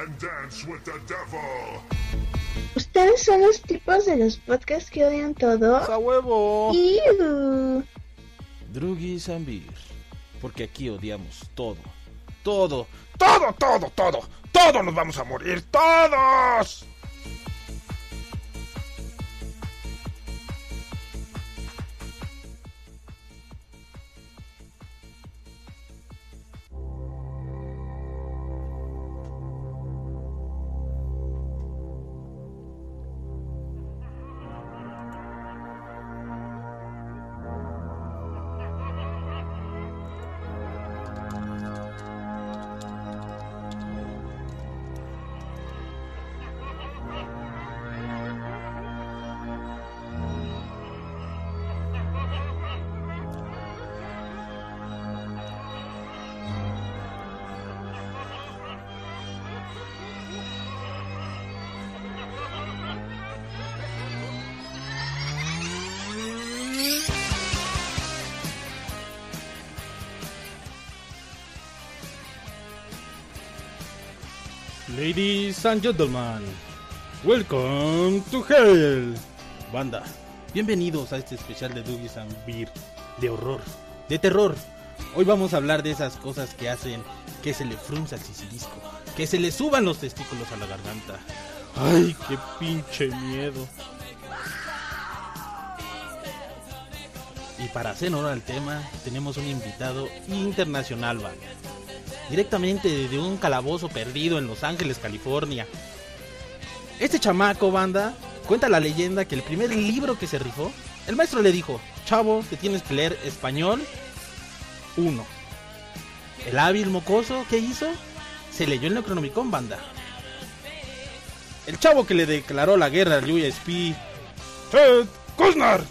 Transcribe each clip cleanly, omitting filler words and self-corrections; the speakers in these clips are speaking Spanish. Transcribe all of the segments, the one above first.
and dance with the devil. ¿Ustedes son los tipos de los podcasts que odian todo? ¡A huevo! ¡Iu! Drugis and Beer, porque aquí odiamos todo. Todo, todo, todo, todo. Todos nos vamos a morir, todos. Ladies and gentlemen, welcome to hell. Banda, bienvenidos a este especial de Drugis and Beer, de horror, de terror. Hoy vamos a hablar de esas cosas que hacen que se le frunza el sisirisco, que se le suban los testículos a la garganta. Ay, qué pinche miedo. Y para hacer honor al tema, tenemos un invitado internacional, banda. Directamente desde un calabozo perdido en Los Ángeles, California. Este chamaco, banda, cuenta la leyenda que el primer libro que se rifó, el maestro le dijo: chavo, te tienes que leer español 1. El hábil mocoso, ¿qué hizo? Se leyó el Necronomicon, banda. El chavo que le declaró la guerra al USP, Ted Kuznar.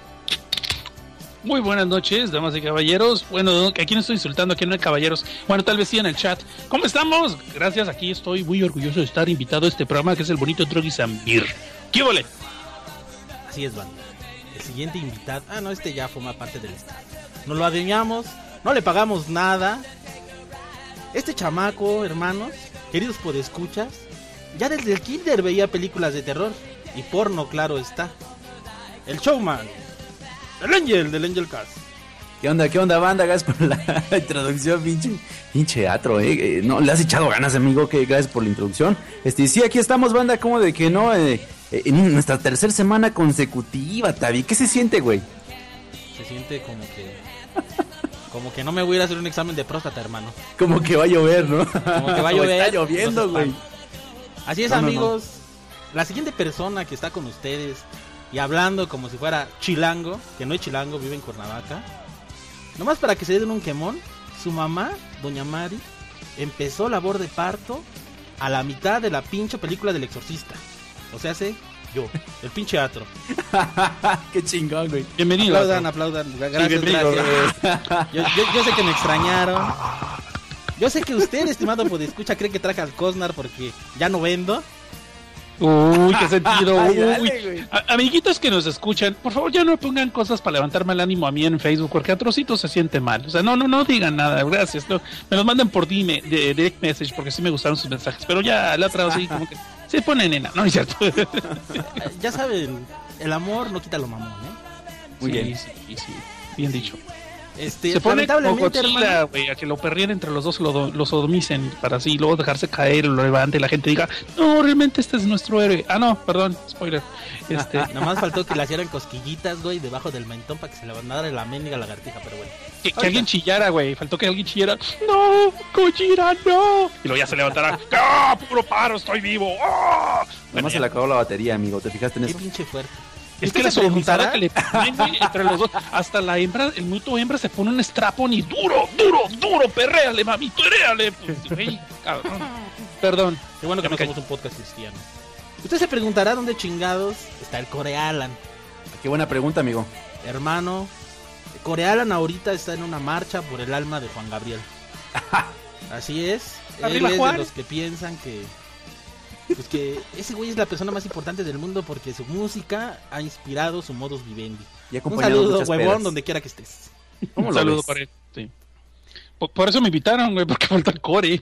Muy buenas noches, damas y caballeros. Bueno, aquí no estoy insultando, aquí no hay caballeros. Bueno, tal vez sí en el chat. ¿Cómo estamos? Gracias, aquí estoy muy orgulloso de estar invitado a este programa que es el bonito Drugis and Beer. ¿Qué vole? Así es, banda. El siguiente invitado... no, este ya forma parte del staff. Nos lo adueñamos, no le pagamos nada. Este chamaco, hermanos, queridos podescuchas, ya desde el kinder veía películas de terror. Y porno, claro está. El showman, el Angel del Angel Cast. ¿Qué onda, banda? Gracias por la introducción, pinche atro, no, le has echado ganas, amigo, que gracias por la introducción. Sí, aquí estamos, banda, como de que no, en nuestra tercera semana consecutiva, Tavi. ¿Qué se siente, güey? Se siente como que no me voy a ir a hacer un examen de próstata, hermano. Como que va a llover, ¿no? Como que va a llover. Está lloviendo, güey. Así es, amigos. La siguiente persona que está con ustedes y hablando como si fuera chilango, que no es chilango, vive en Cuernavaca. Nomás para que se den un quemón, su mamá, doña Mari, empezó labor de parto a la mitad de la pinche película del Exorcista. O sea, yo, el pinche atro. Qué chingón, güey. Bienvenido. Aplaudan. Gracias, gracias. Yo sé que me extrañaron. Yo sé que usted, estimado podescucha, cree que traje al Cosnar porque ya no vendo. Uy, qué sentido. Ay, Uy. dale, Amiguitos que nos escuchan, por favor ya no pongan cosas para levantarme el ánimo a mí en Facebook, porque Atrocito se siente mal. O sea, no digan nada, gracias. No, me los manden por direct message, porque sí me gustaron sus mensajes. Pero ya la otra así como que se pone nena, no es cierto. Ya saben, el amor no quita lo mamón, Muy bien. Sí, bien dicho. Se pone como lamentablemente, Godzilla, hermano, güey, a que lo perrían entre los dos, lo sodomicen para así luego dejarse caer, lo levante y la gente diga, no, realmente este es nuestro héroe. No, perdón, spoiler. Nada más faltó que le hicieran cosquillitas, güey, debajo del mentón para que se le mandara la mendiga lagartija, pero bueno. Que alguien chillara, güey, faltó que alguien chillara, no, Gojira, no. Y luego ya se levantara, ¡ah, puro paro, estoy vivo! ¡Ah! Además se le acabó la batería, amigo, ¿te fijaste en Qué eso? pinche fuerte. Es que la sodomizada que le ponen, güey, entre los dos, hasta la hembra, el mutuo hembra se pone un strapón y duro, perréale, mamito, heréale. Pues, güey, cabrón. Perdón. Qué bueno que no somos un podcast cristiano. Usted se preguntará dónde chingados está el Corealan. Qué buena pregunta, amigo. Hermano, Corealan ahorita está en una marcha por el alma de Juan Gabriel. Así es. Arriba, Él es Juan. de los que piensan que ese güey es la persona más importante del mundo porque su música ha inspirado su modus vivendi. Y Un acompañado saludo, muchas huevón, pedas. donde quiera que estés. ¿Cómo Un lo saludo ves? para él. Sí. Por eso me invitaron, güey, porque falta el Core.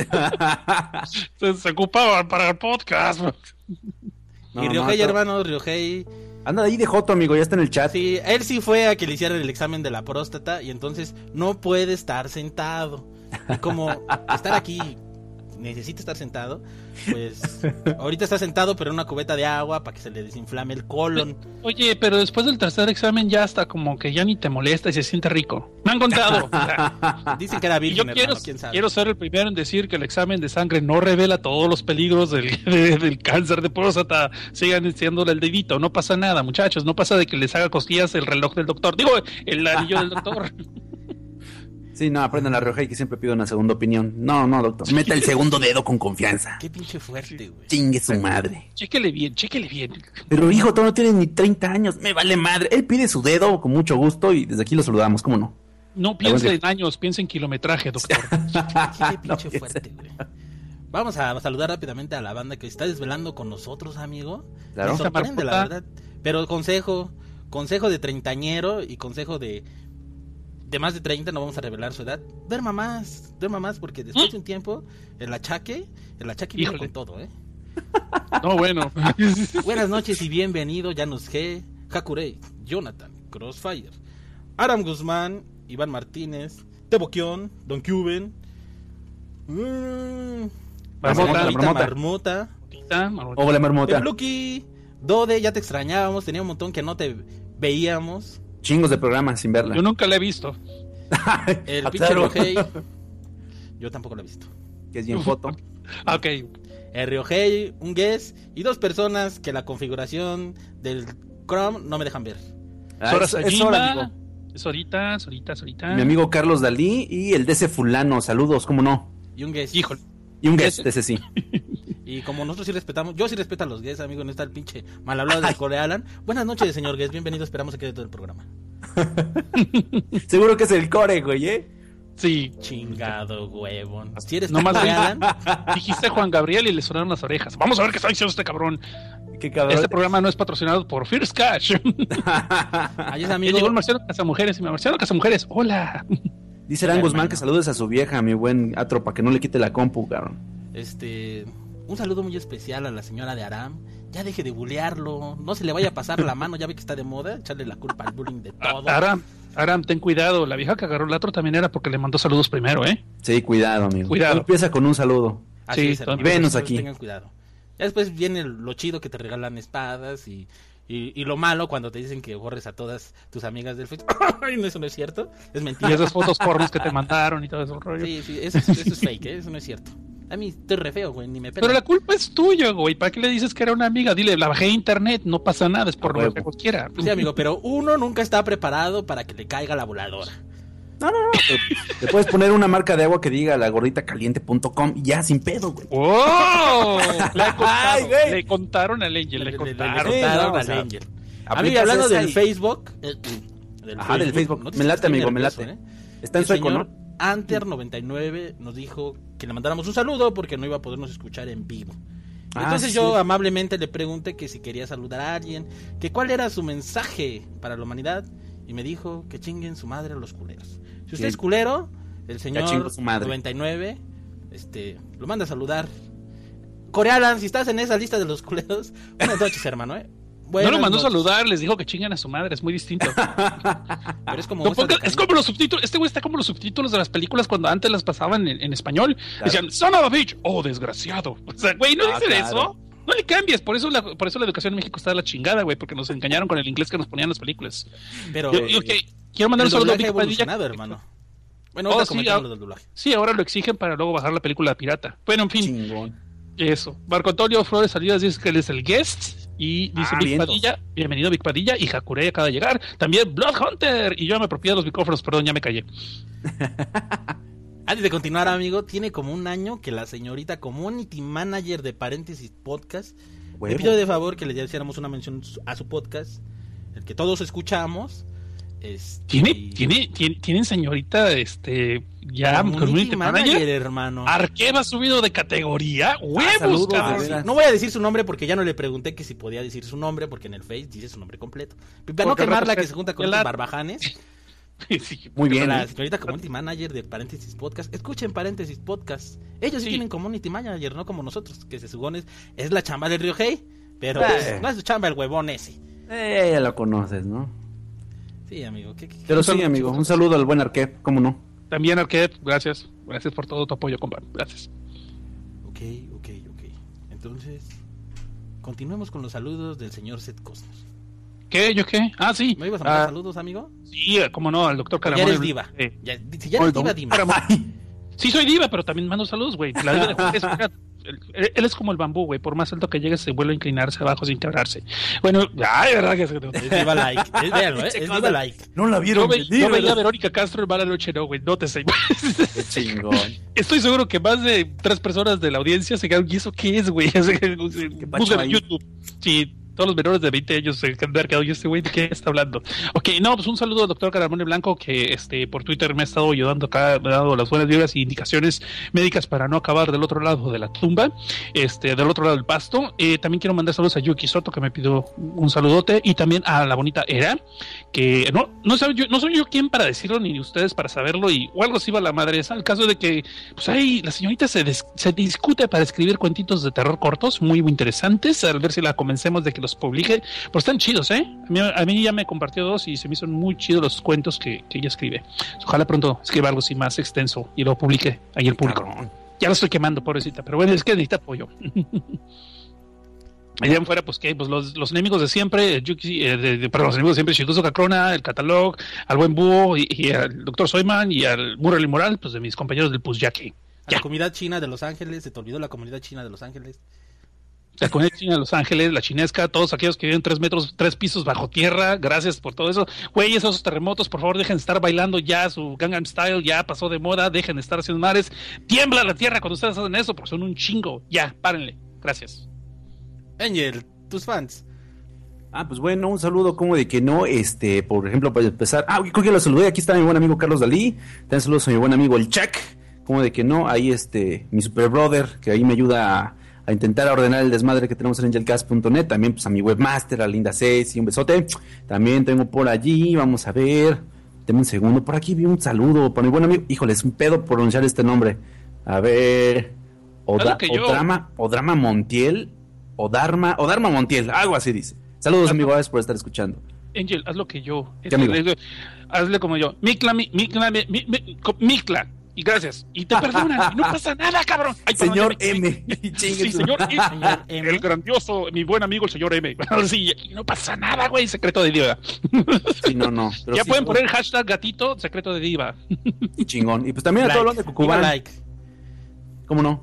Se ocupaba para el podcast. Y Ryohei, hermano, Ryohei. Anda ahí de joto, amigo, ya está en el chat. Sí, él sí fue a que le hicieran el examen de la próstata y entonces no puede estar sentado. Y como estar aquí necesita estar sentado, pues ahorita está sentado pero en una cubeta de agua para que se le desinflame el colon. Oye, pero después del tercer examen ya hasta como que ya ni te molesta y se siente rico. Me han contado. O sea, Dicen que era virgen, yo hermano, quién sabe. quiero ser el primero en decir que el examen de sangre no revela todos los peligros del cáncer de próstata. Sigan diciéndole el dedito, no pasa nada, muchachos, no pasa de que les haga cosquillas el reloj del doctor. Digo, el anillo del doctor. Sí, no, aprendan la Ryohei que siempre pido una segunda opinión. No, doctor. Meta el segundo dedo con confianza. Qué pinche fuerte, güey. Chingue su madre. Chéquele bien. Pero hijo, tú no tienes ni 30 años. Me vale madre. Él pide su dedo con mucho gusto y desde aquí lo saludamos, ¿cómo no? No piense en años, piense en kilometraje, doctor. Qué pinche fuerte, güey. Vamos a saludar rápidamente a la banda que está desvelando con nosotros, amigo. Claro. Me sorprende, la verdad. Pero consejo de treintañero y consejo de más de 30, no vamos a revelar su edad. Duerma más, porque después de un tiempo, el achaque viene con todo, ¿eh? No, bueno. Buenas noches y bienvenido, Janus G, Hakurei, Jonathan, Crossfire, Aram Guzmán, Iván Martínez, Teboquión, Don Cuben, Marmota, Hola, Marmota. Lucky, Dode, ya te extrañábamos, tenía un montón que no te veíamos. Chingos de programas sin verla. Yo nunca la he visto. El pinche Ryohei, yo tampoco lo he visto. Que es bien foto. Ok. El Ryohei, un guest y 2 personas que la configuración del Chrome no me dejan ver. Es hora, amigo. Es ahorita. Mi amigo Carlos Dalí y el DC fulano, saludos, ¿cómo no? Y un guest. Híjole. Y un guest, ese sí. Y como nosotros sí respetamos, yo sí respeto a los guests, amigo, no está el pinche mal hablado del Core Alan. Buenas noches, señor guest, bienvenido, esperamos que quede todo el programa. Seguro que es el Core, güey, ¿eh? Sí. Chingado huevón. Si eres no más Core Alan, dijiste Juan Gabriel y le sonaron las orejas. Vamos a ver qué está diciendo este cabrón. Qué cabrón. Este programa no es patrocinado por First Cash. ahí es Ya amigo. llegó el Marciano Casamujeres y Marciano Casamujeres, hola. Dice Aram Guzmán que saludes a su vieja, mi buen Atro, para que no le quite la compu, cabrón. Un saludo muy especial a la señora de Aram. Ya deje de bulearlo, no se le vaya a pasar la mano, ya ve que está de moda, echarle la culpa al bullying de todo. Aram, ten cuidado, la vieja que agarró el otro también era porque le mandó saludos primero, ¿eh? Sí, cuidado, amigo. Cuidado. Todo empieza con un saludo. Así Sí, es, hermano, y venos entonces, aquí. Tengan cuidado. Ya después viene lo chido que te regalan espadas y lo malo cuando te dicen que borres a todas tus amigas del Facebook. Ay, no, eso no es cierto, es mentira. Y esas fotos pornos que te mandaron y todo eso rollo. Sí, eso es fake, ¿eh? Eso no es cierto. A mí estoy re feo, güey, ni me pela. Pero la culpa es tuya, güey. ¿Para qué le dices que era una amiga? Dile, la bajé de internet, no pasa nada, es por lo que cualquiera. Sí, amigo, pero uno nunca está preparado para que le caiga la voladora. No. Le puedes poner una marca de agua que diga lagorditacaliente.com y ya, sin pedo, güey. ¡Oh! Ay, güey. Le contaron al Angel, le Le contaron. contaron no, al o sea, Angel. aplicas Amigo, hablando esa del y- Facebook. Del Facebook. no te Me late, sientas amigo, me nervioso, late. Está en El sueco, señor ¿no? Anter99 nos dijo que le mandáramos un saludo porque no iba a podernos escuchar en vivo. Entonces sí. yo amablemente le pregunté que si quería saludar a alguien, que cuál era su mensaje para la humanidad, y me dijo que chinguen su madre a los culeros. Si usted Sí. es culero, el Ya señor chingó su madre. 99 lo manda a saludar. Corealan, si estás en esa lista de los culeros, buenas noches, hermano, No Buenas lo mandó a noches. saludar, les dijo que chingan a su madre, es muy distinto. Pero es como No muestra ponga- de es cariño. como los subtítulos, este güey está como los subtítulos de las películas cuando antes las pasaban en español. Claro. Decían, son of a bitch, oh, desgraciado. O sea, güey, no dicen claro. eso. No le cambies, por eso la educación en México está de la chingada, güey, porque nos engañaron con el inglés que nos ponían en las películas. Pero Quiero mandar un el saludo a doblaje ha Vic Padilla. evolucionado, hermano. Bueno, Oh, ahorita sí, comentamos lo del doblaje. Sí, ahora lo exigen para luego bajar la película pirata. Bueno, en fin, Chingón. eso. Marco Antonio Flores Salidas dice que él es el guest. Y dice Vic vientos. Padilla, bienvenido Vic Padilla. Y Hakurei acaba de llegar. También Blood Hunter. Y yo me apropié de los micrófonos, perdón, ya me callé. Antes de continuar, amigo, tiene como un año que la señorita Community Manager de Paréntesis Podcast me Huevo. pidió de favor que le hiciéramos una mención a su podcast, el que todos escuchamos. ¿Tienen señorita ya Community Manager, hermano. Arqueva subido de categoría. ¡Huevos, saludos, cabrón! de veras. No voy a decir su nombre porque ya no le pregunté que si podía decir su nombre, porque en el Face dice su nombre completo. Para no Porque quemarla rato que se junta con el estos at- barbajanes. Sí, Muy bien. La señorita Community Manager de Paréntesis Podcast. Escuchen Paréntesis Podcast. Ellos sí tienen Community Manager, no como nosotros, que se supone es la chamba del Ryohei, pero pues, no es su chamba el huevón ese. Ya lo conoces, ¿no? Sí, amigo. Pero sí, amigo. Un saludo al buen Arquep, ¿cómo no? También Arquep, gracias. Gracias por todo tu apoyo, compa. Gracias. Ok. Entonces, continuemos con los saludos del señor Seth Cosmos. ¿Qué? ¿Yo qué? Ah, sí. ¿No ibas a mandar saludos, amigo? Sí, cómo no, al doctor Caramón. Ya eres diva. Si ya eres diva, dime. Sí, soy diva, pero también mando saludos, güey. La diva él es como el bambú, güey. Por más alto que llegue, se vuelve a inclinarse abajo sin quebrarse. Bueno, ay, verdad que es diva like. Véanlo, es diva like. No la vieron. Yo veía a Verónica Castro en Mala Noche, no, güey. Nótese. Qué chingón. Estoy seguro que más de 3 personas de la audiencia se quedaron. ¿Y eso qué es, güey? Busquen en YouTube. Sí. Todos los menores de 20 años se han quedado, ¿y este güey de qué está hablando? Ok, no, pues un saludo al doctor Caramone Blanco, que por Twitter me ha estado ayudando acá, me ha dado las buenas vibras y indicaciones médicas para no acabar del otro lado de la tumba, del otro lado del pasto. También quiero mandar saludos a Yuki Soto, que me pidió un saludote, y también a la bonita Era, que no soy yo quien para decirlo, ni ustedes para saberlo, o algo así va la madre esa. El caso de que, pues ahí la señorita se discute para escribir cuentitos de terror cortos, muy interesantes, a ver si la convencemos de que los publique, pero están chidos, ¿eh? A mí ya me compartió 2 y se me hicieron muy chidos los cuentos que ella escribe. Ojalá pronto escriba algo así más extenso y lo publique ahí el público. Cabrón. Ya lo estoy quemando, pobrecita, pero bueno, es que necesita apoyo. Allá en fuera, pues que pues los enemigos de siempre, Yuki, perdón, los enemigos de siempre, Shikuzo Kakrona, el Catalog, al buen Búho y al Dr. Soyman y al Mural Inmoral, pues de mis compañeros del Pusyake. La comunidad china de Los Ángeles, se te olvidó la comunidad china de Los Ángeles. La comunidad china de Los Ángeles, la chinesca, todos aquellos que viven 3 pisos bajo tierra, gracias por todo eso. Güey, esos terremotos, por favor, dejen de estar bailando ya, su Gangnam Style ya pasó de moda, dejen de estar haciendo mares. Tiembla la tierra cuando ustedes hacen eso, porque son un chingo. Ya, párenle. Gracias. Angel, tus fans. Pues bueno, un saludo como de que no, por ejemplo, para empezar, creo que lo saludé, aquí está mi buen amigo Carlos Dalí, también saludos a mi buen amigo el Chuck, como de que no, ahí mi super brother, que ahí me ayuda a intentar ordenar el desmadre que tenemos en angelcast.net, también pues a mi webmaster, a Linda Ceci, un besote, también tengo por allí, vamos a ver, denme un segundo, por aquí vi un saludo para mi buen amigo, híjole, es un pedo pronunciar este nombre, a ver, Odrama Montiel, Odarma Montiel, algo así dice. Saludos, amigo, gracias por estar escuchando. Angel, haz lo que yo. Hazle como yo. Mikla. Y gracias. Y te perdonan. No pasa nada, cabrón. Ay, señor M. Sí, señor M. El grandioso, mi buen amigo, el señor M. Sí, no pasa nada, güey. Secreto de diva. Sí, no. Pero ya sí, pueden poner hashtag gatito, secreto de diva. Chingón. Y pues también a todos los de Cucubán. Like. ¿Cómo no?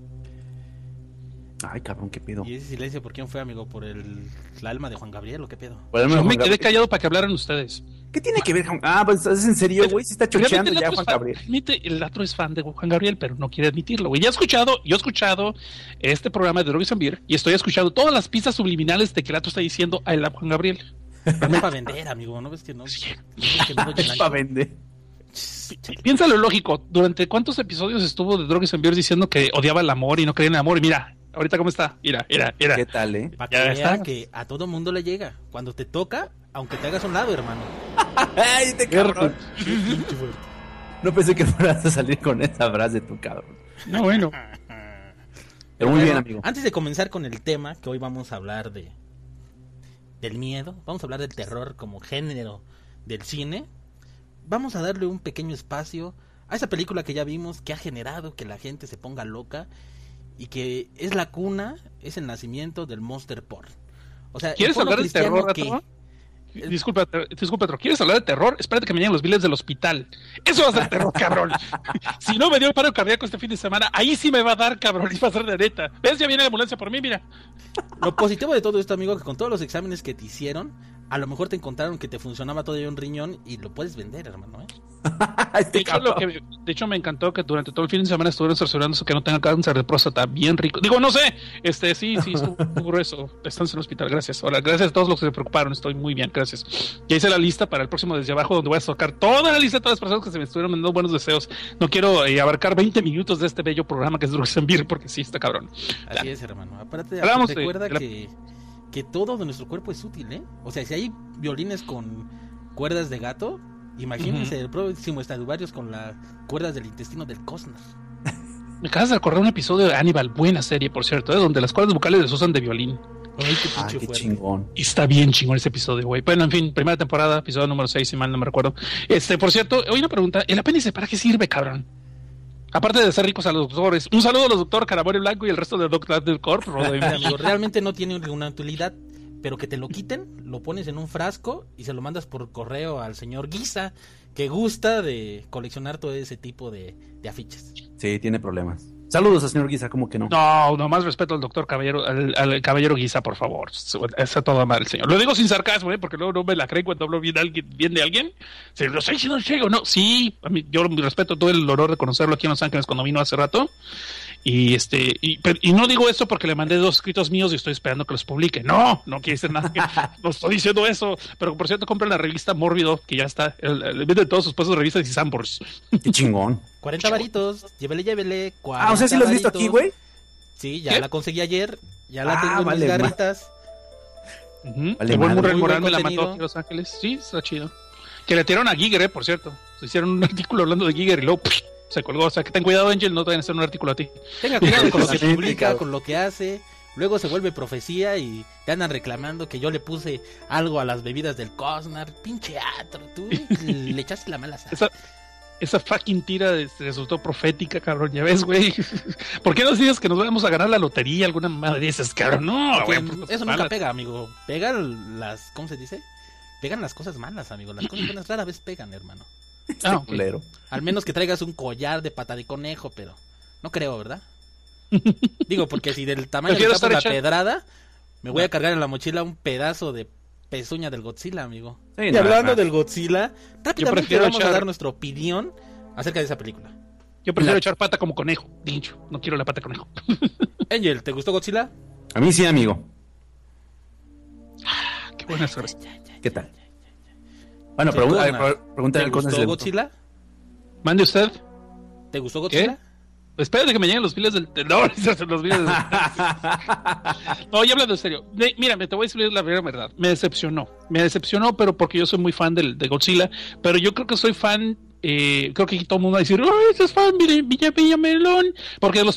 Ay, cabrón, qué pedo. ¿Y ese silencio por quién fue, amigo? ¿Por el alma de Juan Gabriel o qué pedo? Yo me quedé callado para que hablaran ustedes. ¿Qué tiene que ver? Pues es en serio, güey. Si está chocheando ya Juan Gabriel. El otro es fan de Juan Gabriel, pero no quiere admitirlo, güey. Yo he escuchado este programa de Drogas and Beer y estoy escuchando todas las pistas subliminales de que el otro está diciendo a Juan Gabriel. No es para vender, amigo. ¿No ves que no? Sí. Es para vender. Piénsalo lógico. ¿Durante cuántos episodios estuvo de Drogas and Beer diciendo que odiaba el amor y no creía en el amor? Y mira, ahorita cómo está. Mira. ¿Qué tal, Para que vean que a todo mundo le llega. Cuando te toca, aunque te hagas un lado, hermano. ¡Ay, te cabrón! No pensé que fueras a salir con esa frase, tu cabrón. No, bueno. Pero muy bien, amigo. Antes de comenzar con el tema, que hoy vamos a hablar del miedo, vamos a hablar del terror como género del cine, vamos a darle un pequeño espacio a esa película que ya vimos, que ha generado que la gente se ponga loca y que es la cuna, es el nacimiento del monster porn. O sea, ¿quieres hablar de terror, que... Disculpa, Petro, ¿quieres hablar de terror? Espérate que me lleguen los billetes del hospital. Eso va a ser terror, cabrón. Si no me dio el paro cardíaco este fin de semana, ahí sí me va a dar, cabrón, y va a ser de neta. ¿Ves? Ya viene la ambulancia por mí, mira. Lo positivo de todo esto, amigo, que con todos los exámenes que te hicieron, a lo mejor te encontraron que te funcionaba todavía un riñón y lo puedes vender, hermano, De hecho, me encantó que durante todo el fin de semana estuvieron cerciorándose que no tenga cáncer de próstata. Bien rico. Digo, no sé. Sí, estuvo grueso. Están en el hospital. Gracias. Ahora, gracias a todos los que se preocuparon. Estoy muy bien. Gracias. Ya hice la lista para el próximo Desde Abajo, donde voy a sacar toda la lista de todas las personas que se me estuvieron mandando buenos deseos. No quiero abarcar 20 minutos de este bello programa que es Drogas and Beer, porque sí, está cabrón. Así es, hermano. Aparte, recuerda que todo de nuestro cuerpo es útil, ¿eh? O sea, si hay violines con cuerdas de gato, Imagínense el próximo Stradivarius con las cuerdas del intestino del Costner. Me acabas de recordar un episodio de Hannibal, buena serie, por cierto, donde las cuerdas vocales les usan de violín. Ay, Qué chingón. Y está bien chingón ese episodio, güey. Bueno, en fin, primera temporada, episodio número 6, si mal no me recuerdo. Por cierto, hoy una pregunta, ¿el apéndice para qué sirve, cabrón? Aparte de hacer ricos a los doctores. Un saludo a los doctores Carabori Blanco y el resto de Doctor del Corp. Amigo, realmente no tiene ninguna utilidad, pero que te lo quiten, lo pones en un frasco y se lo mandas por correo al señor Guisa, que gusta de coleccionar todo ese tipo de afiches. Sí, tiene problemas. Saludos al señor Guisa, ¿cómo que no? No, más respeto al doctor Caballero, al caballero Guisa, por favor. Está todo mal, señor. Lo digo sin sarcasmo, porque luego no me la creen cuando hablo bien de alguien. Si lo estoy diciendo en serio, no. Sí, yo respeto todo el honor de conocerlo aquí en Los Ángeles cuando vino hace rato. Y no digo esto porque le mandé 2 escritos míos y estoy esperando que los publique. No quiere decir nada. No estoy diciendo eso. Pero por cierto, compren la revista Mórbido, que ya está. Venden todos sus puestos de revistas y Sambors. Qué chingón. 40 varitos, llévele. O sea, ¿sí lo has visto aquí, güey? Sí, ya la conseguí ayer. Ya la tengo en mis garritas. El buen Murray Moral me la mató aquí en Los Ángeles. Sí, está chido. Que le tiraron a Giger, por cierto. Se hicieron un artículo hablando de Giger y luego se colgó. O sea, que ten cuidado, Angel, no te vayan a hacer un artículo a ti. Tenga cuidado con lo que publica, con lo que hace. Luego se vuelve profecía y te andan reclamando que yo le puse algo a las bebidas del Costner. Pinche atro, tú le echaste la mala sal. Esa fucking tira resultó profética, cabrón. Ya ves, güey. ¿Por qué no dices que nos vamos a ganar la lotería? Alguna madre de esas, cabrón. No, güey. Eso nunca pega, amigo. Pegan las... ¿Cómo se dice? Pegan las cosas malas, amigo. Las cosas buenas rara vez pegan, hermano. Okay. Al menos que traigas un collar de pata de conejo, pero no creo, ¿verdad? Digo, porque si del tamaño de la pedrada, me voy a cargar en la mochila un pedazo de pezuña del Godzilla, amigo. Sí, y hablando del Godzilla, rápidamente vamos a dar nuestra opinión acerca de esa película. Yo prefiero echar pata como conejo, dicho. No quiero la pata de conejo. Angel, ¿te gustó Godzilla? A mí sí, amigo. Qué buena suerte. ¿Qué tal? Bueno, pregúntale ¿Te gustó Godzilla? Mande usted. ¿Te gustó Godzilla? Espérate que me lleguen los files del... No, los files del... No, ya hablando en serio. Mira, te voy a decir la verdad. Me decepcionó, pero porque yo soy muy fan de Godzilla. Pero yo creo que soy fan... creo que aquí todo el mundo va a decir, ese es fan, mire, Villamelón. Porque de los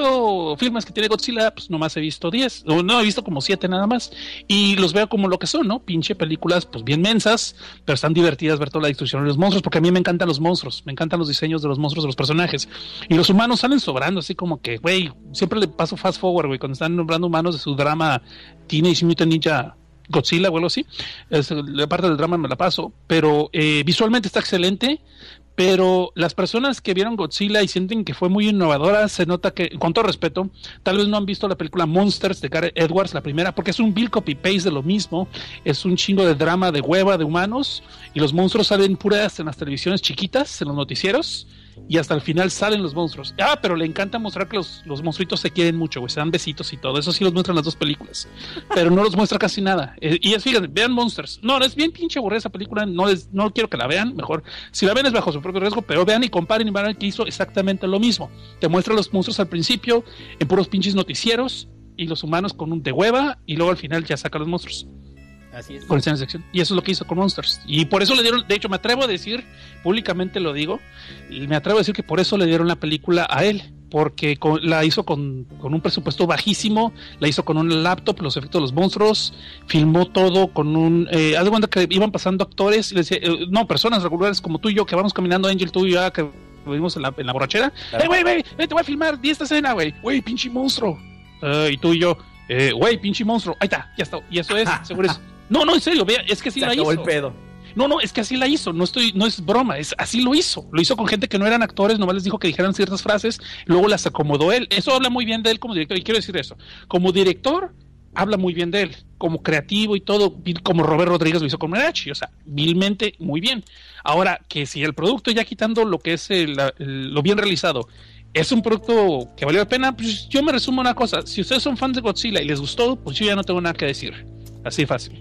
35 filmes que tiene Godzilla, pues nomás he visto 10. No, he visto como 7 nada más. Y los veo como lo que son, ¿no? Pinche películas, pues bien mensas, pero están divertidas ver toda la destrucción de los monstruos. Porque a mí me encantan los monstruos, me encantan los diseños de los monstruos, de los personajes. Y los humanos salen sobrando, así como que, güey, siempre le paso fast forward, güey, cuando están nombrando humanos de su drama Teenage Mutant Ninja Godzilla o algo así. La parte del drama me la paso, pero visualmente está excelente. Pero las personas que vieron Godzilla y sienten que fue muy innovadora, se nota que, con todo respeto, tal vez no han visto la película Monsters de Gareth Edwards, la primera, porque es un vil copy-paste de lo mismo. Es un chingo de drama de hueva de humanos y los monstruos salen puras en las televisiones chiquitas, en los noticieros, y hasta el final salen los monstruos. Pero le encanta mostrar que los monstruitos se quieren mucho, güey, se dan besitos y todo. Eso sí los muestran las 2 películas, pero no los muestra casi nada. Y fíjense, vean Monsters. No, es bien pinche aburrida esa película, no quiero que la vean, mejor. Si la ven es bajo su propio riesgo, pero vean y comparen y van que hizo exactamente lo mismo. Te muestra los monstruos al principio, en puros pinches noticieros, y los humanos con un de hueva, y luego al final ya saca los monstruos. Así es. Con escenas de acción. Y eso es lo que hizo con Monsters. Y por eso le dieron, de hecho me atrevo a decir, públicamente lo digo, y me atrevo a decir que por eso le dieron la película a él, porque la hizo con un presupuesto bajísimo, la hizo con un laptop, los efectos de los monstruos, filmó todo con un... haz de cuenta que iban pasando actores, y le decía, personas regulares como tú y yo, que vamos caminando, Angel, tú y yo, que vivimos en la borrachera. Güey, te voy a filmar, di esta escena, güey, pinche monstruo. Y tú y yo, güey, pinche monstruo, ahí está, ya está. Y eso es, seguro es... No, en serio, vea, es que sí la hizo. El pedo. No, es que así la hizo, no es broma, así lo hizo con gente que no eran actores, nomás les dijo que dijeran ciertas frases, luego las acomodó él. Eso habla muy bien de él como director, y quiero decir eso, como director habla muy bien de él, como creativo y todo, como Robert Rodríguez lo hizo con Merachi, o sea, vilmente muy bien. Ahora, que si el producto, ya quitando lo que es lo bien realizado, es un producto que valió la pena, pues yo me resumo una cosa: si ustedes son fans de Godzilla y les gustó, pues yo ya no tengo nada que decir, así fácil.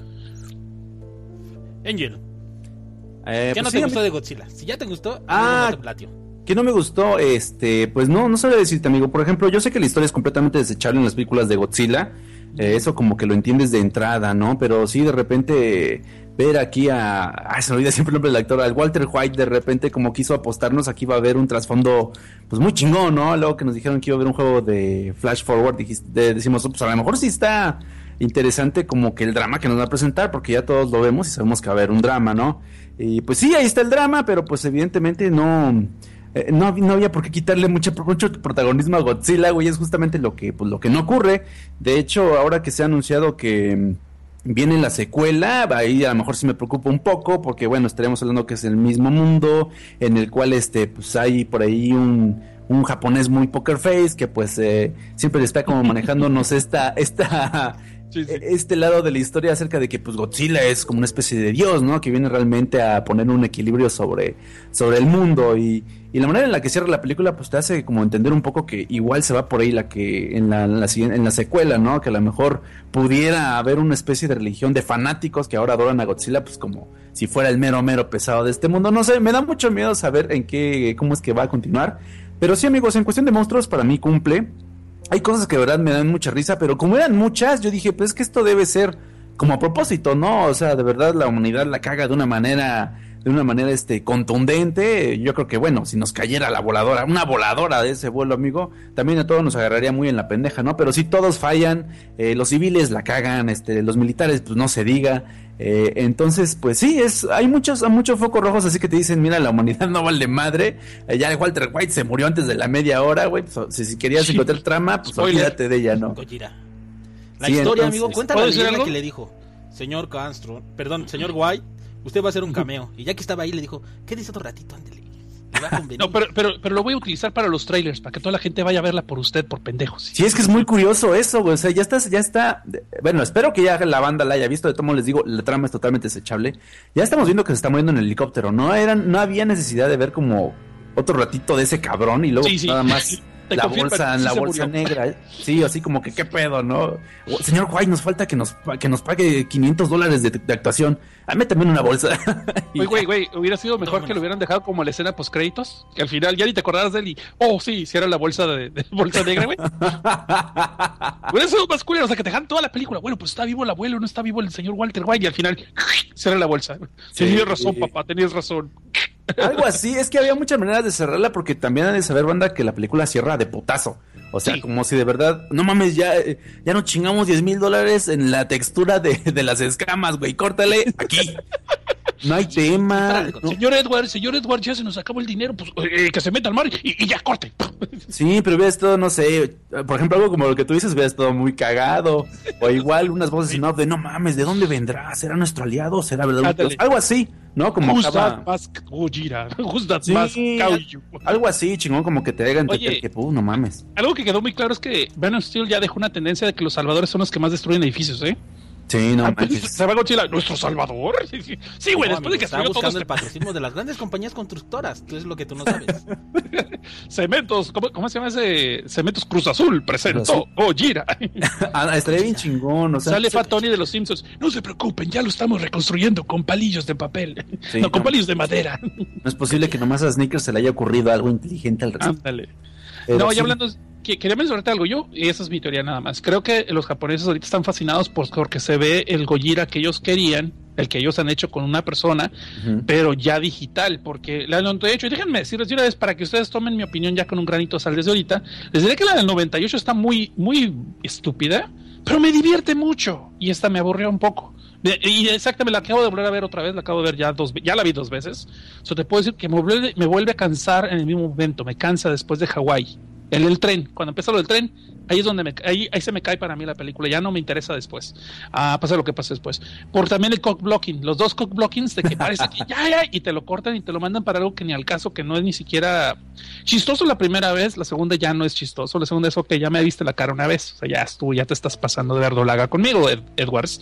Angel, ¿qué pues no te gustó de Godzilla? Si ya te gustó, no te platio. ¿Qué no me gustó? Pues no sabría decirte, amigo. Por ejemplo, yo sé que la historia es completamente desechable en las películas de Godzilla, eso como que lo entiendes de entrada, ¿no? Pero sí, de repente ver aquí se me olvida siempre el nombre del actor, al Walter White, de repente como quiso apostarnos, aquí va a haber un trasfondo pues muy chingón, ¿no? Luego que nos dijeron que iba a haber un juego de Flash Forward, decimos, pues a lo mejor sí está interesante como que el drama que nos va a presentar, porque ya todos lo vemos y sabemos que va a haber un drama, ¿no? Y pues sí, ahí está el drama, pero pues evidentemente no había por qué quitarle mucho protagonismo a Godzilla, güey, es justamente lo que no ocurre. De hecho, ahora que se ha anunciado que viene la secuela, ahí a lo mejor sí me preocupa un poco, porque bueno, estaríamos hablando que es el mismo mundo, en el cual pues hay por ahí un japonés muy poker face, que pues siempre está como manejándonos este lado de la historia acerca de que pues Godzilla es como una especie de dios, ¿no? Que viene realmente a poner un equilibrio sobre el mundo, y la manera en la que cierra la película pues te hace como entender un poco que igual se va por ahí la que en la secuela, ¿no? Que a lo mejor pudiera haber una especie de religión de fanáticos que ahora adoran a Godzilla pues como si fuera el mero pesado de este mundo. No sé, me da mucho miedo saber cómo es que va a continuar. Pero sí, amigos, en cuestión de monstruos para mí cumple. Hay cosas que de verdad me dan mucha risa, pero como eran muchas, yo dije, pues es que esto debe ser como a propósito, ¿no? O sea, de verdad la humanidad la caga de una manera contundente. Yo creo que, bueno, si nos cayera una voladora de ese vuelo, amigo, también a todos nos agarraría muy en la pendeja, ¿no? Pero sí, todos fallan, los civiles la cagan, los militares, pues no se diga. Entonces, pues sí, hay muchos focos rojos, así que te dicen, mira, la humanidad no vale madre. Ya Walter White se murió antes de la media hora, güey. Pues, si querías encontrar trama, pues olvídate de ella, ¿no? Gojira. La historia, amigo, cuéntame la leyenda que le dijo, señor White, usted va a hacer un cameo. Y ya que estaba ahí, le dijo, quédese otro ratito, ándele. No, pero lo voy a utilizar para los trailers, para que toda la gente vaya a verla por usted, por pendejos. Sí, es que es muy curioso eso, güey. O sea, ya está. Bueno, espero que ya la banda la haya visto. De todo modo les digo, la trama es totalmente desechable. Ya estamos viendo que se está moviendo en el helicóptero. No había necesidad de ver como otro ratito de ese cabrón y luego nada más la bolsa negra. Sí, así como que qué pedo, ¿no? Señor White, nos falta que nos pague $500 de actuación. Méteme en una bolsa. Güey, hubiera sido mejor que lo hubieran dejado como la escena post créditos, que al final ya ni te acordaras de él y sí, si era la bolsa de bolsa negra, güey. Hubiera sido más culero, o sea, que te dejan toda la película. Bueno, pues está vivo el abuelo, no está vivo el señor Walter White, y al final cierra la bolsa. Sí, tenías razón, papá, tenías razón. Algo así, es que había muchas maneras de cerrarla, porque también hay de saber, banda, que la película cierra de putazo. O sea, como si de verdad, no mames, ya nos chingamos $10,000 en la textura de las escamas, güey, córtale aquí. No hay tema. No. Señor Edwards, ya se nos acabó el dinero, pues que se meta al mar y ya corte. Sí, pero hubiera estado, no sé, por ejemplo, algo como lo que tú dices, hubiera estado muy cagado. O igual unas voces en off de no mames, ¿de dónde vendrá? ¿Será nuestro aliado? ¿Será verdad? Algo así, ¿no? Como Who's that mask Gojira? Who's that mask Kaiju? Algo así, chingón, como que te hagan entender que no mames. Algo que quedó muy claro es que Man of Steel ya dejó una tendencia de que los salvadores son los que más destruyen edificios, ¿eh? Sí, no manches. ¿Se va Godzilla? ¿Nuestro salvador? Sí, güey, después de que está buscando el patrocinio de las grandes compañías constructoras, que es lo que tú no sabes. Cementos, ¿cómo se llama ese? Cementos Cruz Azul presentó Gojira. Estaría bien chingón, o sea. Sale Fat Tony de los Simpsons. No se preocupen, ya lo estamos reconstruyendo con palillos de papel. Sí, con palillos de madera. No es posible que nomás a Snickers se le haya ocurrido algo inteligente al respecto. Ándale. No, ya hablando, quería mencionarte algo yo, y esa es mi teoría nada más. Creo que los japoneses ahorita están fascinados porque se ve el Gojira que ellos querían, el que ellos han hecho con una persona, pero ya digital, porque la del 98, y déjenme decirles de una vez para que ustedes tomen mi opinión ya con un granito de sal desde ahorita, les diré que la del 98 está muy, muy estúpida, pero me divierte mucho, y esta me aburrió un poco. Y exactamente, la acabo de volver a ver otra vez, la acabo de ver ya la vi 2 veces. Te puedo decir que me vuelve a cansar en el mismo momento, me cansa después de Hawái. El tren, cuando empieza lo del tren, ahí es donde ahí se me cae para mí la película, ya no me interesa después. Pasa lo que pasa después. Por también el cock blocking, los 2 cock blockings de que parece que ya, y te lo cortan y te lo mandan para algo que ni al caso, que no es ni siquiera chistoso la primera vez, la segunda ya no es chistoso, la segunda es ok, ya me viste la cara una vez, o sea, ya te estás pasando de verdolaga conmigo, Edwards.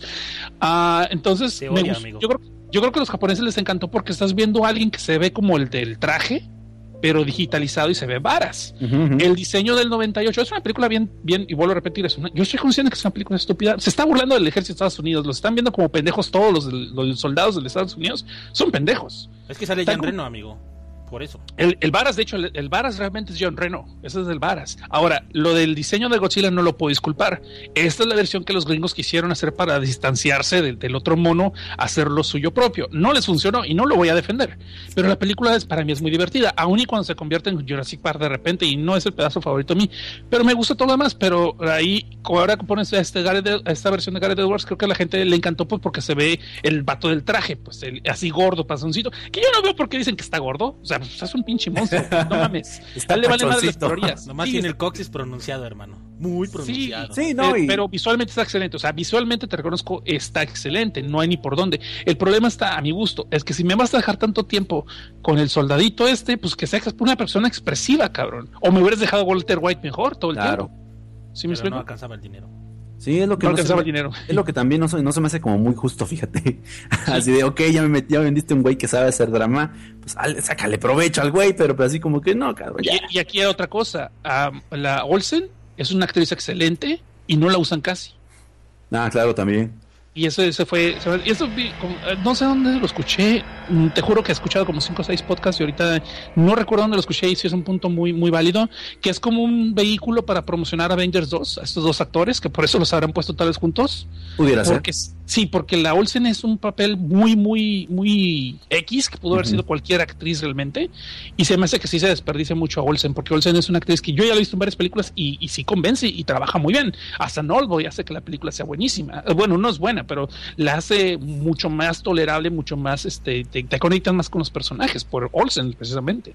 Entonces, yo creo que a los japoneses les encantó porque estás viendo a alguien que se ve como el del traje, pero digitalizado y se ve varas. El diseño del 98 es una película bien, y vuelvo a repetir, yo estoy consciente que es una película estúpida. Se está burlando del ejército de Estados Unidos, los están viendo como pendejos todos los soldados de los Estados Unidos, son pendejos. Es que sale Jean Reno, amigo. Por eso. El Varas, de hecho, el Varas realmente es John Reno. Ese es el Varas. Ahora, lo del diseño de Godzilla no lo puedo disculpar. Esta es la versión que los gringos quisieron hacer para distanciarse del otro mono, hacerlo suyo propio. No les funcionó y no lo voy a defender. Pero la película para mí es muy divertida, aun y cuando se convierte en Jurassic Park de repente, y no es el pedazo favorito a mí. Pero me gusta todo lo demás. Pero ahí, ahora que pones a esta versión de Gareth Edwards, creo que a la gente le encantó pues porque se ve el vato del traje, pues así gordo, pasoncito. Que yo no veo por qué dicen que está gordo. O sea, pues es un pinche monstruo, no mames. Está le vale más de las pachoncito. teorías. Nomás Sí, tiene el coxis pronunciado, hermano. Muy pronunciado. Sí, no, pero visualmente está excelente. O sea, visualmente te reconozco, está excelente. No hay ni por dónde. El problema está, a mi gusto, es que si me vas a dejar tanto tiempo con el soldadito pues que seas una persona expresiva, cabrón. O me hubieras dejado Walter White mejor todo el tiempo. ¿Sí me Pero explico? no alcanzaba el dinero. Sí, es lo que No alcanzaba el dinero. Es lo que también no se me hace como muy justo, fíjate. Así de, ok, ya me vendiste un güey que sabe hacer drama, pues sácale provecho al güey, pero así como que no, cabrón. Ya. Y aquí hay otra cosa. La Olsen es una actriz excelente y no la usan casi. Ah, claro, también. Y eso fue. No sé dónde lo escuché. Te juro que he escuchado como 5 o 6 podcasts y ahorita no recuerdo dónde lo escuché. Y sí es un punto muy, muy válido. Que es como un vehículo para promocionar Avengers 2, a estos dos actores, que por eso los habrán puesto tal vez juntos. Pudiera ser. Sí, porque la Olsen es un papel muy, muy, muy X, que pudo haber sido cualquier actriz realmente. Y se me hace que sí se desperdicia mucho a Olsen, porque Olsen es una actriz que yo ya la he visto en varias películas y sí convence y trabaja muy bien. Hasta Oldboy hace que la película sea buenísima. Bueno, no es buena, pero la hace mucho más tolerable, mucho más, te conectas más con los personajes por Olsen, precisamente.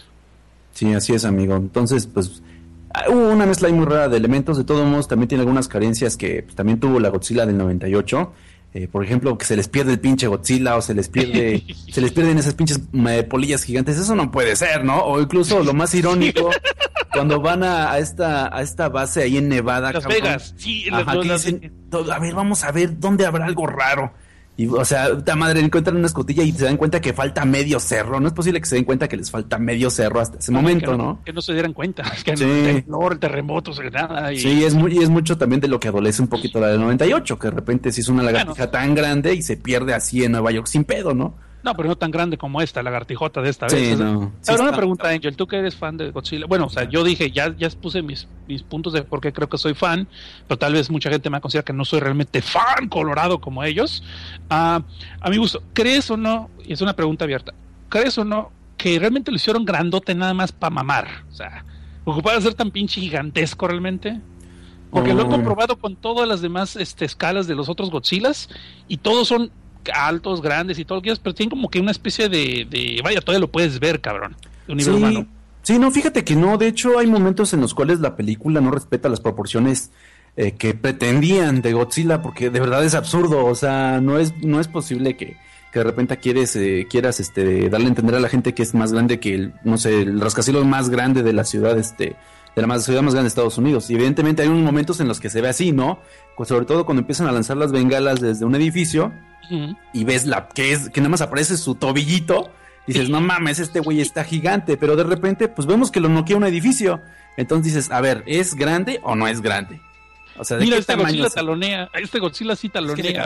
Sí, así es, amigo. Entonces, pues, hubo una mezcla ahí muy rara de elementos. De todos modos, también tiene algunas carencias que pues, también tuvo la Godzilla del 98. Por ejemplo, que se les pierde el pinche Godzilla o se les pierden esas pinches polillas gigantes. Eso no puede ser, ¿no? O incluso lo más irónico, cuando van a esta base ahí en Nevada, Las cabrón. Vegas, sí. Ajá, que dicen, a ver, vamos a ver dónde habrá algo raro. Y, o sea, esta madre encuentran una escotilla y se dan cuenta que falta medio cerro. No es posible que se den cuenta que les falta medio cerro hasta ese momento, ¿no? Que no se dieran cuenta. Que Sí. el temblor, el terremoto, nada. Sí, es mucho también de lo que adolece un poquito la del 98, que de repente se hizo una lagartija tan grande y se pierde así en Nueva York sin pedo, ¿no? No, pero no tan grande como esta lagartijota de esta Sí, vez. no. Sí, Ahora una está- pregunta, Angel, tú que eres fan de Godzilla. Bueno, o sea, yo dije, ya puse mis puntos de por qué creo que soy fan, pero tal vez mucha gente me considera que no soy realmente fan colorado como ellos. A mi gusto, ¿crees o no? Y es una pregunta abierta. ¿Crees o no que realmente lo hicieron grandote nada más para mamar? O sea, ocupaba ser tan pinche gigantesco realmente. Porque lo he comprobado con todas las demás escalas de los otros Godzillas y todos son altos, grandes y todo lo que quieras, pero tienen como que una especie de vaya, todavía lo puedes ver, cabrón, de un nivel humano. Sí, no, fíjate que no, de hecho hay momentos en los cuales la película no respeta las proporciones que pretendían de Godzilla, porque de verdad es absurdo, o sea, no es posible que de repente quieras darle a entender a la gente que es más grande que el rascacielos más grande de la ciudad, de la ciudad más grande de Estados Unidos. Y evidentemente hay unos momentos en los que se ve así, ¿no? Pues sobre todo cuando empiezan a lanzar las bengalas desde un edificio y ves que nada más aparece su tobillito, dices, no mames, este güey está gigante, pero de repente pues vemos que lo noquea un edificio. Entonces dices, a ver, ¿es grande o no es grande? O sea, ¿de mira, qué este tamaño Godzilla es? talonea, este Godzilla sí talonea.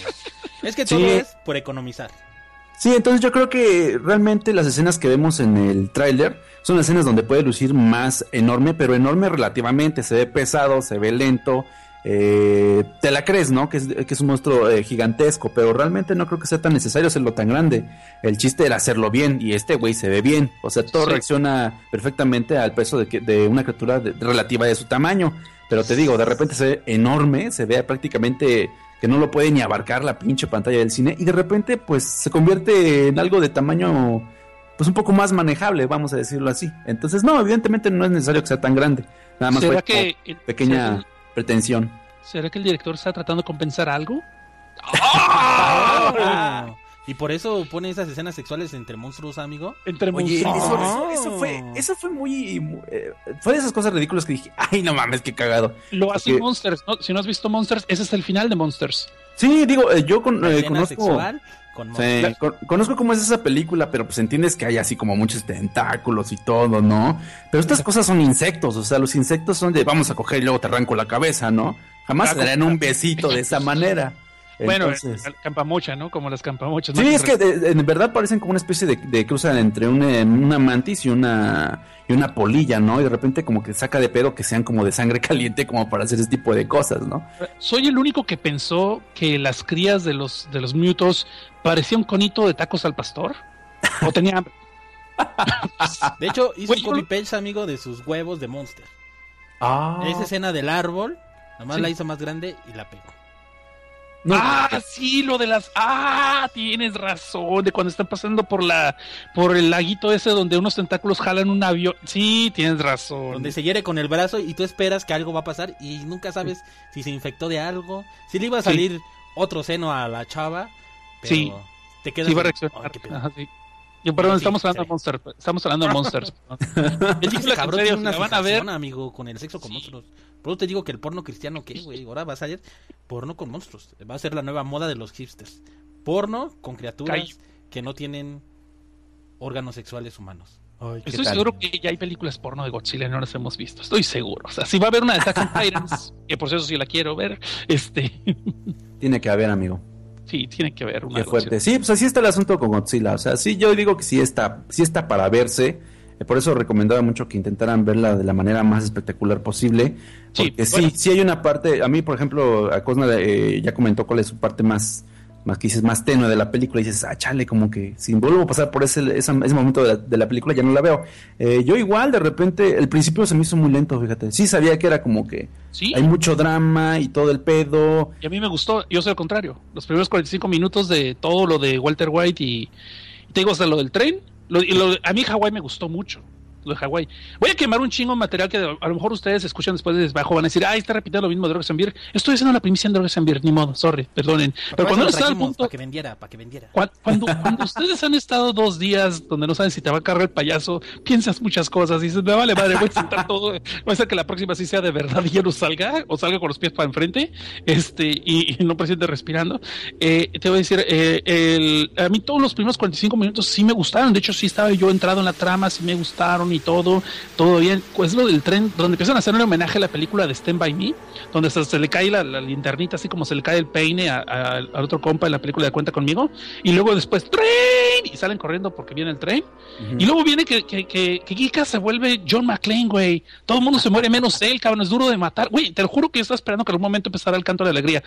Es que Sí. todo es por economizar. Sí, entonces yo creo que realmente las escenas que vemos en el tráiler son escenas donde puede lucir más enorme, pero enorme relativamente, se ve pesado, se ve lento, te la crees, ¿no? Que es un monstruo gigantesco, pero realmente no creo que sea tan necesario hacerlo tan grande. El chiste era hacerlo bien y este güey se ve bien, o sea, todo reacciona perfectamente al peso de una criatura relativa de su tamaño, pero te digo, de repente se ve enorme, se ve prácticamente que no lo puede ni abarcar la pinche pantalla del cine y de repente pues se convierte en algo de tamaño pues un poco más manejable, vamos a decirlo así. Entonces no, evidentemente no es necesario que sea tan grande, nada más fue que pequeña pretensión. ¿Será que el director está tratando de compensar algo? ¡Oh! Y por eso pone esas escenas sexuales entre monstruos, amigo. Entre Oye, monstruos. eso fue muy fue de esas cosas ridículas que dije, ay no mames, qué cagado. Lo hace Porque- Monsters, ¿no? Si no has visto Monsters, ese es el final de Monsters. Sí, digo, yo La escena conozco sexual con sí, conozco cómo es esa película, pero pues entiendes que hay así como muchos tentáculos y todo, ¿no? Pero estas cosas son insectos, o sea, los insectos son de vamos a coger y luego te arranco la cabeza, ¿no? Jamás te darán un besito de esa manera. Bueno, Entonces... campamocha, ¿no? Como las campamochas. Sí, es que en verdad parecen como una especie de cruza entre una mantis y una polilla, ¿no? Y de repente como que saca de pedo que sean como de sangre caliente como para hacer ese tipo de cosas, ¿no? Soy el único que pensó que las crías de los mutos parecía un conito de tacos al pastor. ¿O tenía hambre? De hecho, hizo un Güey, copy-paste, amigo, de sus huevos de Monster. Ah. Esa escena del árbol, nomás Sí. la hizo más grande y la pegó. No, Sí, lo de las... tienes razón, de cuando están pasando por el laguito ese donde unos tentáculos jalan un avión. Sí, tienes razón. Donde se hiere con el brazo y tú esperas que algo va a pasar y nunca sabes si se infectó de algo, si le iba a salir otro seno a la chava, pero Sí. te quedas... Sí, va a Ay, reaccionar. qué pedo. Ajá, sí. Yo, perdón, Sí, estamos hablando sí. de Monsters. Estamos hablando de Monsters. Ese Película que cabrón en serio, tiene una si la van a ver. fijación, amigo, con el sexo con monstruos. Por eso te digo que el porno cristiano, ¿qué, güey? Ahora va a salir porno con monstruos. Va a ser la nueva moda de los hipsters. Porno con criaturas que no tienen órganos sexuales humanos. Ay, ¿qué Estoy tal? seguro que ya hay películas porno de Godzilla y no las hemos visto. Estoy seguro. O sea, si va a haber una de Attack on Titans, que por eso sí la quiero ver, Tiene que haber, amigo. sí, tiene que haber una Qué de Godzilla. fuerte. Sí, pues así está el asunto con Godzilla. O sea, sí, yo digo que sí está para verse. Por eso recomendaba mucho que intentaran verla de la manera más espectacular posible. Porque Sí, bueno. sí hay una parte. A mí, por ejemplo, a Cosna ya comentó cuál es su parte más que dices, más tenue de la película. Y dices, chale, como que si vuelvo a pasar por ese momento de la película, ya no la veo. Yo igual, de repente, el principio se me hizo muy lento, fíjate. Sí sabía que era como que Sí. hay mucho drama y todo el pedo. Y a mí me gustó, yo soy al contrario. Los primeros 45 minutos de todo lo de Walter White y te digo hasta lo del tren. A mí Hawái me gustó mucho. Lo de Hawái. Voy a quemar un chingo de material que a lo mejor ustedes escuchan después de Desbajo. Van a decir, está repitiendo lo mismo de Drogas and Beer. Estoy haciendo la primicia en Drogas and Beer, ni modo, sorry, perdonen. Pero cuando están al punto. Para que vendiera. Cuando ustedes han estado 2 días donde no saben si te va a cargar el payaso, piensas muchas cosas y dices, me vale madre, voy a sentar todo, voy a hacer que la próxima sí sea de verdad y ya no salga, o salga con los pies para enfrente, y no presiente respirando. Te voy a decir, a mí todos los primeros 45 minutos sí me gustaron, de hecho sí estaba yo entrado en la trama, sí me gustaron y todo bien. Pues lo del tren, donde empiezan a hacer un homenaje a la película de Stand By Me, donde se le cae la linternita, así como se le cae el peine al otro compa en la película de Cuenta Conmigo, y luego después ¡tren! Y salen corriendo porque viene el tren. Y luego viene que Kika se vuelve John McClane, güey. Todo el mundo se muere menos él, cabrón, es duro de matar. Güey, te lo juro que yo estaba esperando que en algún momento empezara el canto de alegría.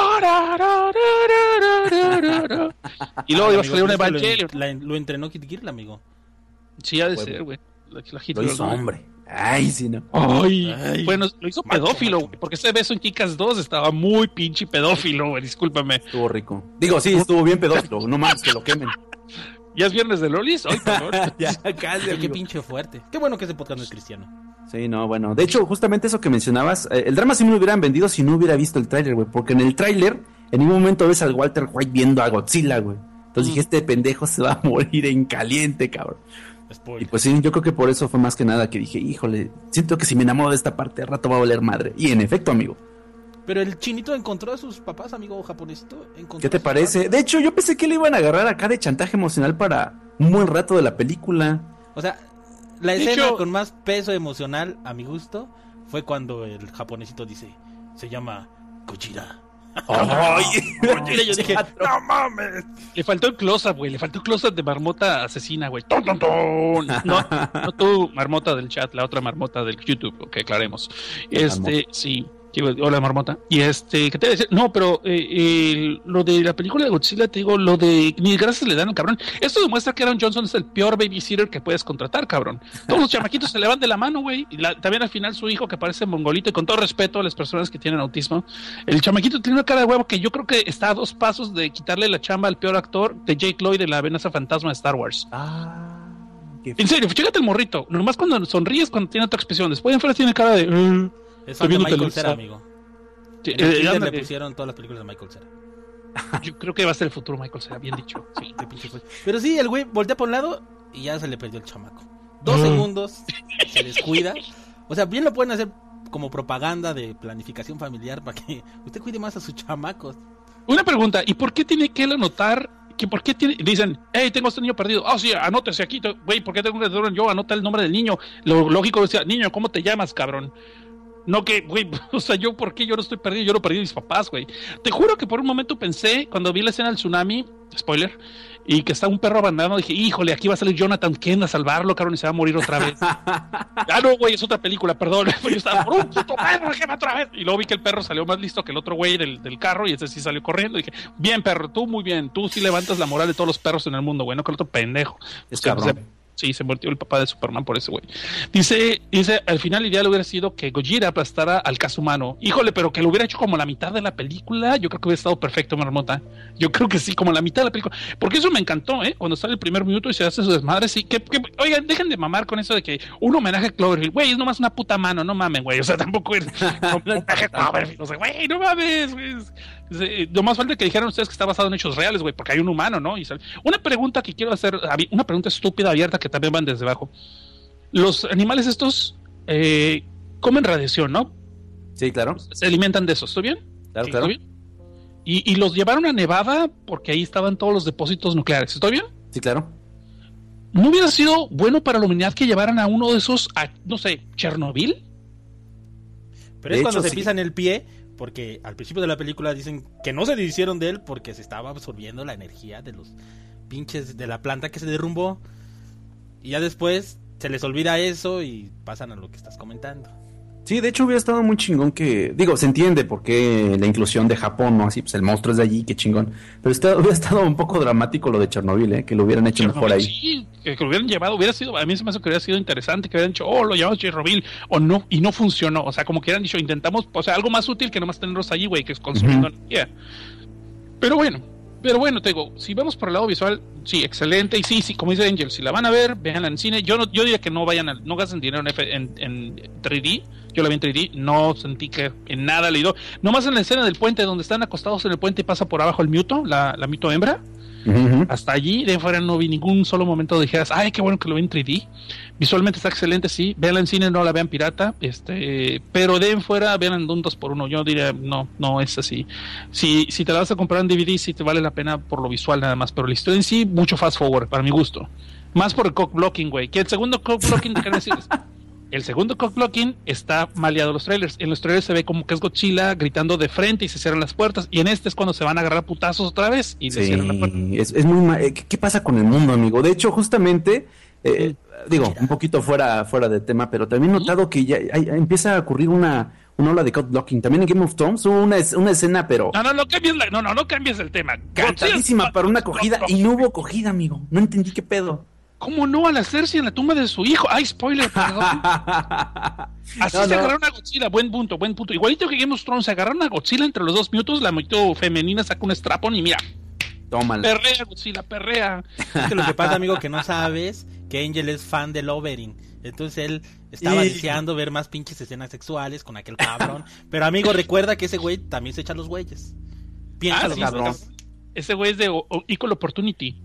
Y luego iba a salir un Evangelio. Lo entrenó Kid Girl, amigo. Sí, ha de ser, güey. La Hit Lo Girl, hizo ¿no? hombre. Ay, sí, no. Ay. Bueno, lo hizo pedófilo, güey, porque ese beso en Kikas 2 estaba muy pinche pedófilo, güey, discúlpame. Estuvo rico. Digo, sí, estuvo bien pedófilo. No más que lo quemen. ¿Ya es viernes de Lolis? Ay, perdón. Ya, casi, Qué amigo. pinche fuerte. Qué bueno que ese podcast no es cristiano. Sí, no, bueno. De hecho, justamente eso que mencionabas, el drama sí me lo hubieran vendido si no hubiera visto el tráiler, güey. Porque en el tráiler, en ningún momento ves al Walter White viendo a Godzilla, güey. Entonces dije, este pendejo se va a morir en caliente, cabrón. Y Spoiler. pues sí, yo creo que por eso fue más que nada que dije, híjole, siento que si me enamoro de esta parte, al rato va a valer madre. Y en efecto, amigo. Pero el chinito encontró a sus papás, amigo japonesito. ¿Qué te parece? De hecho, yo pensé que le iban a agarrar acá de chantaje emocional para un buen rato de la película. O sea, la De escena hecho- con más peso emocional, a mi gusto, fue cuando el japonesito dice, se llama Gojira. ¡Ay! Y yo dije, no mames. Le faltó el close-up, güey. Le faltó el close-up de marmota asesina, güey. ¡Ton, ton, ton! No tú, marmota del chat, la otra marmota del YouTube, que aclaremos. Sí. Hola, marmota. Y ¿qué te voy a decir? No, pero lo de la película de Godzilla, te digo, lo de ni gracias le dan al cabrón. Esto demuestra que Aaron Johnson es el peor babysitter que puedes contratar, cabrón. Todos los chamaquitos se le van de la mano, güey. Y también al final su hijo, que parece mongolito, y con todo respeto a las personas que tienen autismo, el chamaquito tiene una cara de huevo que yo creo que está a 2 pasos de quitarle la chamba al peor actor de Jake Lloyd de la amenaza fantasma de Star Wars. En serio, chécate el morrito. Nomás cuando sonríes, cuando tiene otra expresión. Después en fuera tiene cara de... Es Estoy fan de viendo Michael televisión. Cera, amigo. Sí, En el Twitter ándale. le pusieron todas las películas de Michael Cera. Yo creo que va a ser el futuro Michael Cera, bien dicho. Sí. Qué pinche fue. Pero sí, el güey voltea por un lado y ya se le perdió el chamaco. 2 segundos, se descuida. O sea, bien lo pueden hacer como propaganda de planificación familiar para que usted cuide más a sus chamacos. Una pregunta, ¿y por qué tiene que él anotar? ¿Por qué dicen, hey, tengo a este niño perdido? Sí, anótese aquí, güey, ¿por qué tengo que yo? Anota el nombre del niño. Lo lógico decía, niño, ¿cómo te llamas, cabrón? No que, güey, o sea, yo, ¿por qué yo no estoy perdido? Yo lo perdí a mis papás, güey. Te juro que por un momento pensé, cuando vi la escena del tsunami, spoiler, y que está un perro abandonado, dije, híjole, aquí va a salir Jonathan Kent a salvarlo, cabrón, y se va a morir otra vez. Ah, no, güey, es otra película, perdón. Yo estaba por un puto perro, que va otra vez. Y luego vi que el perro salió más listo que el otro güey del carro, y ese sí salió corriendo. Y dije, bien, perro, tú muy bien, tú sí levantas la moral de todos los perros en el mundo, güey, no que el otro pendejo. Es cabrón. Sí, se murió el papá de Superman por ese güey. Dice, al final el ideal hubiera sido que Gojira aplastara al caso humano. Híjole, pero que lo hubiera hecho como la mitad de la película, yo creo que hubiera estado perfecto, Marmota. Yo creo que sí, como la mitad de la película. Porque eso me encantó, cuando sale el primer minuto y se hace su desmadre, sí. Oigan, dejen de mamar con eso de que un homenaje a Cloverfield. Güey, es nomás una puta mano, no mamen, güey. O sea, tampoco es un homenaje a Cloverfield. O sea, güey, no mames, güey. Lo más falta que dijeran ustedes que está basado en hechos reales, güey, porque hay un humano, ¿no? Una pregunta que quiero hacer, una pregunta estúpida abierta que también van desde abajo. Los animales estos comen radiación, ¿no? Sí, claro. Se alimentan de eso, ¿estoy bien? Claro, ¿Sí, claro. ¿estoy bien? Y los llevaron a Nevada porque ahí estaban todos los depósitos nucleares, ¿estoy bien? Sí, claro. ¿No hubiera sido bueno para la humanidad que llevaran a uno de esos, no sé, Chernobyl? Pero De es cuando hecho, se sí. pisan el pie, porque al principio de la película dicen que no se deshicieron de él porque se estaba absorbiendo la energía de los pinches de la planta que se derrumbó. Y ya después se les olvida eso y pasan a lo que estás comentando. Sí, de hecho hubiera estado muy chingón que... Digo, se entiende por qué la inclusión de Japón, ¿no? Así, pues el monstruo es de allí, qué chingón. Pero hubiera estado un poco dramático lo de Chernobyl, que lo hubieran hecho mejor ahí. Sí, que lo hubieran llevado, hubiera sido, a mí se me hace que hubiera sido interesante, que hubieran dicho, lo llevamos a Chernobyl, o no, y no funcionó. O sea, como que hubieran dicho, intentamos, o sea, algo más útil que nomás tenerlos allí, güey, que es consumiendo energía. Pero bueno, te digo, si vamos por el lado visual, sí, excelente. Y sí, como dice Angel, si la van a ver, véanla en cine. Yo diría que no vayan, no gasten dinero en 3D. Yo la vi en 3D, no sentí que en nada le dio. Nomás en la escena del puente, donde están acostados en el puente y pasa por abajo el Mewtwo, la Mewtwo hembra. Hasta allí, de fuera no vi ningún solo momento de dijeras, ay, qué bueno que lo vi en 3D. Visualmente está excelente, sí. Véanla en cine, no la vean pirata. Pero de en fuera, vean en un 2x1. Yo diría, no es así. Si te la vas a comprar en DVD, sí te vale la pena por lo visual nada más. Pero la historia en sí, mucho fast forward, para mi gusto. Más por el cock blocking, güey. Que el segundo cock blocking, ¿qué decirles? El segundo cock blocking está maleado los trailers. En los trailers se ve como que es Godzilla gritando de frente y se cierran las puertas. Y en este es cuando se van a agarrar putazos otra vez y se cierran la puerta. Es muy mal. ¿Qué pasa con el mundo, amigo? De hecho, justamente, digo, un poquito fuera de tema, pero también he notado que ya empieza a ocurrir una ola de cock blocking. También en Game of Thrones hubo una escena, pero... No cambies el tema. Cantadísima para una acogida y no hubo acogida, amigo. No entendí qué pedo. ¿Cómo no? A la Cersei en la tumba de su hijo. ¡Ay, spoiler! Perdón. Así se agarraron a Godzilla. Buen punto. Igualito que Game of Thrones, se agarraron a Godzilla entre los 2 minutos. La Mewtwo femenina saca un strapón y mira. Tómala. Perrea, Godzilla, perrea. Es que lo que pasa, amigo, que no sabes que Angel es fan del Lovering. Entonces él estaba deseando ver más pinches escenas sexuales con aquel cabrón. Pero, amigo, recuerda que ese güey también se echa los güeyes. Piénsalo, sí, cabrón. Ese güey es de Equal Opportunity.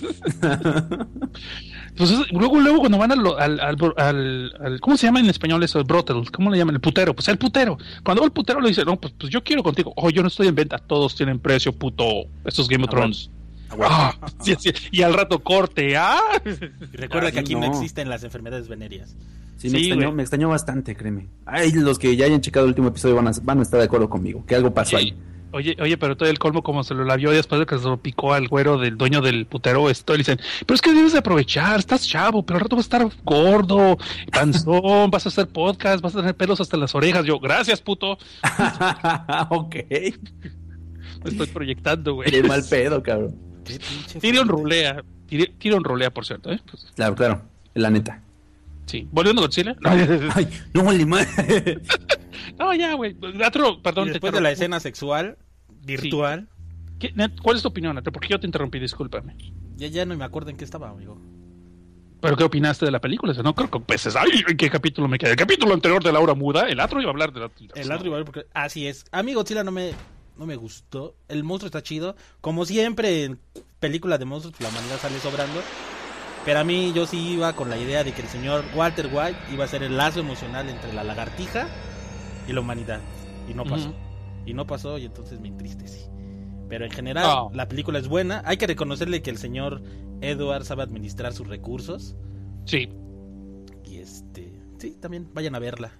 Entonces, luego cuando van al ¿cómo se llama en español eso? El brothel, ¿cómo le llaman? El putero. Pues el putero. Cuando va el putero le dice, no, pues yo quiero contigo. Yo no estoy en venta. Todos tienen precio, puto. Estos Game of Thrones. Sí. Y al rato corte. Y recuerda que aquí no existen las enfermedades venéreas. Sí, me extrañó bastante, créeme. Ay, los que ya hayan checado el último episodio van a estar de acuerdo conmigo, que algo pasó ahí. Oye, pero todo el colmo como se lo labió después de que se lo picó al güero del dueño del putero, le dicen, pero es que debes de aprovechar, estás chavo, pero al rato vas a estar gordo, panzón, vas a hacer podcast, vas a tener pelos hasta las orejas. Yo, gracias, puto. Ok. Me estoy proyectando, güey. Qué mal pedo, cabrón. Tyrion rolea, por cierto, Pues, Claro, la neta. sí. ¿Volviendo a Godzilla? Ay, no vale más. No, ya, güey. Perdón. Y después de la escena sexual, virtual. Sí. ¿Cuál es tu opinión, Atro? Porque yo te interrumpí, discúlpame. Ya no me acuerdo en qué estaba, amigo. ¿Pero qué opinaste de la película? No creo que peces. Ay, ¿en qué capítulo me quedé? El capítulo anterior de La Hora Muda, el Atro iba a hablar de la... El Atro iba a hablar porque... Así es. A mí Godzilla no me gustó. El monstruo está chido. Como siempre en películas de monstruos, la humanidad sale sobrando. Pero a mí yo sí iba con la idea de que el señor Walter White iba a ser el lazo emocional entre la lagartija y la humanidad. Y no pasó. Y no pasó y entonces me entristecí. Pero en general la película es buena. Hay que reconocerle que el señor Edward sabe administrar sus recursos. Sí. Y sí, también vayan a verla.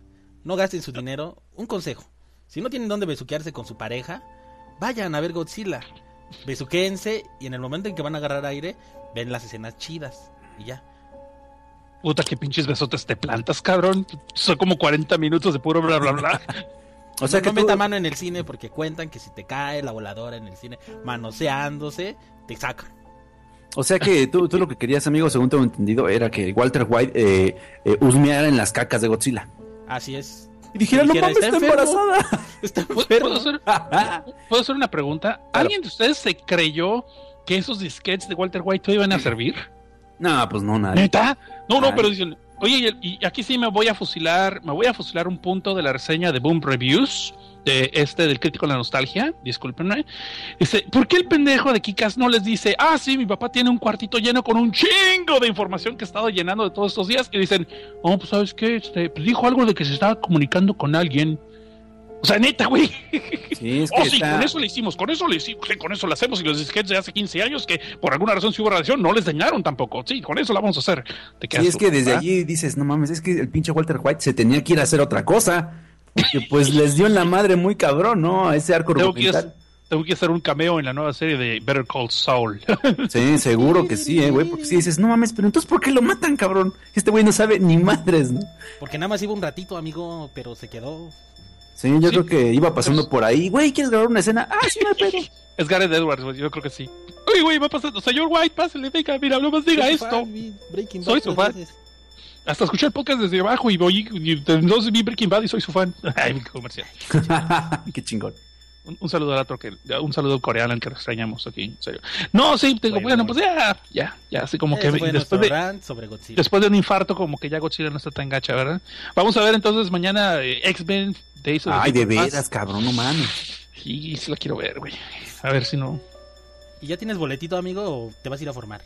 no gasten su dinero. Un consejo, si no tienen dónde besuquearse con su pareja, vayan a ver Godzilla. Besuquéense y en el momento en que van a agarrar aire, ven las escenas chidas y ya. Puta, qué pinches besotes te plantas, cabrón. Son como 40 minutos de puro bla, bla, bla. O sea, no meta mano en el cine porque cuentan que si te cae la voladora en el cine manoseándose, te sacan. O sea que tú lo que querías, amigo, según tengo entendido, era que Walter White husmeara en las cacas de Godzilla. Así es. Y dijera, no mames, está embarazada. Está ¿Puedo hacer una pregunta? Claro. ¿Alguien de ustedes se creyó que esos disquetes de Walter White te iban a servir? No, pues no, nadie. ¿Neta? No, pero dicen, oye, y aquí sí me voy a fusilar un punto de la reseña de Boom Reviews, del crítico de la nostalgia, discúlpenme. Dice, ¿por qué el pendejo de Kick-Ass no les dice, sí, mi papá tiene un cuartito lleno con un chingo de información que he estado llenando de todos estos días? Y dicen, pues ¿sabes qué? Pues dijo algo de que se estaba comunicando con alguien. O sea, neta, güey. Sí, es que sí, con eso le hicimos, con eso lo hacemos. Y los disquetes de hace 15 años que por alguna razón si hubo radiación no les dañaron tampoco. Sí, con eso la vamos a hacer. Sí, es que desde allí dices, no mames, es que el pinche Walter White se tenía que ir a hacer otra cosa. Porque pues les dio en la madre muy cabrón, ¿no? A ese arco argumental. Tengo que hacer un cameo en la nueva serie de Better Call Saul. Sí, seguro que sí, güey. Porque si dices, no mames, pero entonces ¿por qué lo matan, cabrón? Este güey no sabe ni madres, ¿no? Porque nada más iba un ratito, amigo, pero se quedó. Sí, yo creo que iba pasando por ahí. Güey, ¿quieres grabar una escena? Sí, me pedo. Es Gareth Edwards, güey, yo creo que sí. Uy, güey, va pasando. Señor White, pásale, venga, mira, no más diga esto. Soy su fan. Hasta escuché el podcast desde abajo y entonces vi Breaking Bad y soy su fan. Ay, mi comercial. Qué chingón. Un saludo al otro un saludo coreano al que extrañamos aquí, en serio. No, sí, bueno, pues ya, así como que después de un infarto, como que ya Godzilla no está tan gacha, ¿verdad? Vamos a ver entonces mañana X-Men Days of the Ay, de veras, cabrón, no mames. Sí, la quiero ver, güey. A ver si no. ¿Y ya tienes boletito, amigo, o te vas a ir a formar?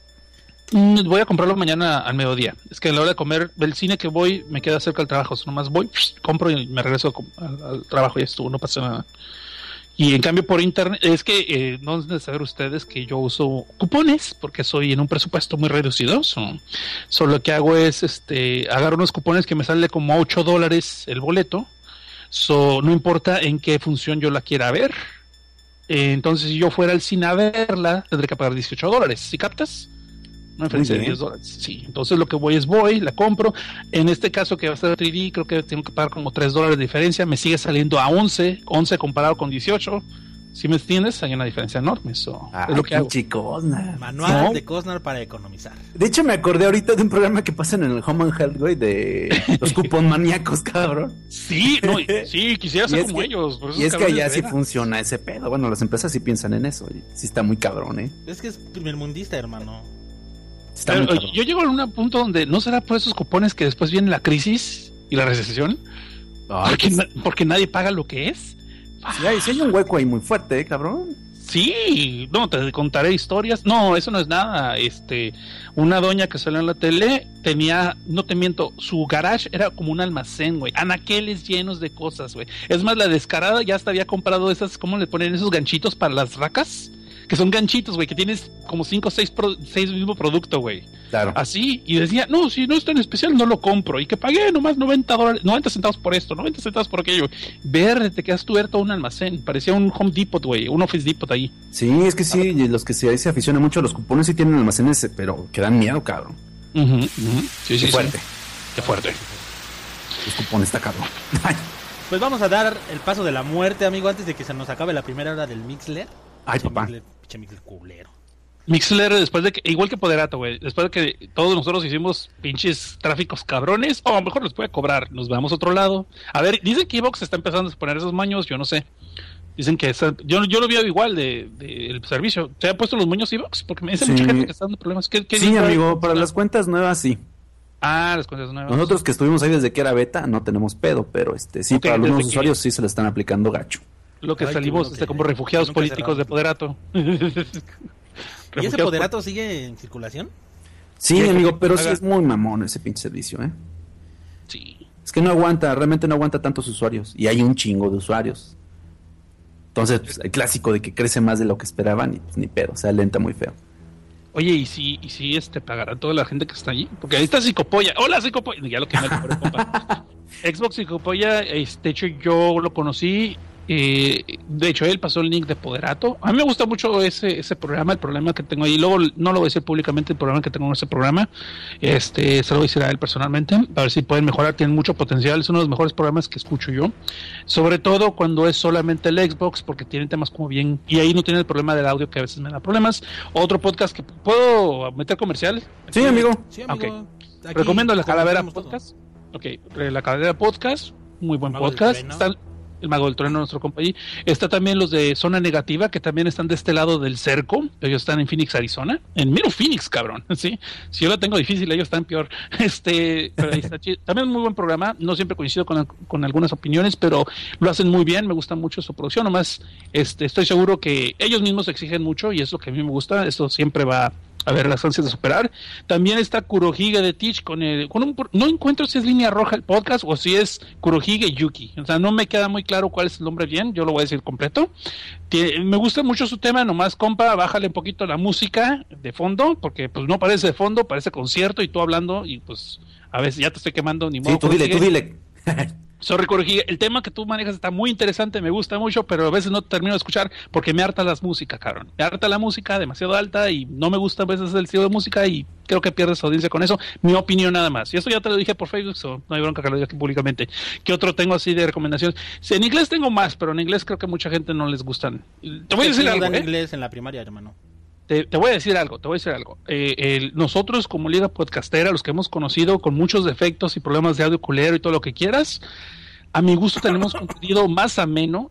Voy a comprarlo mañana al mediodía. Es que a la hora de comer, del cine que voy, me queda cerca del trabajo. Nomás voy, compro y me regreso al trabajo y ya estuvo, no pasa nada. Y en cambio por internet, es que no deben saber ustedes que yo uso cupones, porque soy en un presupuesto muy reducido. Solo que hago es, agarro unos cupones que me sale como $8 el boleto. No importa en qué función yo la quiera ver. Entonces si yo fuera al cine a verla, tendré que pagar $18. ¿Sí captas? Una diferencia de $10. Sí, entonces lo que voy, la compro. En este caso que va a ser 3D, creo que tengo que pagar como $3 de diferencia. Me sigue saliendo a 11 comparado con 18. ¿Sí me entiendes? Hay una diferencia enorme. Eso es lo que hago. Cosnar. Manual de Cosnar para economizar. De hecho, me acordé ahorita de un programa que pasan en el Home and Health, güey, de los cupón maníacos, cabrón. Sí, quisiera ser como ellos. Y es que allá sí funciona ese pedo. Bueno, las empresas sí piensan en eso. Y sí está muy cabrón, ¿eh? Es que es primermundista, hermano. Pero, yo llego a un punto donde no será por esos cupones que después viene la crisis y la recesión. Porque nadie paga lo que es. Sí, hay un hueco ahí muy fuerte, cabrón. Sí, no, te contaré historias. No, eso no es nada. Una doña que salió en la tele tenía, no te miento, su garage era como un almacén, güey. Anaqueles llenos de cosas, güey. Es más, la descarada ya hasta había comprado esas, ¿cómo le ponen esos ganchitos para las racas? Que son ganchitos, güey, que tienes como 5 o 6 mismo producto, güey. Claro. Así, y decía, no, si no es tan especial, no lo compro. Y que pagué nomás $90 centavos por esto, 90 centavos por aquello. Verde, te quedas tú ver todo un almacén. Parecía un Home Depot, güey, un Office Depot ahí. Sí, es que sí, los que se aficionan mucho a los cupones sí tienen almacenes, pero que dan miedo, cabrón. Sí, Qué fuerte. Qué fuerte. Los cupones está cabrón. Pues vamos a dar el paso de la muerte, amigo, antes de que se nos acabe la primera hora del Mixler. Ay, papá. Mixler culero. Mixler, después de que, igual que Poderato, güey, después de que todos nosotros hicimos pinches tráficos cabrones, o a lo mejor les puede cobrar, nos vamos a otro lado. A ver, dicen que Evox está empezando a poner esos maños, yo no sé. Dicen que yo lo veo igual de el servicio. ¿Se han puesto los moños Evox? Porque me dicen mucha gente que está dando problemas. ¿Qué sí, amigo, para las cuentas nuevas sí. Las cuentas nuevas. Nosotros que estuvimos ahí desde que era beta no tenemos pedo, pero sí, para algunos usuarios sí se le están aplicando gacho. Lo que salimos como refugiados políticos de Poderato. ¿Y ese Poderato sigue en circulación? Sí, amigo, pero sí es muy mamón ese pinche servicio, ¿eh? Sí. Es que realmente no aguanta tantos usuarios. Y hay un chingo de usuarios. Entonces, pues, el clásico de que crece más de lo que esperaban y pues ni pedo, o sea, lenta muy feo. Oye, ¿y si pagará toda la gente que está allí? Porque ahí está Psicopolla. ¡Hola, Psicopolla! Ya lo que me compa. Xbox Psicopolla, de hecho yo lo conocí, de hecho él pasó el link de Poderato. A mí me gusta mucho ese programa, el problema que tengo ahí, luego no lo voy a decir públicamente el problema que tengo en ese programa, se lo voy a decir a él personalmente, a ver si pueden mejorar, tienen mucho potencial, es uno de los mejores programas que escucho yo, sobre todo cuando es solamente el Xbox, porque tienen temas como bien, y ahí no tiene el problema del audio que a veces me da problemas. Otro podcast que ¿puedo meter comercial? Sí, amigo. Sí, amigo. Okay. Aquí Recomiendo La Calavera comentamos Podcast. Ok, La Calavera Podcast, muy buen Mago del podcast. Trueno. Está el Mago del Trueno, nuestro compañero. Está también los de Zona Negativa, que también están de este lado del cerco. Ellos están en Phoenix, Arizona. En mero Phoenix, cabrón. Sí. Si yo la tengo difícil, ellos están peor. Pero ahí está chido. También un muy buen programa. No siempre coincido con algunas opiniones, pero lo hacen muy bien. Me gusta mucho su producción. Nomás estoy seguro que ellos mismos exigen mucho y es lo que a mí me gusta. Esto siempre va a ver las ansias de superar. También está Kurohige de Teach no encuentro si es Línea Roja el podcast o si es Kurohige Yuki. O sea, no me queda muy claro cuál es el nombre bien, yo lo voy a decir completo. Me gusta mucho su tema, nomás compa, bájale un poquito la música de fondo, porque pues no parece de fondo, parece concierto y tú hablando y pues a veces ya te estoy quemando ni modo. Sí, tú dile. Sorry, Kurohige, el tema que tú manejas está muy interesante, me gusta mucho, pero a veces no termino de escuchar porque me harta las músicas, cabrón. Me harta la música demasiado alta y no me gusta a veces el estilo de música y creo que pierdes audiencia con eso. Mi opinión nada más. Y eso ya te lo dije por Facebook, no hay bronca que lo diga aquí públicamente. ¿Qué otro tengo así de recomendaciones? Sí, en inglés tengo más, pero en inglés creo que mucha gente no les gustan. Te voy a decir algo, en inglés en la primaria, hermano. Te voy a decir algo. Nosotros como Liga Podcastera, los que hemos conocido con muchos defectos y problemas de audio culero y todo lo que quieras, a mi gusto tenemos contenido más ameno,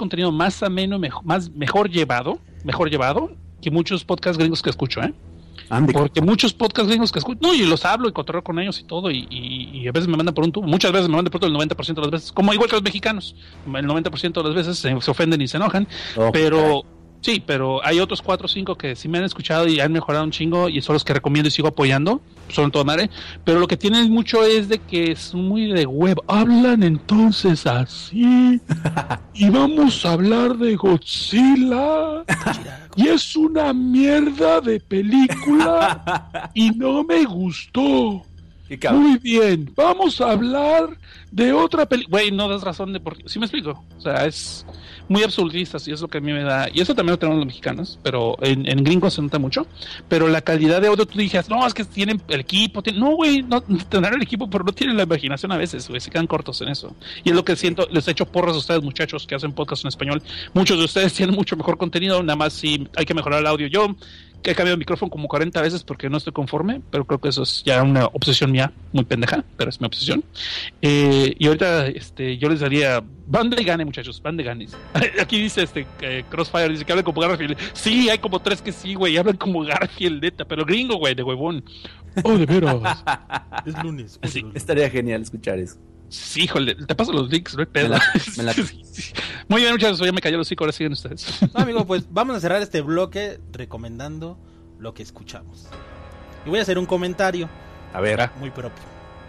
mejor llevado que muchos podcasts gringos que escucho, porque muchos podcasts gringos que escucho, y los hablo y cotorreo con ellos y todo, y a veces me mandan por un tubo, muchas veces me mandan por todo el 90% de las veces, como igual que los mexicanos, el 90% de las veces se ofenden y se enojan, pero sí, pero hay otros 4 o 5 que sí me han escuchado y han mejorado un chingo y son los que recomiendo y sigo apoyando, son toda madre, pero lo que tienen mucho es de que es muy de web, hablan entonces así y vamos a hablar de Godzilla y es una mierda de película y no me gustó. Muy bien, vamos a hablar de otra película. Güey, no das razón de por qué. ¿Sí me explico? O sea, es muy absolutista, y es lo que a mí me da. Y eso también lo tenemos los mexicanos, pero en gringos se nota mucho. Pero la calidad de audio, tú dijeras, no, es que tienen el equipo. No, güey, no tendrán el equipo, pero no tienen la imaginación a veces, güey, se quedan cortos en eso. Y es lo que siento, les echo porras a ustedes, muchachos, que hacen podcast en español. Muchos de ustedes tienen mucho mejor contenido, nada más si hay que mejorar el audio. Yo que he cambiado el micrófono como 40 veces porque no estoy conforme, pero creo que eso es ya una obsesión mía, muy pendeja, pero es mi obsesión. Y ahorita yo les daría Van de Gane, muchachos, Van de Gane. Aquí dice Crossfire, dice que hablan como Garfield. Sí, hay como 3 que sí, güey, hablan como Garfield, neta, pero gringo, güey, de huevón. Oh, de veras. Es lunes. Sí. Estaría genial escuchar eso. Sí, híjole, te paso los links, no hay pedo. Me la... Muy bien, muchachos, ya me cayó el hocico, ahora siguen ustedes. No, amigo, pues vamos a cerrar este bloque recomendando lo que escuchamos. Y voy a hacer un comentario. A ver. Muy propio.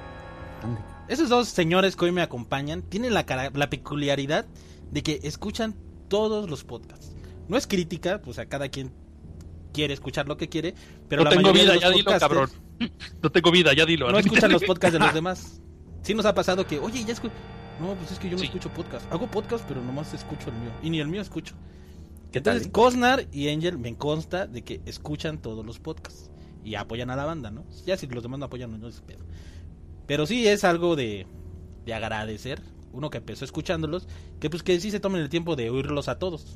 Esos dos señores que hoy me acompañan tienen la peculiaridad de que escuchan todos los podcasts. No es crítica, pues a cada quien quiere escuchar lo que quiere, pero no la tengo mayoría vida, de los ya dilo, cabrón. No tengo vida, ya dilo. No escuchan los podcasts de los demás. Sí nos ha pasado que, oye, ya escucho. No, pues es que yo no escucho podcast. Hago podcast, pero nomás escucho el mío. Y ni el mío escucho. Entonces, Cosnar y Angel me consta de que escuchan todos los podcasts. Y apoyan a la banda, ¿no? Ya si los demás no apoyan, no es pedo. Pero sí es algo de agradecer. Uno que empezó escuchándolos, que pues que sí se tomen el tiempo de oírlos a todos.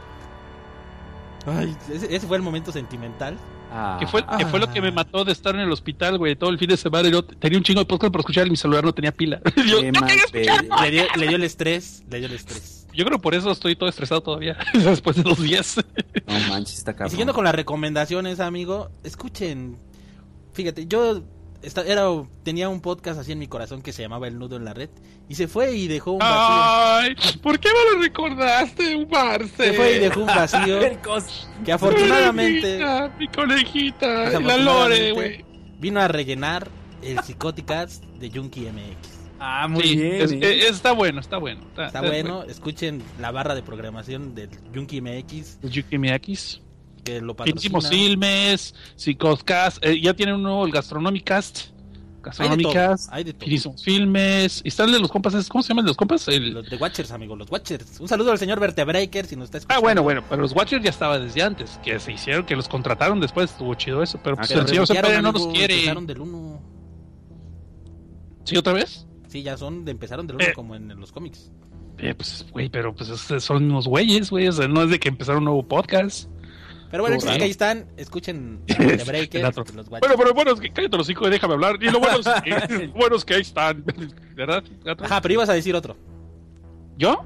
Ay, ese fue el momento sentimental. Que fue lo que me mató de estar en el hospital, güey, todo el fin de semana. Yo tenía un chingo de podcast para escuchar y mi celular no tenía pila. Yo quería escuchar. Le dio el estrés. Yo creo por eso estoy todo estresado todavía, después de 2 días. No manches, está cabrón. Y siguiendo con las recomendaciones, amigo, escuchen. Fíjate, yo tenía un podcast así en mi corazón que se llamaba El Nudo en la Red y se fue y dejó un vacío. Ay, ¿por qué me lo recordaste, Marce? Se fue y dejó un vacío que afortunadamente mi conejita, la Lore, güey, vino a rellenar el Psicóticas de Junkie MX. Ah, muy bien. Está bueno. Está bueno. Escuchen la barra de programación del Junkie MX. Junkie MX. Que lo patrocina. Hicimos Filmes, Psicodcast, ya tienen uno, el Gastronomicast. gastronómicas, Hay de todo. finísimos filmes. Y está el de los compas, ¿cómo se llaman los compas? Los de Watchers, amigo, los Watchers. Un saludo al señor Vertebreaker si nos está escuchando. Bueno, pero los Watchers ya estaba desde antes, que se hicieron, que los contrataron después, estuvo chido eso, pero pues Pero el señor Sempere no amigo, los quiere. Empezaron del 1. ¿Sí, otra vez? Sí, ya empezaron del 1 como en los cómics. Pues, güey, pero pues son unos güeyes, güey, o sea, no es de que empezaron un nuevo podcast. Pero bueno, chicos, que ahí están, escuchen Vertebreaker, los Watchers. Bueno, es que cállate los hijos y déjame hablar. Y lo bueno es que ahí están, ¿verdad, gato? Ajá, pero ibas a decir otro. ¿Yo?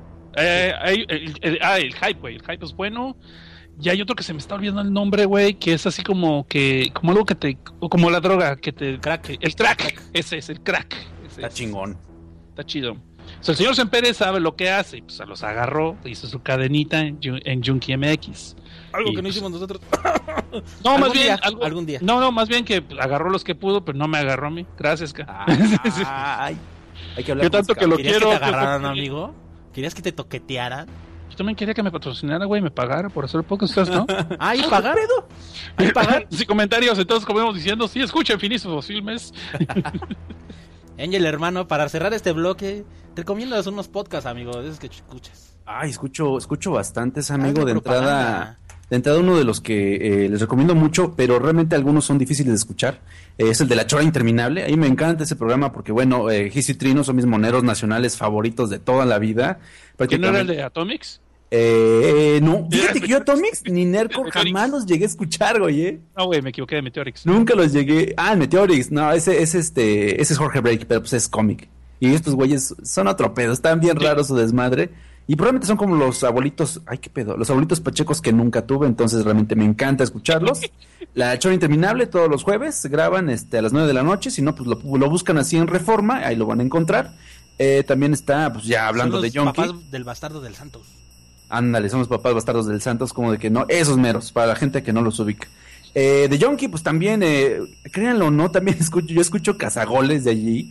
El hype, güey. El hype es bueno. Y hay otro que se me está olvidando el nombre, güey, que es así como algo que te, como la droga que te, Crack. el crack. Ese es el crack. Está chingón. Está chido. O sea, el señor Sempere sabe lo que hace, y pues los agarró, hizo su cadenita en Junkie MX. Algo Y, que no pues, hicimos nosotros. No, Algún más bien día, algún día. No, más bien que agarró los que pudo, pero no me agarró a mí. Gracias, Ay, hay que hablar Yo tanto con que lo ¿Querías quiero. que te agarraran, amigo? ¿Querías que te toquetearan? Yo también quería que me patrocinara, güey, me pagara por hacer el podcast, ¿ustedes no? Ah, ¿y pagar? ¿Y pagar? Sí, comentarios, entonces como íbamos diciendo, sí, escuchen finísimos filmes. Angel, hermano, para cerrar este bloque, recomiendas unos podcasts, amigo, de esos que escuchas. Ay, escucho bastantes, amigo. Algo De entrada, uno de los que les recomiendo mucho, pero realmente algunos son difíciles de escuchar. Es el de La Chora Interminable. Ahí me encanta ese programa porque, bueno, Giz y Trino son mis moneros nacionales favoritos de toda la vida. ¿Quién no era el de Atomics? No, fíjate que yo Atomics ni Nerco jamás los llegué a escuchar, güey, No, güey, me equivoqué de Meteorix. Nunca los llegué. Ah, el Meteorix. No, ese es Jorge Break, pero pues es cómic. Y estos güeyes son otro pedo. Están bien raros su desmadre. Y probablemente son como los abuelitos. Ay, qué pedo. Los abuelitos pachecos que nunca tuve. Entonces realmente me encanta escucharlos. La Chora Interminable todos los jueves. Se graban a las 9 de la noche. Si no, pues lo buscan así en Reforma. Ahí lo van a encontrar. También está, pues ya hablando de Yonki. Papás del bastardo del Santos. Ándale, son los papás bastardos del Santos, como de que no, esos meros, para la gente que no los ubica. De Yonki, pues también, créanlo o no, también yo escucho cazagoles de allí.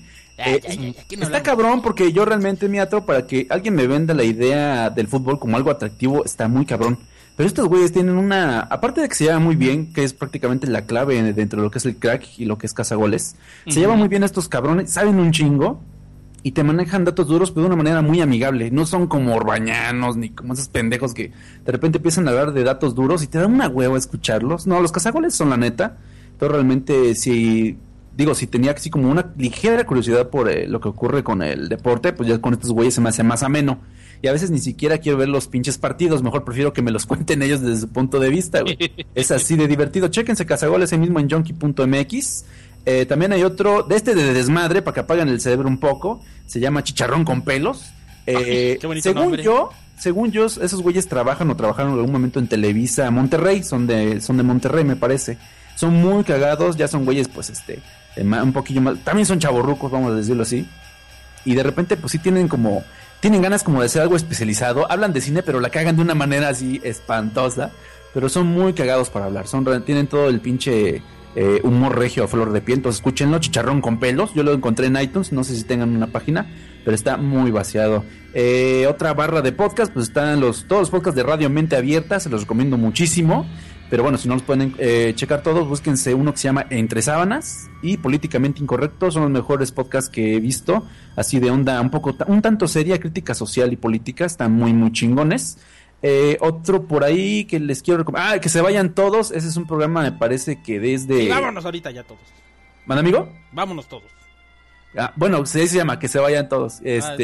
Está cabrón porque yo realmente me atro para que alguien me venda la idea del fútbol como algo atractivo, está muy cabrón. Pero estos güeyes tienen aparte de que se lleva muy bien, que es prácticamente la clave dentro de lo que es el crack y lo que es cazagoles, se lleva muy bien estos cabrones, saben un chingo. Y te manejan datos duros, pero de una manera muy amigable. No son como orbañanos, ni como esos pendejos que de repente empiezan a hablar de datos duros y te dan una hueva escucharlos. No, los cazagoles son la neta. Pero realmente, si tenía así como una ligera curiosidad por lo que ocurre con el deporte, pues ya con estos güeyes se me hace más ameno. Y a veces ni siquiera quiero ver los pinches partidos. Mejor prefiero que me los cuenten ellos desde su punto de vista, güey. Es así de divertido. Chéquense cazagoles ahí mismo en junkie.mx. También hay otro, de desmadre, para que apaguen el cerebro un poco. Se llama Chicharrón con Pelos. Qué bonito nombre. Según yo, esos güeyes trabajaron en algún momento en Televisa Monterrey. Son de Monterrey, me parece. Son muy cagados, ya son güeyes, pues, un poquillo más. También son chavorrucos, vamos a decirlo así. Y de repente, pues sí tienen ganas como de hacer algo especializado. Hablan de cine, pero la cagan de una manera así espantosa. Pero son muy cagados para hablar. Tienen todo el pinche humor regio a flor de piel. Entonces escúchenlo, Chicharrón con Pelos. Yo lo encontré en iTunes, no sé si tengan una página, pero está muy vaciado. Otra barra de podcast, pues están todos los podcasts de Radio Mente Abierta, se los recomiendo muchísimo. Pero bueno, si no los pueden checar todos, búsquense uno que se llama Entre Sábanas y Políticamente Incorrecto. Son los mejores podcasts que he visto, así de onda un tanto seria, crítica social y política. Están muy muy chingones. Otro por ahí que les quiero recomendar. Que se vayan todos. Ese es un programa, me parece que desde... Y vámonos ahorita ya todos. ¿Man, amigo? Vámonos todos. Bueno, se llama Que se vayan todos.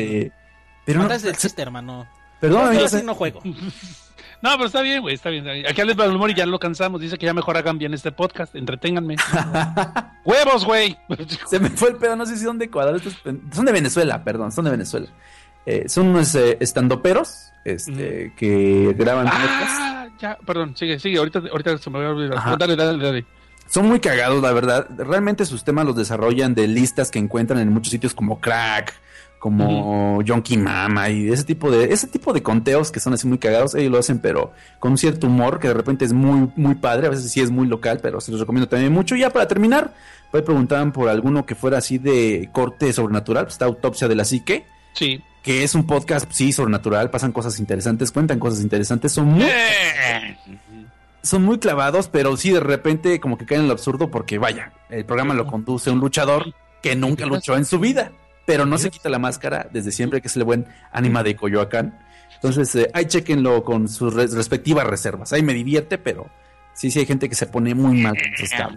Pero no es el chiste, hermano. Perdón, amigo. Así no juego. No, pero está bien, güey, está bien. Aquí al el humor y ya lo cansamos. Dice que ya mejor hagan bien este podcast. Entreténganme. ¡Huevos, güey! Se me fue el pedo, no sé si son de Ecuador. Son de Venezuela, perdón, son de Venezuela. Son unos estandoperos que graban podcast. Ya, perdón, sigue. Ahorita se me va a olvidar. Dale. Son muy cagados, la verdad. Realmente sus temas los desarrollan de listas que encuentran en muchos sitios como Crack, como Yonki Mama y ese tipo de conteos que son así muy cagados. Ellos lo hacen, pero con un cierto humor que de repente es muy, muy padre. A veces sí es muy local, pero se los recomiendo también mucho. Y ya para terminar, pues preguntaban por alguno que fuera así de corte sobrenatural. Pues está Autopsia de la Psique. Sí. Que es un podcast, sí, sobrenatural. Pasan cosas interesantes, cuentan cosas interesantes. Son muy clavados, pero sí de repente como que caen en lo absurdo porque vaya, el programa lo conduce un luchador que nunca luchó en su vida, pero no se quita la máscara desde siempre, que es el buen Ánima de Coyoacán. Entonces, ahí chequenlo con sus respectivas reservas. Ahí me divierte, pero sí hay gente que se pone muy mal con esos cables.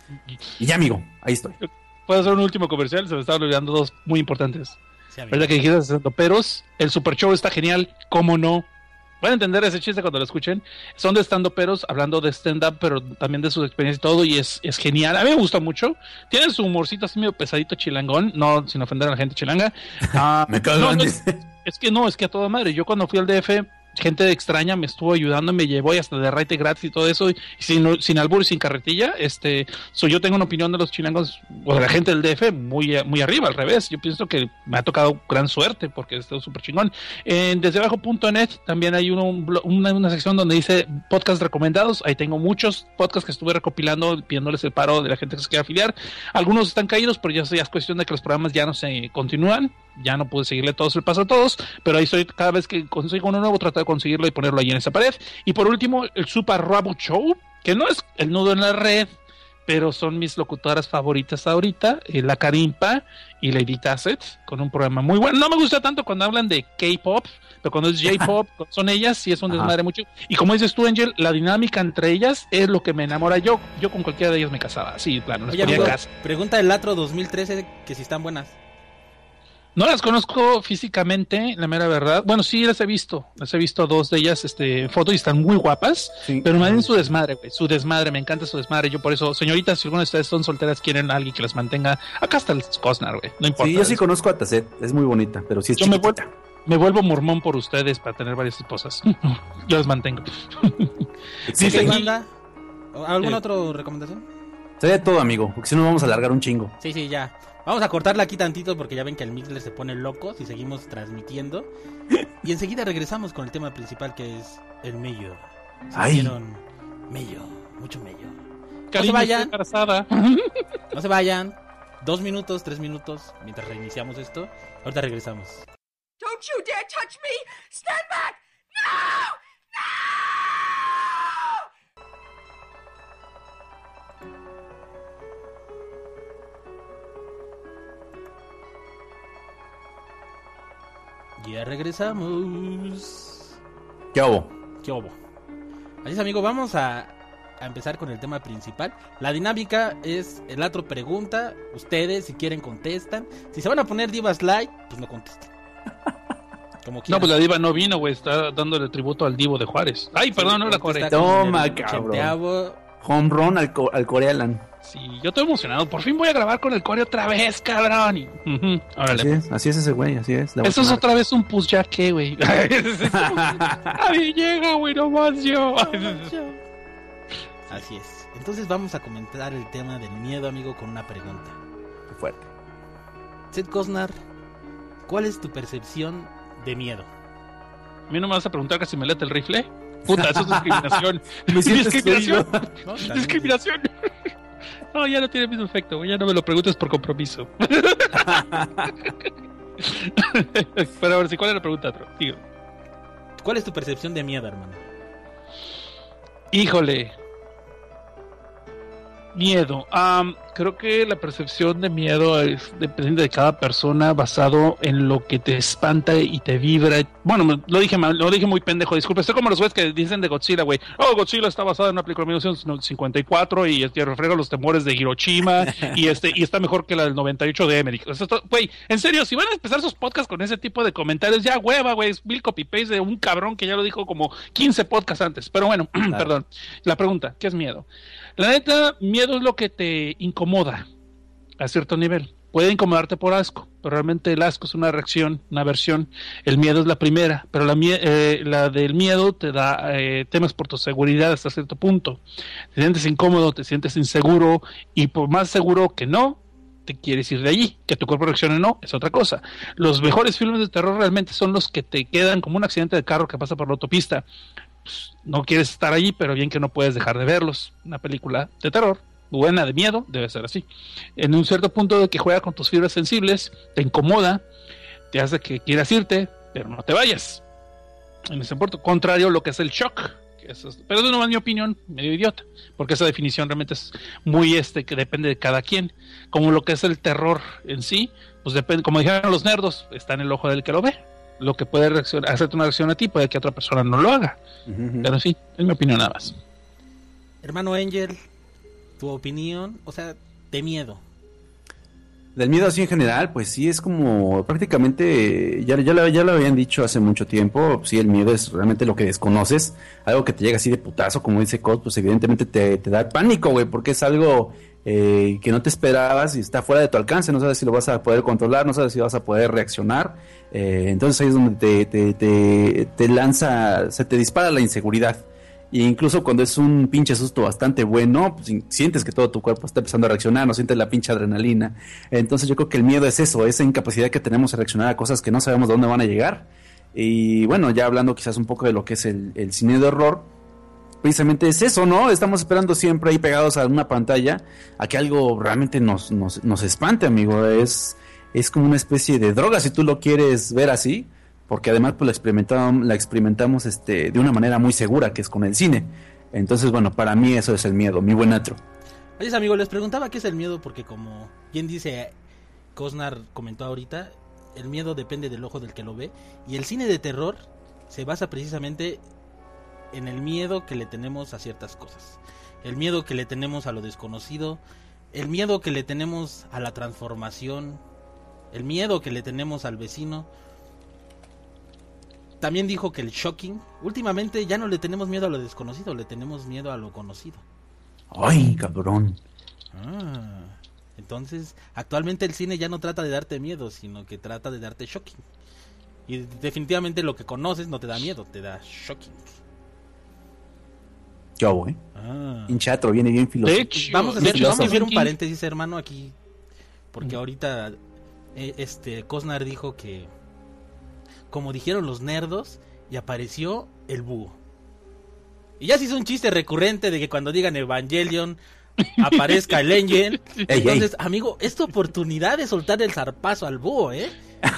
Y ya, amigo, ahí estoy. ¿Puedo hacer un último comercial? Se me estaban olvidando dos muy importantes. Sí, ¿Verdad que dijiste estandoperos? El Super Show está genial, ¿cómo no? Van a entender ese chiste cuando lo escuchen. Son de estandoperos hablando de stand-up, pero también de sus experiencias y todo, y es genial. A mí me gusta mucho. Tienen su humorcito así medio pesadito chilangón, no sin ofender a la gente chilanga. Me cagan. Es que a toda madre. Yo cuando fui al DF, gente extraña me estuvo ayudando, me llevó y hasta de raite gratis y todo eso, y sin albur y sin carretilla. Yo tengo una opinión de los chilangos o de la gente del DF muy arriba, al revés. Yo pienso que me ha tocado gran suerte porque estoy súper chingón. En desdeabajo.net también hay una sección donde dice podcast recomendados. Ahí tengo muchos podcasts que estuve recopilando, pidiéndoles el paro de la gente que se quiere afiliar. Algunos están caídos, pero ya es cuestión de que los programas ya no se continúan. Ya no pude seguirle todos el paso a todos, pero ahí estoy, cada vez que consigo uno nuevo trato de conseguirlo y ponerlo ahí en esa pared. Y por último, el Super Rabo Show, que no es el nudo en la red, pero son mis locutoras favoritas ahorita, la Karimpa y Lady Tasset, con un programa muy bueno. No me gusta tanto cuando hablan de K-pop, pero cuando es J-pop, son ellas, sí es un desmadre mucho. Y como dices tú, Angel, la dinámica entre ellas es lo que me enamora. Yo con cualquiera de ellas me casaba, sí, claro. Oye, amigo, pregunta del Latro 2013 que si están buenas. No las conozco físicamente, la mera verdad. Bueno, sí las he visto dos de ellas, fotos, y están muy guapas, sí. Pero me dan su desmadre, güey, me encanta su desmadre. Yo por eso, señoritas, si alguna de ustedes son solteras, quieren a alguien que las mantenga, acá está el Cosnar, güey, no importa. Sí, yo sí conozco a Tasset, es muy bonita, pero sí es chiquita. Me vuelvo mormón por ustedes para tener varias esposas. Yo las mantengo. ¿Dice banda? ¿Alguna otra recomendación? Sería todo, amigo, porque si no vamos a alargar un chingo. Sí, ya. Vamos a cortarla aquí tantito porque ya ven que el Mixler se pone loco si seguimos transmitiendo. Y enseguida regresamos con el tema principal, que es el mello. Mello, mucho mello. No se vayan. No se vayan. 2 minutos, 3 minutos mientras reiniciamos esto. Ahorita regresamos. Don't you dare touch me! Stand back! No! Ya regresamos. ¿Qué hubo? Así es, amigo, vamos a empezar con el tema principal. La dinámica es: el Latro pregunta, ustedes si quieren contestan. Si se van a poner divas light, pues no contesten. Como quieran. No, pues la diva no vino, güey, está dándole tributo al divo de Juárez. Ay, perdón, no era correcto. Toma, cabrón. Home run al Corealan. Sí, yo estoy emocionado. Por fin voy a grabar con el Core otra vez, cabrón. Órale. Así es ese güey, así es. Eso es otra vez un push ya que, güey. Ahí llega, güey, nomás yo. Así es. Entonces vamos a comentar el tema del miedo, amigo, con una pregunta. Qué fuerte. Seth Cosnar, ¿cuál es tu percepción de miedo? ¿A mí no me vas a preguntar que si me late el rifle? Puta, eso es discriminación. Discriminación. No, ya no tiene el mismo efecto, güey. Ya no me lo preguntes por compromiso. Pero a ver, ¿cuál es la pregunta, tío? ¿Cuál es tu percepción de miedo, hermano? Híjole. Miedo. Creo que la percepción de miedo depende de cada persona, basado en lo que te espanta y te vibra. Bueno, lo dije muy pendejo, disculpe. Estoy como los güeyes que dicen de Godzilla, güey. Godzilla está basada en una película de 1954 y refleja los temores de Hiroshima y está mejor que la del 98 de Emmerich. Güey, en serio, si van a empezar sus podcasts con ese tipo de comentarios, ya hueva, güey. Es Bill copy-paste de un cabrón que ya lo dijo como 15 podcasts antes. Pero bueno, claro. Perdón. La pregunta, ¿qué es miedo? La neta, miedo es lo que te incomoda a cierto nivel. Puede incomodarte por asco, pero realmente el asco es una reacción, una aversión. El miedo es la primera, pero la del miedo te da temas por tu seguridad hasta cierto punto. Te sientes incómodo, te sientes inseguro, y por más seguro que no, te quieres ir de allí. Que tu cuerpo reaccione o no, es otra cosa. Los mejores filmes de terror realmente son los que te quedan como un accidente de carro que pasa por la autopista. No quieres estar allí, pero bien que no puedes dejar de verlos. Una película de terror buena, de miedo, debe ser así. En un cierto punto de que juega con tus fibras sensibles, te incomoda, te hace que quieras irte, pero no te vayas. En ese punto contrario, lo que es el shock, Pero de nuevo, mi opinión, medio idiota, porque esa definición realmente es muy que depende de cada quien. Como lo que es el terror en sí, pues depende, como dijeron los nerdos, está en el ojo del que lo ve. Lo que puede hacerte una reacción a ti puede que otra persona no lo haga. Pero sí, es mi opinión nada más. Hermano Angel, tu opinión, o sea, de miedo. Del miedo así en general, pues sí, es como prácticamente, ya lo habían dicho hace mucho tiempo, sí, el miedo es realmente lo que desconoces, algo que te llega así de putazo, como dice Cod, pues evidentemente te da pánico, güey, porque es algo que no te esperabas y está fuera de tu alcance, no sabes si lo vas a poder controlar, no sabes si vas a poder reaccionar, entonces ahí es donde te lanza, se te dispara la inseguridad. E incluso cuando es un pinche susto bastante bueno, pues, sientes que todo tu cuerpo está empezando a reaccionar, no sientes la pinche adrenalina. Entonces yo creo que el miedo es eso, esa incapacidad que tenemos de reaccionar a cosas que no sabemos de dónde van a llegar. Y bueno, ya hablando quizás un poco de lo que es el cine de horror, precisamente es eso, ¿no? Estamos esperando siempre ahí pegados a una pantalla a que algo realmente nos espante, amigo. Es como una especie de droga, si tú lo quieres ver así. Porque además pues la experimentamos de una manera muy segura, que es con el cine. Entonces, bueno, para mí eso es el miedo, mi buen Atro. Oye, amigo, les preguntaba qué es el miedo porque como bien dice Cosnar comentó ahorita, el miedo depende del ojo del que lo ve. Y el cine de terror se basa precisamente en el miedo que le tenemos a ciertas cosas. El miedo que le tenemos a lo desconocido, el miedo que le tenemos a la transformación, el miedo que le tenemos al vecino. También dijo que el shocking, últimamente ya no le tenemos miedo a lo desconocido, le tenemos miedo a lo conocido. ¡Ay, cabrón! Entonces, actualmente el cine ya no trata de darte miedo, sino que trata de darte shocking. Y definitivamente lo que conoces no te da miedo, te da shocking. Yo, güey. Hinchatro, viene bien filosófico. Vamos a hacer un paréntesis, hermano, aquí. Porque ahorita Cosnar dijo que como dijeron los nerdos, y apareció el búho. Y ya se hizo un chiste recurrente de que cuando digan Evangelion aparezca el Angel. Entonces, amigo, es tu oportunidad de soltar el zarpazo al búho, ¿eh?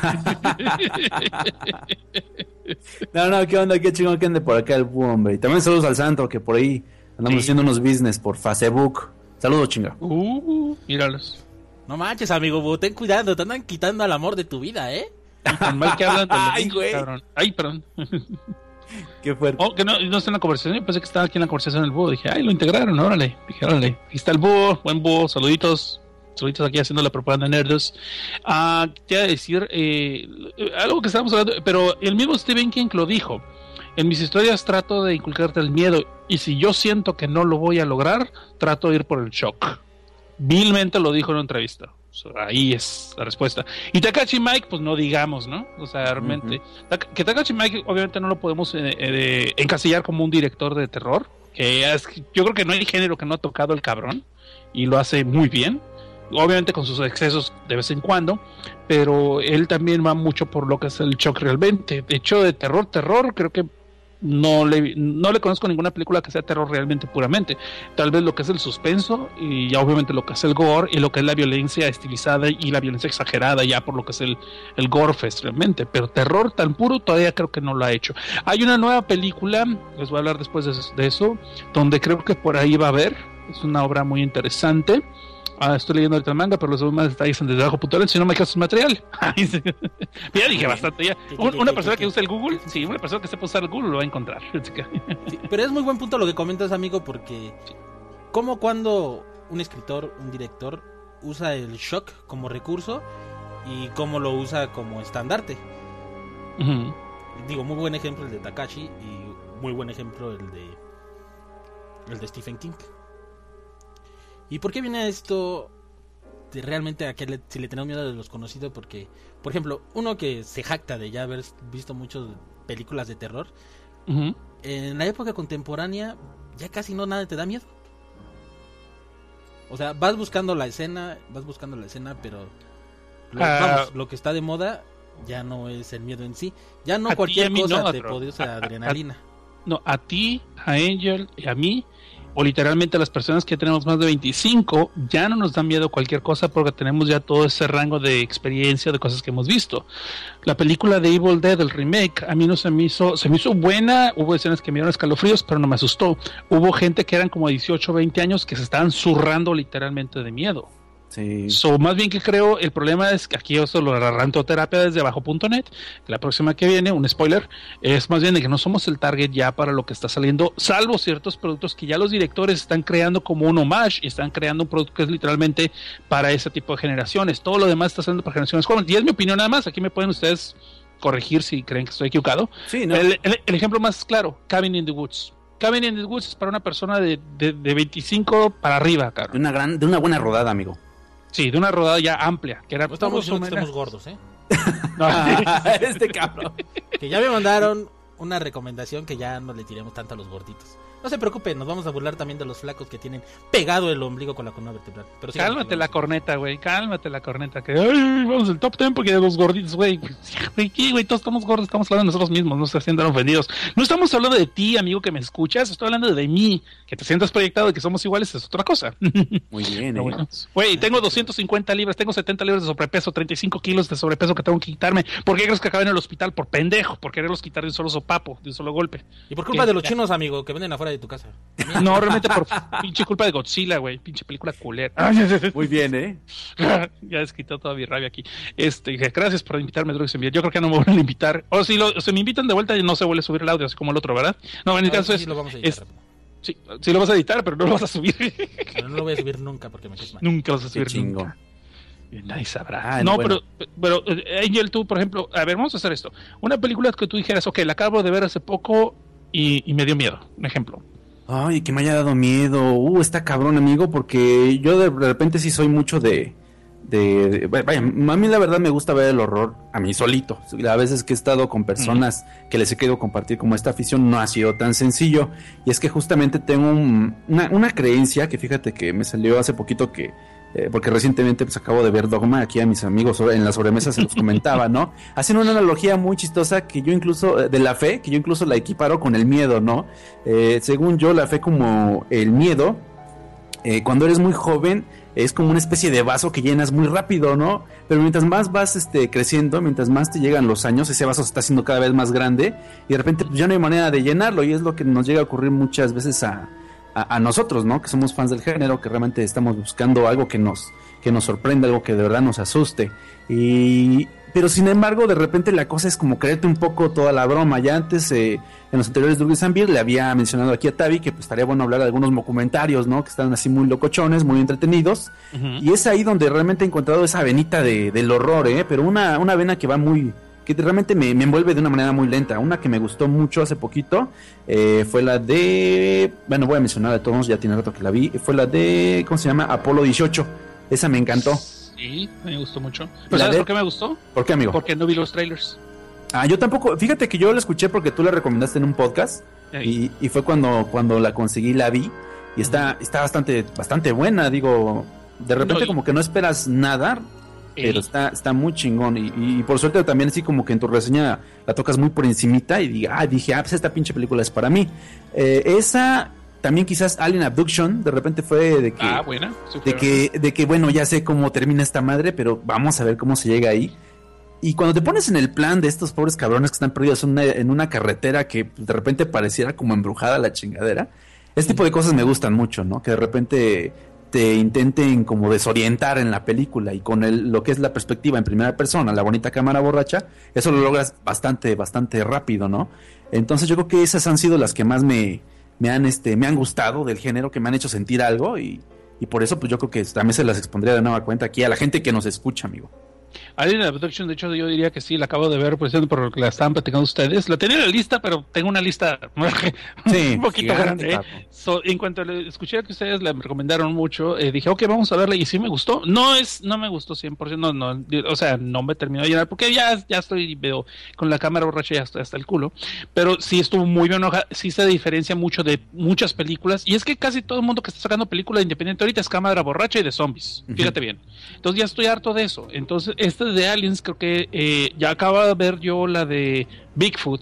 No, ¿qué onda? Qué chingón que ande por acá el búho, hombre. Y también saludos al Santo, que por ahí andamos haciendo unos business por Facebook. Saludos, chinga. Míralos. No manches, amigo búho, ten cuidado, te andan quitando al amor de tu vida, ¿eh? Tan mal que hablan. Ay, güey. Cabrón. Ay, perdón. Qué fuerte. Que no está en la conversación. Yo pensé que estaba aquí en la conversación el búho. Dije, lo integraron, órale. Dije, órale. Aquí está el búho, buen búho, saluditos. Saluditos aquí haciendo la propaganda de Nerdos. Quería decir algo que estábamos hablando, pero el mismo Stephen King lo dijo. En mis historias trato de inculcarte el miedo, y si yo siento que no lo voy a lograr, trato de ir por el shock. Vilmente lo dijo en una entrevista. O sea, ahí es la respuesta. Y Takashi Mike, pues no digamos, ¿no? O sea, realmente que Takashi Mike obviamente no lo podemos encasillar como un director de terror, yo creo que no hay género que no ha tocado el cabrón, y lo hace muy bien, obviamente con sus excesos de vez en cuando, pero él también va mucho por lo que es el shock realmente. De hecho, de terror, creo que no le conozco ninguna película que sea terror realmente puramente. Tal vez lo que es el suspenso, y ya obviamente lo que es el gore, y lo que es la violencia estilizada y la violencia exagerada, ya por lo que es el gore fest realmente, pero terror tan puro todavía creo que no lo ha hecho. Hay una nueva película, les voy a hablar después de eso, donde creo que por ahí va a haber, es una obra muy interesante. Estoy leyendo ahorita el manga, pero los demás detalles en debajo.net, si no me quedo sin material. Ya dije bastante ya. Una persona que usa el Google, sí, una persona que sepa usar el Google lo va a encontrar. Sí, pero es muy buen punto lo que comentas, amigo, porque como cuando un escritor, un director usa el shock como recurso y cómo lo usa como estandarte. Digo, muy buen ejemplo el de Takashi y muy buen ejemplo el de Stephen King. ¿Y por qué viene esto de realmente a que si le tenemos miedo a lo desconocido? Porque, por ejemplo, uno que se jacta de ya haber visto muchas películas de terror, en la época contemporánea ya casi nada te da miedo. O sea, vas buscando la escena, pero lo que está de moda ya no es el miedo en sí. Ya no cualquier cosa te produce adrenalina. A ti, a Angel y a mí, o literalmente a las personas que tenemos más de 25 ya no nos da miedo cualquier cosa porque tenemos ya todo ese rango de experiencia de cosas que hemos visto. La película de Evil Dead, el remake, a mí no se me hizo buena, hubo escenas que me dieron escalofríos, pero no me asustó. Hubo gente que eran como 18 o 20 años que se estaban zurrando literalmente de miedo. Sí. Más bien que creo, el problema es que aquí yo solo arranco terapia desde abajo.net. La próxima que viene, un spoiler, es más bien de que no somos el target ya para lo que está saliendo, salvo ciertos productos que ya los directores están creando como un homage y están creando un producto que es literalmente para ese tipo de generaciones. Todo lo demás está saliendo para generaciones jóvenes. Y es mi opinión nada más. Aquí me pueden ustedes corregir si creen que estoy equivocado. Sí, ¿no? El ejemplo más claro, Cabin in the Woods. Cabin in the Woods es para una persona de 25 para arriba, claro. De una buena rodada, amigo. Sí, de una rodada ya amplia. Que era No estamos diciendo que estemos gordos, No, Este cabrón. Que ya me mandaron una recomendación que ya no le tiremos tanto a los gorditos. No se preocupen, nos vamos a burlar también de los flacos que tienen pegado el ombligo con la columna vertebral. Pero sí, cálmate la corneta, güey. Cálmate la corneta. Que ay, vamos al top 10 porque de los gorditos, güey. Güey, todos estamos gordos, estamos hablando de nosotros mismos, no se sientan ofendidos. No estamos hablando de ti, amigo, que me escuchas. Estoy hablando de mí. Que te sientas proyectado de que somos iguales es otra cosa. Muy bien, Bueno, güey, tengo 250 libras, tengo 70 libras de sobrepeso, 35 kilos de sobrepeso que tengo que quitarme. ¿Por qué crees que acabé en el hospital? Por pendejo, por quererlos quitar de un solo sopapo, de un solo golpe. Y por culpa de los chinos, amigo, que venden afuera de tu casa. No, realmente por pinche culpa de Godzilla, güey. Pinche película culera. Muy bien, Ya desquitó toda mi rabia aquí. Gracias por invitarme, Drugs en Video. Yo creo que no me vuelven a invitar. O si me invitan de vuelta, no se vuelve a subir el audio, así como el otro, ¿verdad? No, en el caso sí lo vamos a editar. Sí lo vas a editar, pero no lo vas a subir. Pero no lo voy a subir nunca porque me caes mal. Nunca lo vas a subir. Chingo. Nunca. Nadie sabrá. Bueno. pero Angel, tú, por ejemplo, a ver, vamos a hacer esto. Una película que tú dijeras, ok, la acabo de ver hace poco y me dio miedo. Un ejemplo. Ay, que me haya dado miedo. Está cabrón, amigo, porque yo de repente sí soy mucho vaya, a mí la verdad me gusta ver el horror a mí solito. A veces que he estado con personas que les he querido compartir como esta afición, no ha sido tan sencillo. Y es que justamente tengo una creencia que fíjate que me salió hace poquito que... porque recientemente pues acabo de ver Dogma, aquí a mis amigos en la sobremesa se los comentaba, ¿no? Hacen una analogía muy chistosa que yo incluso, de la fe, que yo incluso la equiparo con el miedo, ¿no? Según yo, la fe como el miedo, cuando eres muy joven, es como una especie de vaso que llenas muy rápido, ¿no? Pero mientras más vas creciendo, mientras más te llegan los años, ese vaso se está haciendo cada vez más grande y de repente pues, ya no hay manera de llenarlo y es lo que nos llega a ocurrir muchas veces a nosotros, ¿no? Que somos fans del género, que realmente estamos buscando algo que nos sorprenda, algo que de verdad nos asuste. Pero sin embargo, de repente la cosa es como creerte un poco toda la broma. Ya antes, en los anteriores Drugs and Beer, le había mencionado aquí a Tavi que pues estaría bueno hablar de algunos documentarios, ¿no? Que están así muy locochones, muy entretenidos. Uh-huh. Y es ahí donde realmente he encontrado esa venita del horror, pero una vena que va muy... que realmente me envuelve de una manera muy lenta. Una que me gustó mucho hace poquito fue la de... Bueno, voy a mencionar de todos, ya tiene rato que la vi. Fue la de... ¿cómo se llama? Apolo 18. Esa me encantó. Sí, me gustó mucho. ¿Pero sabes por qué me gustó? ¿Por qué, amigo? Porque no vi los trailers. Yo tampoco. Fíjate que yo la escuché porque tú la recomendaste en un podcast. Y fue cuando la conseguí, la vi. Y está bastante buena. Digo, de repente como que no esperas nada... Pero está muy chingón y por suerte también así como que en tu reseña la tocas muy por encimita y dije, pues esta pinche película es para mí. Esa, también quizás Alien Abduction, de repente fue de que... buena. De que bueno, ya sé cómo termina esta madre, pero vamos a ver cómo se llega ahí. Y cuando te pones en el plan de estos pobres cabrones que están perdidos en una carretera que de repente pareciera como embrujada la chingadera, este tipo de cosas me gustan mucho, ¿no? Que de repente... te intenten como desorientar en la película y con lo que es la perspectiva en primera persona, la bonita cámara borracha, eso lo logras bastante rápido, ¿no? Entonces yo creo que esas han sido las que más me han gustado del género, que me han hecho sentir algo y por eso pues yo creo que también se las expondría de nueva cuenta aquí a la gente que nos escucha, amigo. Alien Abduction, de hecho yo diría que sí, la acabo de ver por lo que la estaban platicando ustedes. La tenía en la lista, pero tengo una lista un poquito grande. En cuanto escuché que ustedes la recomendaron mucho, dije, ok, vamos a verla y sí me gustó. No me gustó 100%, no, o sea, no me terminó de llenar porque ya veo con la cámara borracha ya estoy hasta el culo. Pero sí estuvo muy bien, sí se diferencia mucho de muchas películas y es que casi todo el mundo que está sacando películas independientes ahorita es cámara borracha y de zombies. Fíjate bien. Entonces ya estoy harto de eso. Entonces esta de Aliens, creo que ya acabo de ver yo la de Bigfoot,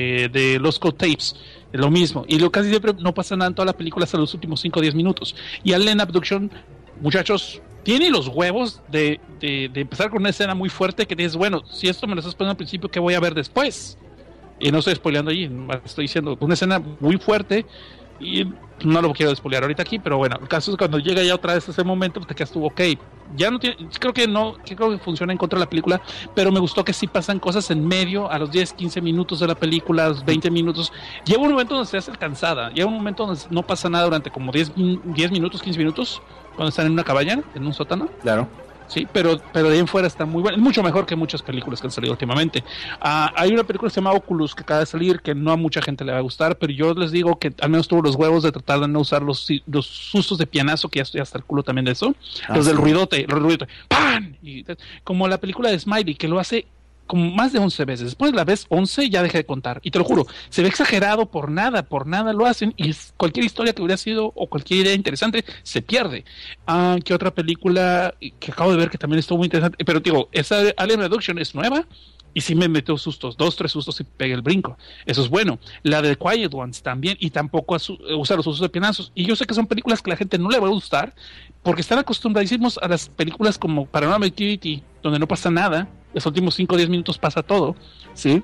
de los Code Tapes, lo mismo. Y lo casi siempre no pasa nada en toda la película hasta los últimos 5 o 10 minutos. Y Alien Abduction, muchachos, tiene los huevos de empezar con una escena muy fuerte que dices, bueno, si esto me lo estás poniendo al principio, ¿qué voy a ver después? Y no estoy spoileando allí, estoy diciendo una escena muy fuerte y no lo quiero spoilear ahorita aquí, pero bueno, el caso es cuando llega ya otra vez ese momento, pues te quedas tú, ok, ya no tiene, creo que funciona en contra de la película, pero me gustó que sí pasan cosas en medio, a los 10, 15 minutos de la película, a los 20 minutos, llega un momento donde se hace cansada, llega un momento donde no pasa nada durante como 10 minutos, 15 minutos, cuando están en una cabaña, en un sótano. Claro. Sí, pero de ahí en fuera está muy bueno. Es mucho mejor que muchas películas que han salido últimamente. Hay una película que se llama Oculus que acaba de salir, que no a mucha gente le va a gustar, pero yo les digo que al menos tuvo los huevos de tratar de no usar los sustos de pianazo, que ya estoy hasta el culo también de eso. Los del ruidote, ¡pam! Y como la película de Smiley, que lo hace como más de 11 veces. Después de la vez 11 ya dejé de contar. Y te lo juro, se ve exagerado por nada lo hacen. Y cualquier historia que hubiera sido o cualquier idea interesante se pierde. ¿Qué otra película que acabo de ver que también estuvo muy interesante? Pero digo, esa Alien Reduction es nueva y sí me metió sustos, 2, 3 sustos y pegué el brinco. Eso es bueno. La de Quiet Ones también, y tampoco usa los usos de pianazos. Y yo sé que son películas que a la gente no le va a gustar porque están acostumbradísimos a las películas como Paranormal Activity, donde no pasa nada. Los últimos 5 o 10 minutos pasa todo, ¿sí?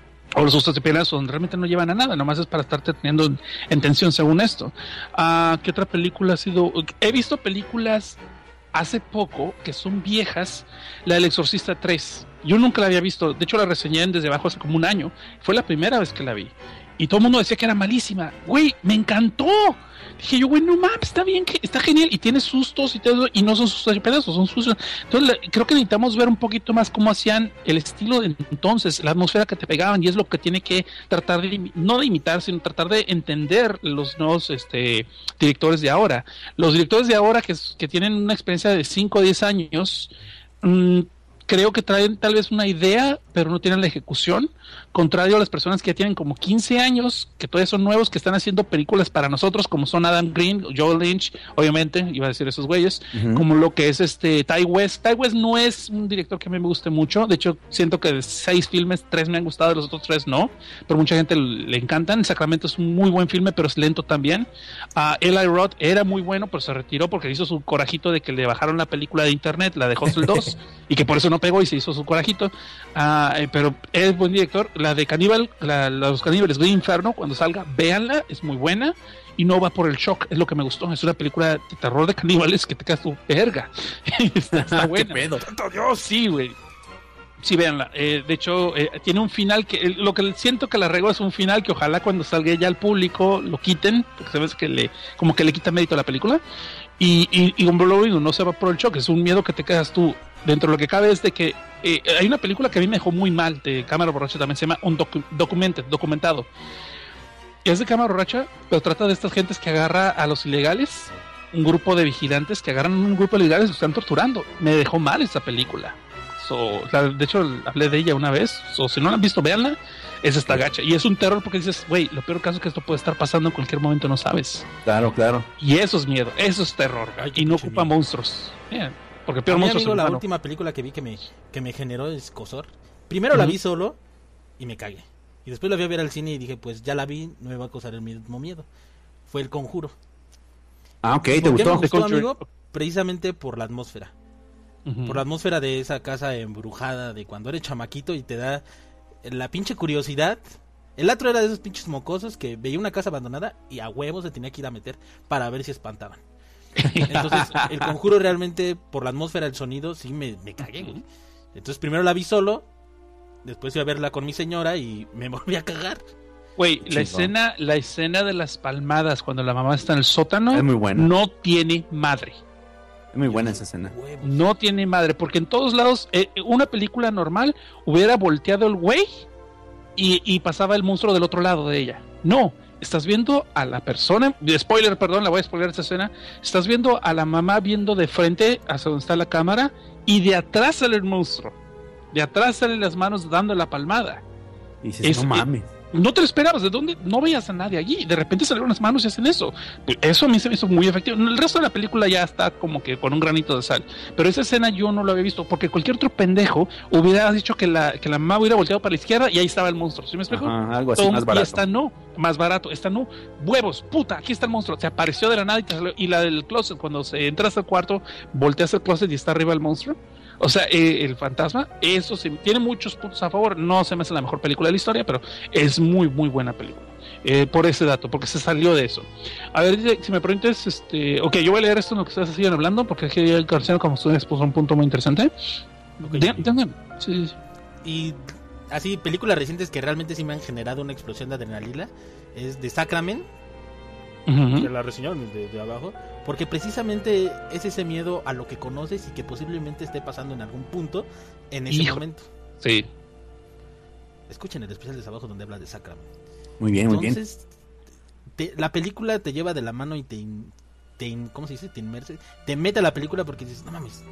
O los sustos de pianazo, donde realmente no llevan a nada, nomás es para estarte teniendo en tensión según esto. ¿Qué otra película ha sido? He visto películas hace poco que son viejas. La del Exorcista 3, yo nunca la había visto, de hecho la reseñé en Desde Abajo hace como un año, fue la primera vez que la vi. Y todo el mundo decía que era malísima. Güey, me encantó. Dije yo, güey, no mames, está bien, está genial. Y tiene sustos y todo, y no son sustos de pedazos, son sustos. Entonces, creo que necesitamos ver un poquito más cómo hacían el estilo de entonces, la atmósfera que te pegaban, y es lo que tiene que tratar de, no de imitar, sino tratar de entender los nuevos directores de ahora. Los directores de ahora que tienen una experiencia de 5 o 10 años, creo que traen tal vez una idea, pero no tienen la ejecución, contrario a las personas que ya tienen como 15 años, que todavía son nuevos, que están haciendo películas para nosotros, como son Adam Green, Joel Lynch, obviamente, iba a decir esos güeyes, como lo que es Ty West. Ty West no es un director que a mí me guste mucho, de hecho siento que de 6 filmes, 3 me han gustado, los otros 3 no, pero mucha gente le encantan. Sacramento es un muy buen filme, pero es lento también. Eli Roth era muy bueno, pero se retiró porque hizo su corajito de que le bajaron la película de internet, la de Hostel 2, y que por eso no pegó y se hizo su corajito, pero es buen director. La de Caníbal, los Caníbales de Inferno, cuando salga, véanla, es muy buena y no va por el shock, es lo que me gustó. Es una película de terror de caníbales que te quedas tu verga. Está buena. ¿Qué pedo? Yo sí, güey. Sí, véanla. De hecho, tiene un final que lo que siento que la regla es un final que ojalá cuando salga ya al público lo quiten, porque sabes que como que le quita mérito a la película. Y como lo digo, no se va por el shock, es un miedo que te quedas tú. Dentro de lo que cabe es de que hay una película que a mí me dejó muy mal, de cámara borracha también, se llama Documentado. Es de cámara borracha, pero trata de estas gentes que agarra a los ilegales, un grupo de vigilantes que agarran un grupo de ilegales y los están torturando. Me dejó mal esa película. De hecho, hablé de ella una vez. Si no la han visto, véanla. Es esta gacha. Y es un terror porque dices, güey, lo peor caso es que esto puede estar pasando en cualquier momento, no sabes. Claro, claro. Y eso es miedo, eso es terror. Y no ocupa monstruos. Porque peor monstruos. Amigo, la última película que vi que me generó escozor. Primero la vi solo y me cagué. Y después la vi a ver al cine y dije, pues ya la vi, no me va a causar el mismo miedo. Fue El Conjuro. Ok, ¿te gustó? Me gustó, amigo, precisamente por la atmósfera. Por la atmósfera de esa casa embrujada de cuando eres chamaquito y te da la pinche curiosidad. El otro era de esos pinches mocosos que veía una casa abandonada y a huevos se tenía que ir a meter para ver si espantaban. Entonces, El Conjuro realmente, por la atmósfera, el sonido, sí me cagué, güey. Entonces primero la vi solo, después fui a verla con mi señora y me volví a cagar. Güey, la escena de las palmadas cuando la mamá está en el sótano es muy buena. No tiene madre. Es muy buena esa escena. No tiene madre, porque en todos lados, una película normal hubiera volteado el güey y pasaba el monstruo del otro lado de ella. No, estás viendo a la persona, spoiler, perdón, la voy a spoiler esa escena. Estás viendo a la mamá viendo de frente hacia donde está la cámara y de atrás sale el monstruo. De atrás salen las manos dando la palmada. Y dices, no mames. no te lo esperabas, ¿de dónde? No veías a nadie allí, de repente salieron las manos y hacen eso. Pues eso a mí se me hizo muy efectivo. El resto de la película ya está como que con un granito de sal, pero esa escena yo no lo había visto, porque cualquier otro pendejo hubiera dicho que la mamá hubiera volteado para la izquierda y ahí estaba el monstruo, ¿sí me explico? Ajá, algo así, más barato. Y esta no, más barato, esta no, huevos, puta, aquí está el monstruo, se apareció de la nada y te salió. Y la del closet, cuando entras al cuarto, volteas el closet y está arriba el monstruo. O sea, el fantasma, eso sí, tiene muchos puntos a favor. No se me hace la mejor película de la historia, pero es muy, muy buena película. Por ese dato, porque se salió de eso. A ver, si me preguntas, ok, yo voy a leer esto en lo que ustedes siguen hablando, porque aquí el García, como ustedes, puso un punto muy interesante. Sí. Y así, películas recientes que realmente sí me han generado una explosión de adrenalina es The Sacrament. Uh-huh. Que la reseñaron de abajo, porque precisamente es ese miedo a lo que conoces y que posiblemente esté pasando en algún punto en ese momento. Sí. Escuchen el especial de abajo donde habla de Sacrament. Muy bien, Entonces, la película te lleva de la mano y ¿cómo se dice? Te inmerse, te mete a la película porque dices, no mames.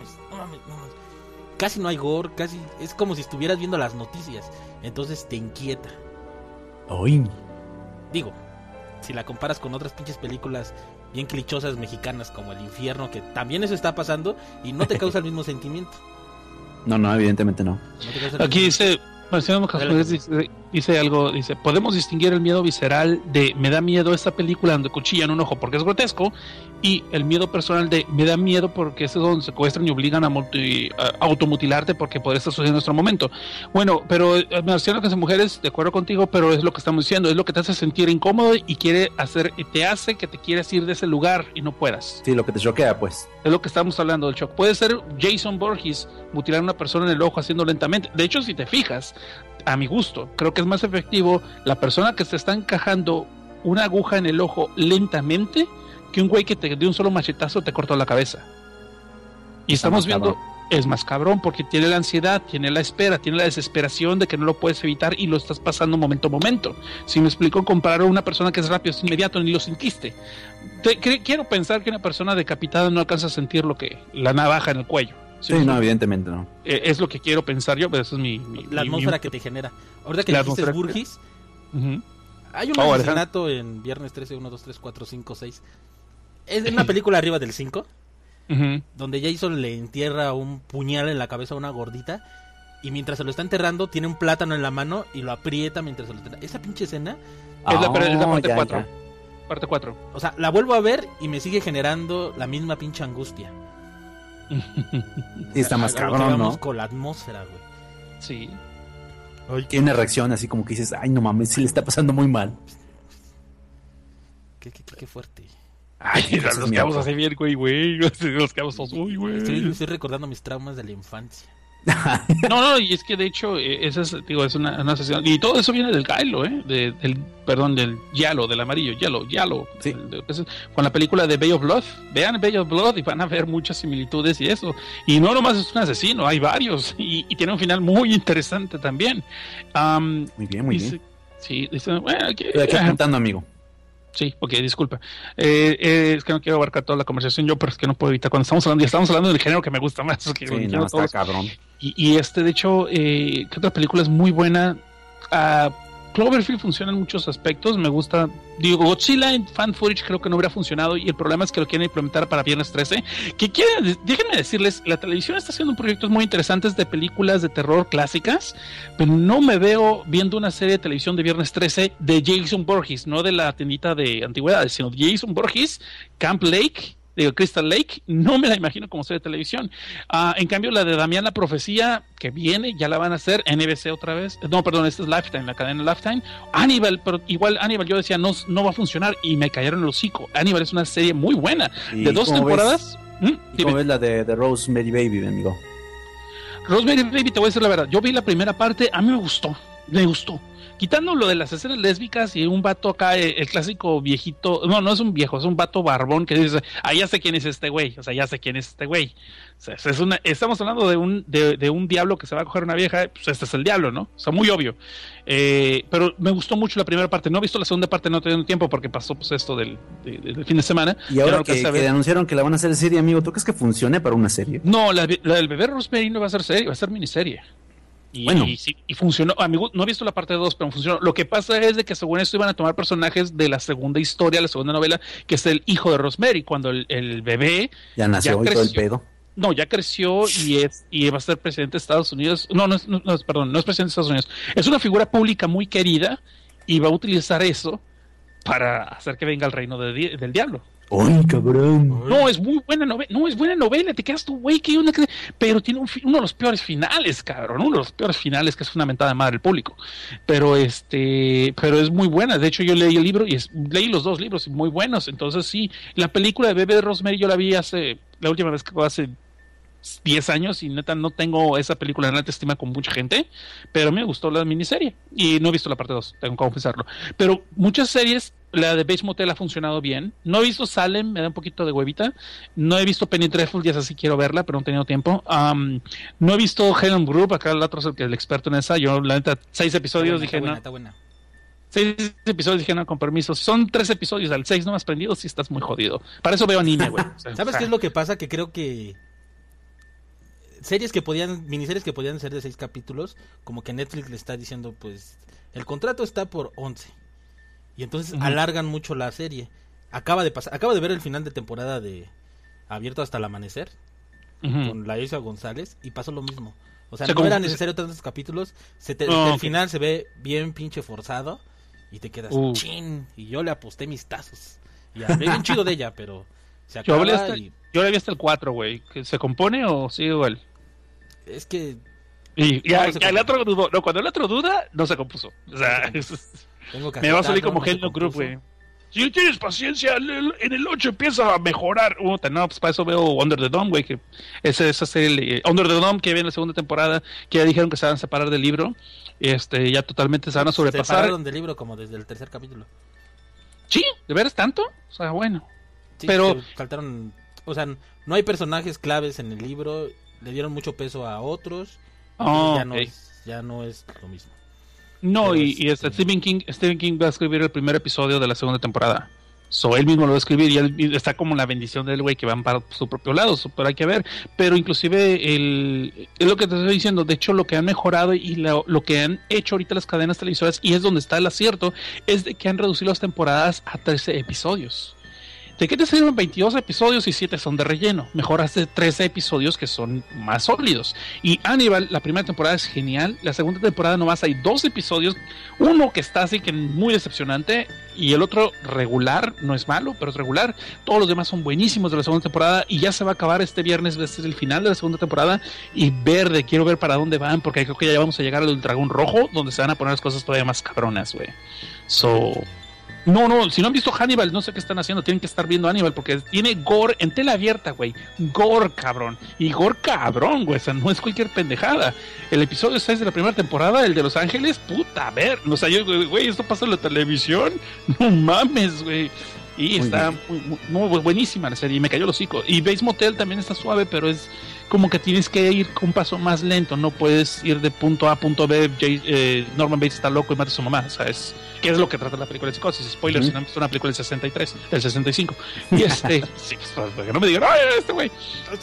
Casi no hay gore, casi es como si estuvieras viendo las noticias. Entonces te inquieta. Oy. Digo, si la comparas con otras pinches películas bien clichosas mexicanas como El Infierno, que también eso está pasando y no te causa el mismo sentimiento. No, evidentemente no. Aquí dice, dice algo, dice, podemos distinguir el miedo visceral de me da miedo esta película donde cuchillan un ojo porque es grotesco, y el miedo personal de me da miedo porque es donde secuestran y obligan a automutilarte porque podría estar sucediendo en nuestro momento. Bueno, pero me hacían las mujeres, de acuerdo contigo, pero es lo que estamos diciendo, es lo que te hace sentir incómodo y te hace que te quieras ir de ese lugar y no puedas. Sí, lo que te choquea, pues. Es lo que estamos hablando del shock. Puede ser Jason Voorhees mutilar a una persona en el ojo haciendo lentamente. De hecho, si te fijas, a mi gusto, creo que es más efectivo la persona que se está encajando una aguja en el ojo lentamente que un güey que de un solo machetazo te cortó la cabeza. Y estamos viendo, es más cabrón porque tiene la ansiedad, tiene la espera, tiene la desesperación de que no lo puedes evitar y lo estás pasando momento a momento. Si me explico, comparar a una persona que es rápido, es inmediato, ni lo sentiste. Quiero pensar que una persona decapitada no alcanza a sentir la navaja en el cuello. Sí, no, evidentemente no. Es lo que quiero pensar yo, pero eso es la atmósfera que te genera. Ahorita que dijiste Voorhees, hay un asesinato en Viernes 13, 1, 2, 3, 4, 5, 6. Es una película arriba del 5, donde Jason le entierra un puñal en la cabeza a una gordita y mientras se lo está enterrando tiene un plátano en la mano y lo aprieta mientras se lo enterra. Esa pinche escena es la parte 4. Parte 4. O sea, la vuelvo a ver y me sigue generando la misma pinche angustia. Y está más cabrón, ¿no? Con la atmósfera, güey. Sí. Tiene una reacción así como que dices, ay, no mames, sí le está pasando muy mal. Qué fuerte. Ay, los cabos así bien, güey. Los cabos todos, uy, güey. Estoy recordando mis traumas de la infancia. No, y es que de hecho, esa es una sesión. Y todo eso viene del Kylo, del Yalo, del amarillo, Yalo. Sí. Con la película de Bay of Blood. Vean Bay of Blood y van a ver muchas similitudes y eso. Y no nomás es un asesino, hay varios. Y tiene un final muy interesante también. Muy bien. Sí, dice, bueno, estoy aquí apuntando, amigo. Sí, ok, disculpa. Es que no quiero abarcar toda la conversación yo, pero es que no puedo evitar cuando estamos hablando del género que me gusta más. Que sí, no, está cabrón. Y de hecho, ¿qué otra película es muy buena? Cloverfield funciona en muchos aspectos, me gusta. Digo, Godzilla en fan footage creo que no hubiera funcionado y el problema es que lo quieren implementar para Viernes 13. Déjenme decirles, la televisión está haciendo proyectos muy interesantes de películas de terror clásicas, pero no me veo viendo una serie de televisión de Viernes 13 de Jason Voorhees, no de la tiendita de antigüedades, sino de Jason Voorhees, Camp Lake, de Crystal Lake, no me la imagino como serie de televisión. En cambio, la de Damián la Profecía, que viene, ya la van a hacer, NBC otra vez. No, perdón, esta es Lifetime, la cadena Lifetime. Hannibal, pero igual Hannibal yo decía, no va a funcionar, y me cayeron el hocico. Hannibal es una serie muy buena, de 2 temporadas. ¿Cómo ves la de Rosemary Baby, amigo? Rosemary Baby, te voy a decir la verdad, yo vi la primera parte, a mí me gustó. Quitando lo de las escenas lésbicas y un vato acá, el clásico viejito, no es un viejo, es un vato barbón que dice, ya sé quién es este güey, o sea, estamos hablando de un diablo que se va a coger una vieja, pues este es el diablo, ¿no? O sea, muy obvio. Pero me gustó mucho la primera parte, no he visto la segunda parte, no he tenido tiempo porque pasó pues esto del fin de semana. Y ahora que anunciaron que la van a hacer serie, amigo, ¿tú crees que funcione para una serie? No, la del bebé Rosemary no va a ser serie, va a ser miniserie. Y funcionó. No he visto la parte 2, pero funcionó. Lo que pasa es de que según esto iban a tomar personajes de la segunda historia, la segunda novela, que es el hijo de Rosemary, cuando el bebé ya nació y todo el pedo. No, ya creció y va a ser presidente de Estados Unidos. No es presidente de Estados Unidos. Es una figura pública muy querida y va a utilizar eso para hacer que venga el reino del diablo. ¡Ay, cabrón! No, es muy buena novela. No, es buena novela. Te quedas tú, güey, que una... Pero tiene uno de los peores finales, cabrón. Uno de los peores finales, que es una mentada de madre del público. Pero es muy buena. De hecho, yo leí el libro y leí los dos libros muy buenos. Entonces, sí, la película de Bebé de Rosemary yo la vi la última vez que fue hace 10 años y neta no tengo esa película en alta estima con mucha gente, pero me gustó la miniserie y no he visto la parte 2, tengo que confesarlo. Pero muchas series, la de Bates Motel ha funcionado bien. No he visto Salem, me da un poquito de huevita. No he visto Penny Dreadful, ya así quiero verla, pero no he tenido tiempo. No he visto Helen Group, acá el otro es el experto en esa. Yo, la neta, 6 episodios dije no. Está buena. 6 episodios dije no, con permiso. Si son 3 episodios, al 6 no me has prendido, sí estás muy jodido. Para eso veo anime, güey. ¿Sabes qué es lo que pasa? Que creo que miniseries que podían ser de 6 capítulos, como que Netflix le está diciendo, pues, el contrato está por 11. Y entonces alargan mucho la serie. Acabo de ver el final de temporada de Abierto hasta el Amanecer, con la Isa González, y pasó lo mismo. O sea, no era necesario tantos capítulos, el final se ve bien pinche forzado, y te quedas, chin, y yo le aposté mis tazos. Y hablé bien chido de ella, pero se acaba yo le vi hasta el 4, güey. ¿Se compone o sigue igual? Es que... el otro dudó. No, cuando el otro duda, no se compuso. O sea, me va a salir como Hello Group, güey. Si tienes paciencia, en el 8 empieza a mejorar. No, pues para eso veo Under the Dome, güey. Que esa serie, Under the Dome, que viene en la segunda temporada, que ya dijeron que se van a separar del libro. Ya totalmente se van a sobrepasar. Se separaron del libro como desde el 3er capítulo. Sí, ¿de veras tanto? O sea, bueno. Sí, pero faltaron... O sea, no hay personajes claves en el libro, le dieron mucho peso a otros, ya no es lo mismo. No, Stephen King va a escribir el primer episodio de la segunda temporada. Él mismo lo va a escribir y él está como la bendición del güey que van para su propio lado, pero hay que ver. Pero inclusive es lo que te estoy diciendo, de hecho lo que han mejorado y lo que han hecho ahorita las cadenas televisoras, y es donde está el acierto, es de que han reducido las temporadas a 13 episodios. ¿De qué te sirven 22 episodios y 7 son de relleno? Mejoraste 13 episodios que son más sólidos. Y Hannibal, la primera temporada es genial. La segunda temporada nomás hay 2 episodios. Uno que está así que muy decepcionante y el otro regular. No es malo, pero es regular. Todos los demás son buenísimos de la segunda temporada y ya se va a acabar este viernes. Este es el final de la segunda temporada. Y quiero ver para dónde van, porque creo que ya vamos a llegar al dragón rojo, donde se van a poner las cosas todavía más cabronas, güey. No, si no han visto Hannibal, no sé qué están haciendo, tienen que estar viendo Hannibal, porque tiene gore en tela abierta, güey. Gore, cabrón. Y gore cabrón, güey, o sea, no es cualquier pendejada. El episodio 6 de la primera temporada, el de Los Ángeles, puta, a ver, o sea, güey, esto pasa en la televisión, no mames, güey. Y está muy buenísima la serie, y me cayó el hocico. Y Bates Motel también está suave, pero es como que tienes que ir con un paso más lento, no puedes ir de punto A a punto B. Norman Bates está loco y mata a su mamá, ¿sabes? ¿Qué es lo que trata la película de Psicosis? Spoiler, si no han visto una película del 63, del 65. Y sí, pues, para que no me digan, ¡ay, este güey!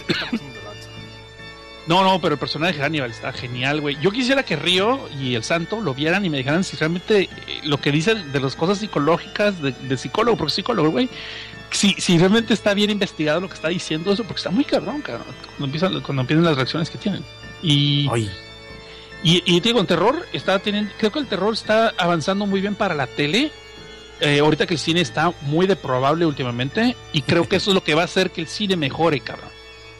No, pero el personaje de Hannibal está genial, güey. Yo quisiera que Río y el Santo lo vieran y me dijeran si realmente lo que dicen de las cosas psicológicas de psicólogo, porque psicólogo, güey, si realmente está bien investigado lo que está diciendo eso, porque está muy cabrón, cuando empiezan las reacciones que tienen. Y te digo, en terror creo que el terror está avanzando muy bien para la tele. Ahorita que el cine está muy deprobable últimamente, y creo que eso es lo que va a hacer que el cine mejore, cabrón.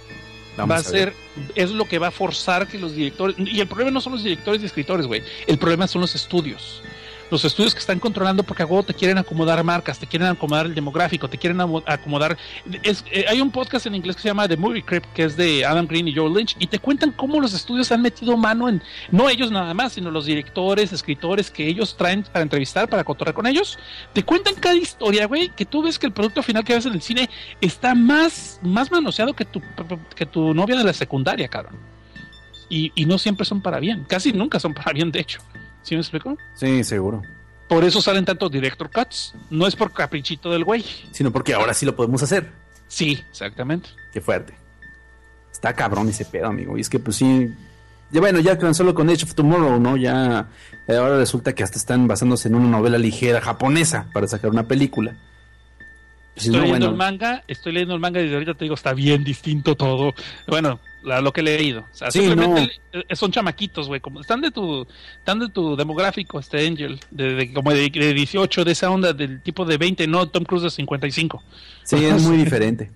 Es lo que va a forzar que los directores, y el problema no son los directores y escritores, güey, el problema son los estudios. Los estudios que están controlando, porque a huevo te quieren acomodar marcas, te quieren acomodar el demográfico, te quieren acomodar... hay un podcast en inglés que se llama The Movie Crypt, que es de Adam Green y Joel Lynch, y te cuentan cómo los estudios han metido mano en... No ellos nada más, sino los directores, escritores que ellos traen para entrevistar, para cotorrear con ellos. Te cuentan cada historia, güey, que tú ves que el producto final que ves en el cine está más manoseado que tu novia de la secundaria, cabrón. Y no siempre son para bien, casi nunca son para bien, de hecho. ¿Sí me explico? Sí, seguro. Por eso salen tantos director cuts. No es por caprichito del güey, sino porque ahora sí lo podemos hacer. Sí, exactamente. Qué fuerte. Está cabrón ese pedo, amigo. Y es que pues sí, Ya bueno, ya tan solo con Edge of Tomorrow, ¿no? Ya ahora resulta que hasta están basándose en una novela ligera japonesa para sacar una película. Estoy leyendo el manga y desde ahorita te digo, está bien distinto todo. Bueno, lo que he leído. O sea, simplemente son chamaquitos, güey, como están de tu demográfico, Angel, como de 18, de esa onda, del tipo de 20, no Tom Cruise de 55. Sí, es muy diferente.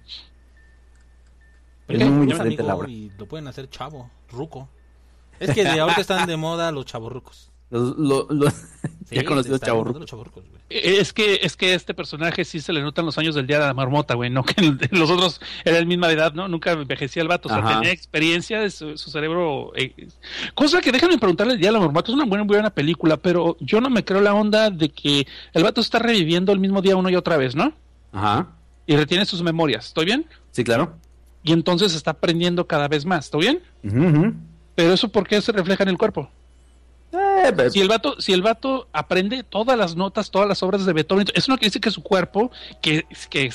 Es muy diferente la obra. Y lo pueden hacer chavo, ruco. Es que de ahorita están de moda los chavorrucos. Ya conocidos chavorrucos. Es que este personaje sí se le notan los años del día de la marmota, güey, no que los otros eran de la misma edad, ¿no? Nunca envejecía el vato, o sea, tenía experiencia de su cerebro. Cosa que déjame preguntarle, el día de la marmota es una buena película, pero yo no me creo la onda de que el vato está reviviendo el mismo día una y otra vez, ¿no? Ajá. Y retiene sus memorias, ¿estoy bien? Sí, claro. Y entonces está aprendiendo cada vez más, ¿estoy bien? Pero eso, ¿por qué se refleja en el cuerpo? Si el vato aprende todas las notas, todas las obras de Beethoven, eso no quiere decir que su cuerpo, que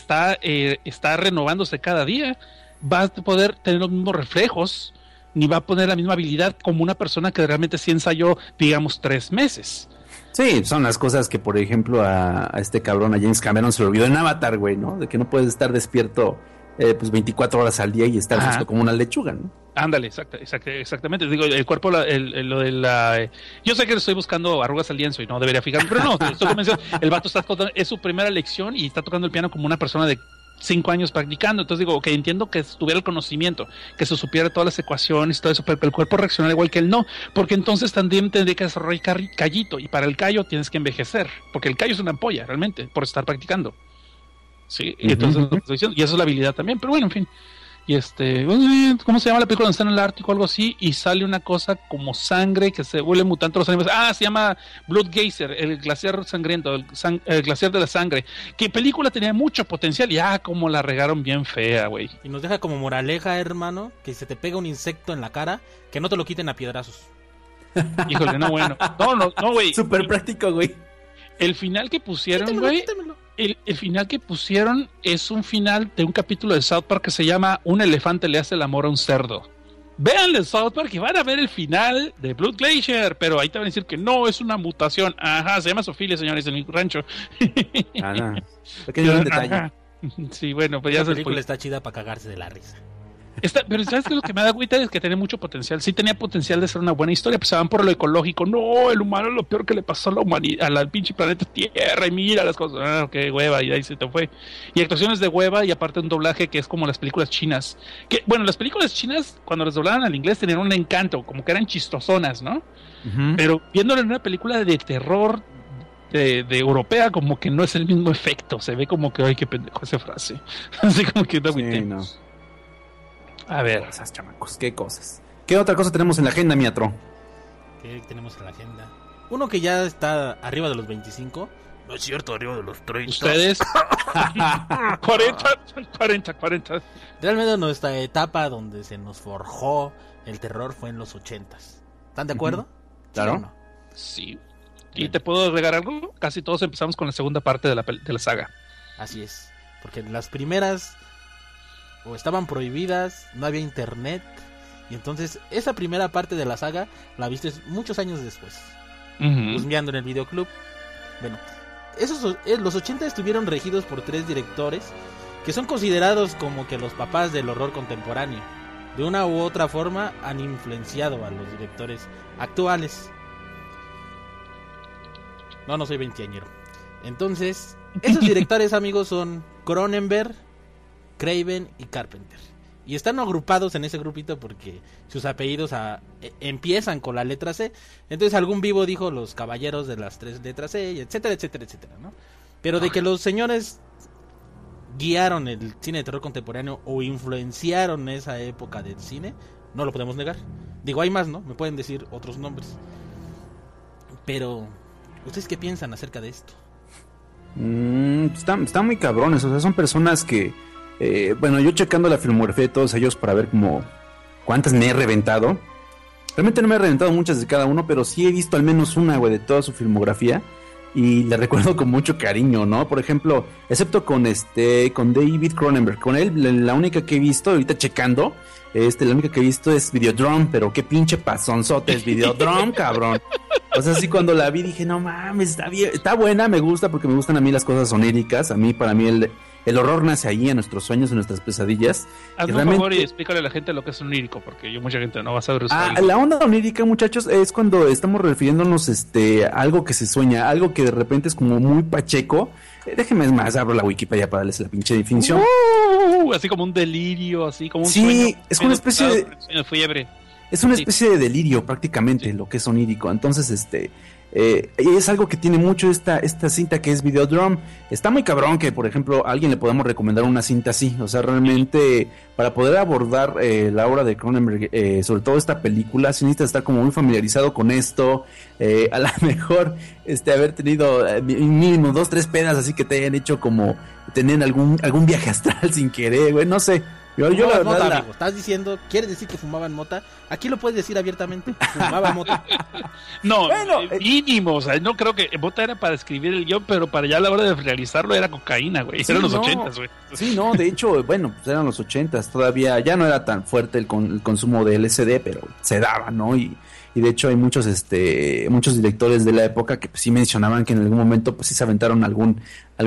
está renovándose cada día, va a poder tener los mismos reflejos, ni va a poner la misma habilidad como una persona que realmente sí ensayó, digamos, 3 meses. Sí, son las cosas que, por ejemplo, a este cabrón, a James Cameron, se le olvidó en Avatar, güey, ¿no? De que no puedes estar despierto pues 24 horas al día y estar justo como una lechuga, ¿no? Ándale, exactamente. Digo, el cuerpo, lo de la... Yo sé que estoy buscando arrugas al lienzo y no debería fijarme, pero no, estoy convencido. El vato es su primera lección y está tocando el piano como una persona de 5 años practicando. Entonces digo, ok, entiendo que tuviera el conocimiento, que se supiera todas las ecuaciones y todo eso, pero que el cuerpo reaccionara igual que él no, porque entonces también tendría que desarrollar callito, y para el callo tienes que envejecer, porque el callo es una ampolla, realmente, por estar practicando. Sí, entonces, y eso es la habilidad también, pero bueno, en fin. Y ¿cómo se llama la película donde está en el Ártico o algo así? Y sale una cosa como sangre que se vuelve mutante a los animales. Se llama Blood Geyser, el glaciar sangriento, el glaciar de la sangre. Que película tenía mucho potencial y como la regaron bien fea, güey. Y nos deja como moraleja, hermano, que se te pega un insecto en la cara, que no te lo quiten a piedrazos. Híjole, no, bueno. No, güey. Súper práctico, güey. El final que pusieron, güey. El final que pusieron es un final de un capítulo de South Park que se llama Un elefante le hace el amor a un cerdo. Véanle South Park y van a ver el final de Blood Glacier, pero ahí te van a decir que no, es una mutación. Ajá, se llama Sofilia, señores, en mi rancho. Pequeño detalle. Sí, bueno, pues ya la película está chida para cagarse de la risa. Pero ¿sabes qué? Lo que me da agüita es que tiene mucho potencial. Sí tenía potencial de ser una buena historia, pues se van por lo ecológico. No, el humano es lo peor que le pasó a la humanidad, al pinche planeta Tierra, y mira las cosas. Ok, hueva, y ahí se te fue. Y actuaciones de hueva, y aparte un doblaje que es como las películas chinas. Que, bueno, las películas chinas, cuando las doblaban al inglés, tenían un encanto, como que eran chistosonas, ¿no? Pero viéndolo en una película de terror de europea, como que no es el mismo efecto. Se ve como que, ay, qué pendejo esa frase. Así como que no. A ver, cosas, chamacos, qué cosas. ¿Qué otra cosa tenemos en la agenda, Miatro? ¿Qué tenemos en la agenda? Uno que ya está arriba de los 25. No es cierto, arriba de los 30. ¿Ustedes? 40. Realmente nuestra etapa donde se nos forjó el terror fue en los 80s. ¿Están de acuerdo? Claro. ¿Sí o no? Sí. ¿Y te puedo agregar algo? Casi todos empezamos con la segunda parte de la saga. Así es. Porque las primeras... o estaban prohibidas, no había internet, y entonces esa primera parte de la saga la viste muchos años después, husmeando en el videoclub. Bueno, los 80 estuvieron regidos por 3 directores que son considerados como que los papás del horror contemporáneo. De una u otra forma han influenciado a los directores actuales. No soy veinteañero. Entonces, esos directores, amigos, son Cronenberg, Craven y Carpenter. Y están agrupados en ese grupito porque sus apellidos empiezan con la letra C. Entonces algún vivo dijo los caballeros de las 3 letras C, etcétera, ¿no? Pero de que los señores guiaron el cine de terror contemporáneo o influenciaron esa época del cine, no lo podemos negar. Digo, hay más, ¿no? Me pueden decir otros nombres. Pero, ¿ustedes qué piensan acerca de esto? Están muy cabrones, o sea, son personas que... bueno, yo checando la filmografía de todos ellos para ver como cuántas me he reventado. Realmente no me he reventado muchas de cada uno, pero sí he visto al menos una, güey, de toda su filmografía. y le recuerdo con mucho cariño, ¿no? Por ejemplo, excepto con David Cronenberg, con él la única que he visto, ahorita checando, la única que he visto es Videodrome, pero qué pinche pasonzote es Videodrome, cabrón. O sea, sí, cuando la vi dije, no mames, está bien, está buena, me gusta porque me gustan a mí las cosas oníricas, para mí el horror nace ahí en nuestros sueños, en nuestras pesadillas. Hazme un favor y explícale a la gente lo que es onírico, porque mucha gente no va a saber usar. La onda onírica, muchachos, es cuando estamos refiriéndonos a algo que se sueña, algo que de repente es como muy pacheco. Déjenme más, abro la Wikipedia para darles la pinche definición. Así como un delirio, así como un sueño. Sí, es una especie de fiebre. Es una especie de delirio prácticamente, lo que es onírico. Entonces, es algo que tiene mucho esta cinta que es Videodrome. Está muy cabrón que, por ejemplo, a alguien le podamos recomendar una cinta así. O sea, realmente, para poder abordar la obra de Cronenberg, sobre todo esta película, se necesita estar como muy familiarizado con esto. A lo mejor, haber tenido mínimo 2-3 pedas así que te hayan hecho como tener algún viaje astral sin querer, güey, no sé. Yo la verdad, mota, amigo. Estás diciendo, ¿quieres decir que fumaban mota? Aquí lo puedes decir abiertamente, fumaba mota. No, bueno, mínimo, o sea, no creo que mota era para escribir el guión, pero para ya a la hora de realizarlo era cocaína, güey. Sí, eran los 80s, güey. Sí, no, de hecho, bueno, pues eran los 80s, todavía ya no era tan fuerte el consumo de LSD, pero se daba, ¿no? Y de hecho hay muchos directores de la época que pues, sí mencionaban que en algún momento pues sí se aventaron algún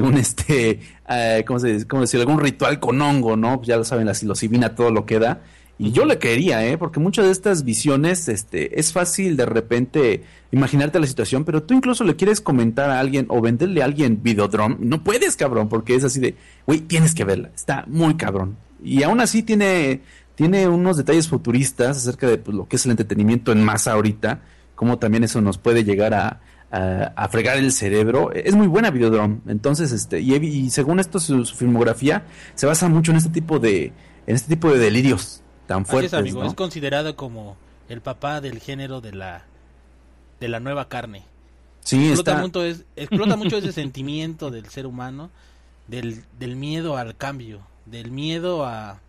¿cómo decir? Algún ritual con hongo, ¿no? Pues ya lo saben, la psilocibina, todo lo que da. Y yo le creería, porque muchas de estas visiones, es fácil de repente imaginarte la situación, pero tú incluso le quieres comentar a alguien o venderle a alguien Videodrome, no puedes, cabrón, porque es así de, güey, tienes que verla, está muy cabrón. Y aún así tiene unos detalles futuristas acerca de pues, lo que es el entretenimiento en masa ahorita, como también eso nos puede llegar a fregar el cerebro. Es muy buena Videodrome. Entonces, y según esto su filmografía se basa mucho en este tipo de delirios tan fuertes. Así es, amigo, ¿no? Es considerado como el papá del género de la nueva carne. Sí, explota mucho ese sentimiento del ser humano, del miedo al cambio, del miedo a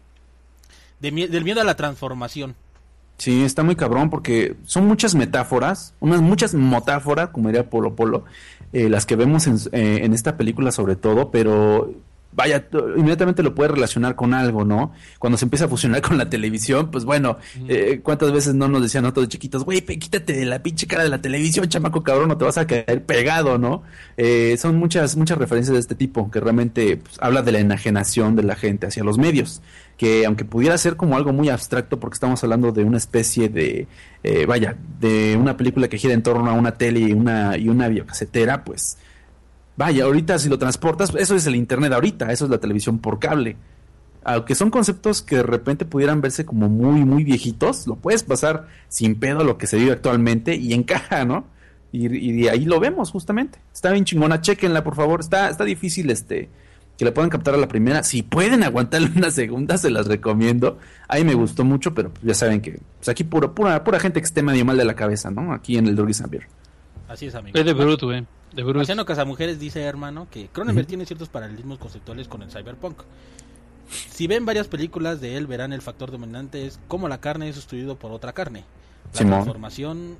la transformación. Sí, está muy cabrón porque son muchas metáforas, muchas motáforas, como diría Polo, las que vemos en esta película sobre todo, pero vaya, inmediatamente lo puedes relacionar con algo, ¿no? Cuando se empieza a fusionar con la televisión, pues bueno, ¿cuántas veces no nos decían nosotros de chiquitos, güey, quítate de la pinche cara de la televisión, chamaco cabrón, no te vas a caer pegado, ¿no? Son muchas referencias de este tipo que realmente pues, habla de la enajenación de la gente hacia los medios, que aunque pudiera ser como algo muy abstracto porque estamos hablando de una especie de de una película que gira en torno a una tele y una videocasetera, pues vaya, ahorita si lo transportas, eso es el internet ahorita, eso es la televisión por cable. Aunque son conceptos que de repente pudieran verse como muy, muy viejitos, lo puedes pasar sin pedo a lo que se vive actualmente y encaja, ¿no? Y de ahí lo vemos justamente. Está bien chingona, chéquenla por favor, está difícil que la puedan captar a la primera. Si pueden aguantarle una segunda, se las recomiendo. A mí me gustó mucho, pero ya saben que pues aquí pura gente que esté medio mal de la cabeza, ¿no? Aquí en el Druggy Sampier. Así es, amigo. Es de Brut, güey. Marciano Casamujeres dice, hermano, que Cronenberg tiene ciertos paralelismos conceptuales con el cyberpunk. Si ven varias películas de él, verán el factor dominante es cómo la carne es sustituido por otra carne. La transformación,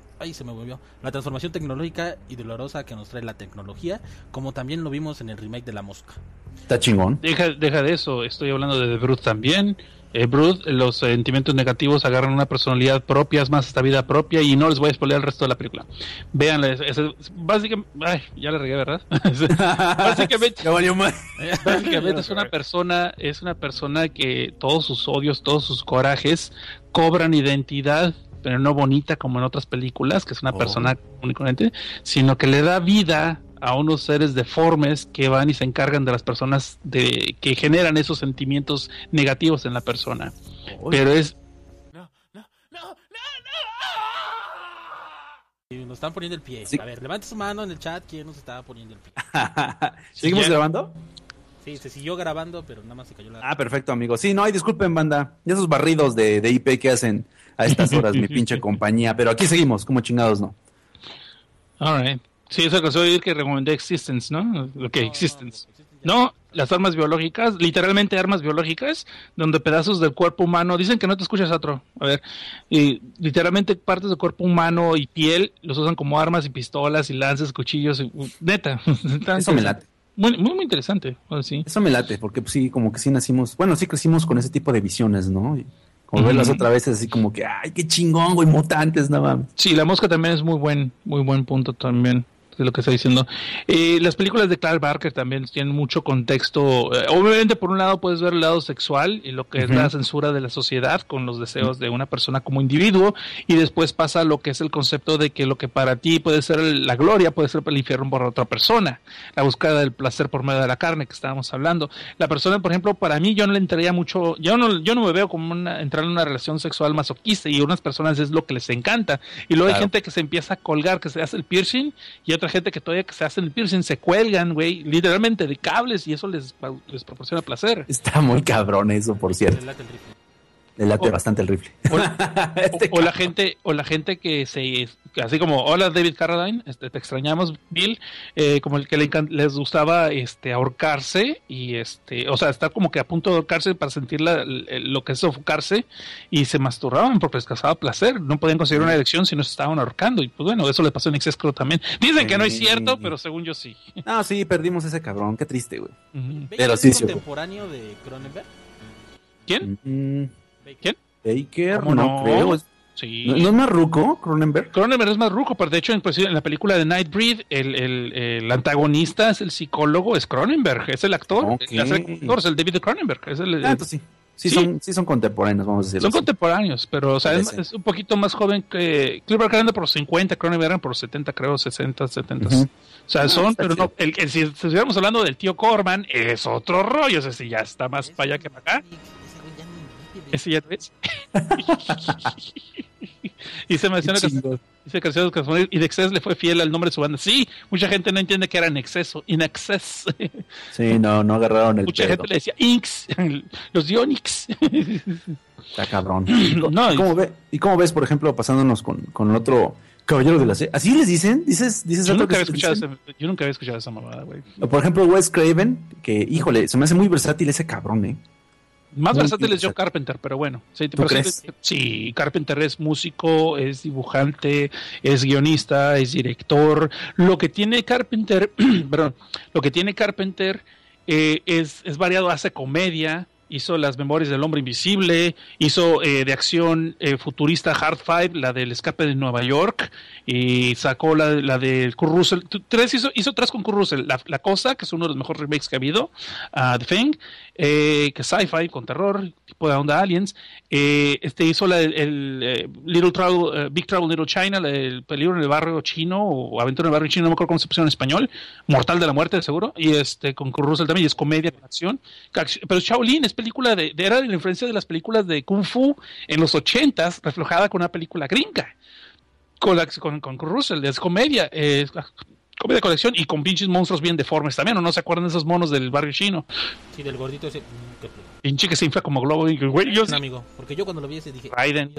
la transformación tecnológica y dolorosa que nos trae la tecnología, como también lo vimos en el remake de La Mosca. Está chingón. Deja de eso, estoy hablando de The Brute también. Brute, los sentimientos negativos agarran una personalidad propia, es más esta vida propia, y no les voy a spoilear el resto de la película. Véanla, básicamente, ya le regué, ¿verdad? Básicamente, ya valió más. Básicamente es una persona que todos sus odios, todos sus corajes cobran identidad, pero no bonita como en otras películas, que es una persona común y corriente, sino que le da vida a unos seres deformes que van y se encargan de las personas que generan esos sentimientos negativos en la persona. Pero es... Nos están poniendo el pie. Sí. A ver, levante su mano en el chat. ¿Quién nos estaba poniendo el pie? ¿Seguimos grabando? Sí, se siguió grabando, pero nada más se cayó la... perfecto, amigo. Sí, no, disculpen, banda. Y esos barridos de IP que hacen a estas horas, mi pinche compañía. Pero aquí seguimos, como chingados, ¿no? Alright. Sí, eso que soy que recomendé Existence, ¿no? Ok, Existence. No, No, las armas biológicas, literalmente armas biológicas, donde pedazos del cuerpo humano, dicen que no te escuchas otro, a ver, y literalmente partes del cuerpo humano y piel los usan como armas y pistolas y lanzas, cuchillos, neta. Eso me late. Muy, muy, muy interesante, sí. Eso me late, porque pues, sí, como que sí nacimos, bueno, sí crecimos con ese tipo de visiones, ¿no? Y como verlas otra vez así como que, ay, qué chingón, güey, mutantes, nada más. Sí, La Mosca también es muy buen punto también. De lo que está diciendo. Las películas de Clive Barker también tienen mucho contexto. Obviamente, por un lado, puedes ver el lado sexual y lo que es la censura de la sociedad con los deseos de una persona como individuo, y después pasa lo que es el concepto de que lo que para ti puede ser la gloria, puede ser el infierno para otra persona. La búsqueda del placer por medio de la carne que estábamos hablando. La persona, por ejemplo, para mí, yo no le entraría mucho, yo no me veo como entrar en una relación sexual masoquista, y a unas personas es lo que les encanta. Y luego hay gente que se empieza a colgar, que se hace el piercing, y otra gente que todavía que se hacen el piercing se cuelgan, güey, literalmente de cables, y eso les proporciona placer. Está muy cabrón eso, por cierto. Le late bastante el rifle. O la gente que así como, hola David Carradine, te extrañamos, Bill, como el que les gustaba ahorcarse y o sea, estar como que a punto de ahorcarse para sentir lo que es sofocarse, y se masturbaban porque les causaba placer, no podían conseguir una erección si no se estaban ahorcando, y pues bueno, eso le pasó en Excess también. Dicen que no es cierto, pero según yo sí. No, sí, perdimos ese cabrón, qué triste, güey. Pero sí, contemporáneo de Cronenberg. ¿Quién? ¿Quién? Baker, no creo. Sí. ¿No es más ruco, Cronenberg? Cronenberg es más ruco, pero de hecho en la película de Nightbreed, el antagonista es el psicólogo, es Cronenberg, es el actor, Okay. es el David Cronenberg. Es sí. Sí son contemporáneos, vamos a decirlo. Son contemporáneos, pero o sea, es un poquito más joven que Cronenberg, anda por los 50, Cronenberg eran por los 70, creo, 60, 70. O sea, pero no, si estuviéramos hablando del tío Corman, es otro rollo, ese sí ya está más para allá que para acá. ¿Ese ya ves? Y se menciona que dice Canciones y de Excess le fue fiel al nombre de su banda. Sí, mucha gente no entiende que era en exceso, in excess. Sí, no agarraron el mucha gente le decía Inks, los Dionix. Está cabrón. No, ¿Y cómo ves, por ejemplo, pasándonos con otro Caballero de la C? ¿Así les dicen? ¿Dices yo nunca había escuchado esa mamada, güey. Por ejemplo, Wes Craven, que, híjole, se me hace muy versátil ese cabrón, Más versátil es John Carpenter, pero bueno. Sí, ¿Tú crees? Sí, Carpenter es músico, es dibujante, es guionista, es director. Lo que tiene Carpenter, es variado, hace comedia, hizo Las Memorias del Hombre Invisible, hizo de acción futurista Hard Five, la del escape de Nueva York, y sacó la de Kurt Russell. Hizo tres con Kurt Russell, la Cosa, que es uno de los mejores remakes que ha habido, The Thing, que es sci-fi con terror, tipo de onda Aliens. Hizo Little Trouble, Big Trouble in Little China, el peligro en el barrio chino, o Aventura en el barrio chino, no me acuerdo cómo se puso en español, Mortal de la Muerte, seguro, y con Kurt Russell también, y es comedia con acción. Pero Shaolin es película era la influencia de las películas de Kung Fu en los 80s, reflejada con una película gringa, con Kurt Russell, es comedia, comedia de colección, y con pinches monstruos bien deformes también, ¿o no se acuerdan de esos monos del barrio chino? Sí, del gordito ese. Pinche que se infla como globo, y güey, yo amigo, porque yo cuando lo vi ese dije, Raiden.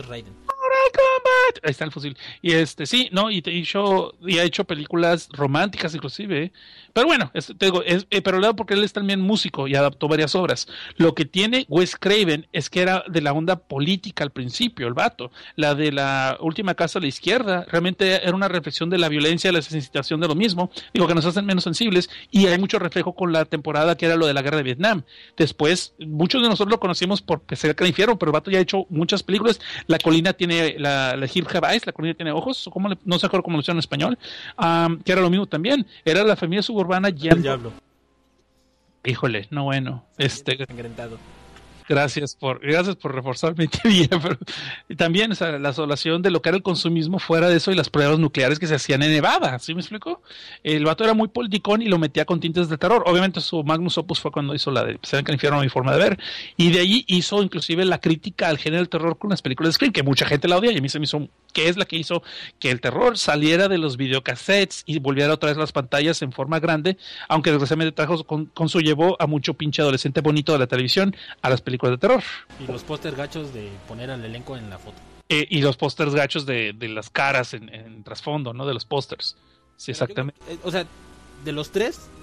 Ahí está el fusil. Y sí, no, y ha hecho películas románticas inclusive, pero bueno, te digo, pero le da porque él es también músico y adaptó varias obras. Lo que tiene Wes Craven es que era de la onda política al principio, el vato. La de La Última Casa a la Izquierda realmente era una reflexión de la violencia, la sensibilización de lo mismo, digo, que nos hacen menos sensibles, y hay mucho reflejo con la temporada que era lo de la guerra de Vietnam. Después, muchos de nosotros lo conocimos porque se infierno, pero el vato ya ha hecho muchas películas. La colina tiene la Hill Have Eyes, La colina tiene ojos, no sé cómo lo hicieron en español, que era lo mismo también, era la familia suburbana El diablo. Híjole, no bueno, ensangrentado. Gracias por reforzar mi teoría, pero también, o sea, la asolación de lo que era el consumismo fuera de eso y las pruebas nucleares que se hacían en Nevada, ¿sí me explico? El vato era muy politicón y lo metía con tintes de terror. Obviamente su magnus opus fue cuando hizo la de Se ven que el infierno, mi forma de ver, y de ahí hizo inclusive la crítica al género del terror con las películas de Scream, que mucha gente la odia, y a mí se me hizo, que es la que hizo que el terror saliera de los videocassettes y volviera otra vez a las pantallas en forma grande, aunque desgraciadamente llevó a mucho pinche adolescente bonito de la televisión a las películas de terror. Y los póster gachos de poner al elenco en la foto. Y los pósters gachos de las caras en trasfondo, ¿no? De los pósters. Sí, exactamente. O sea, de los tres,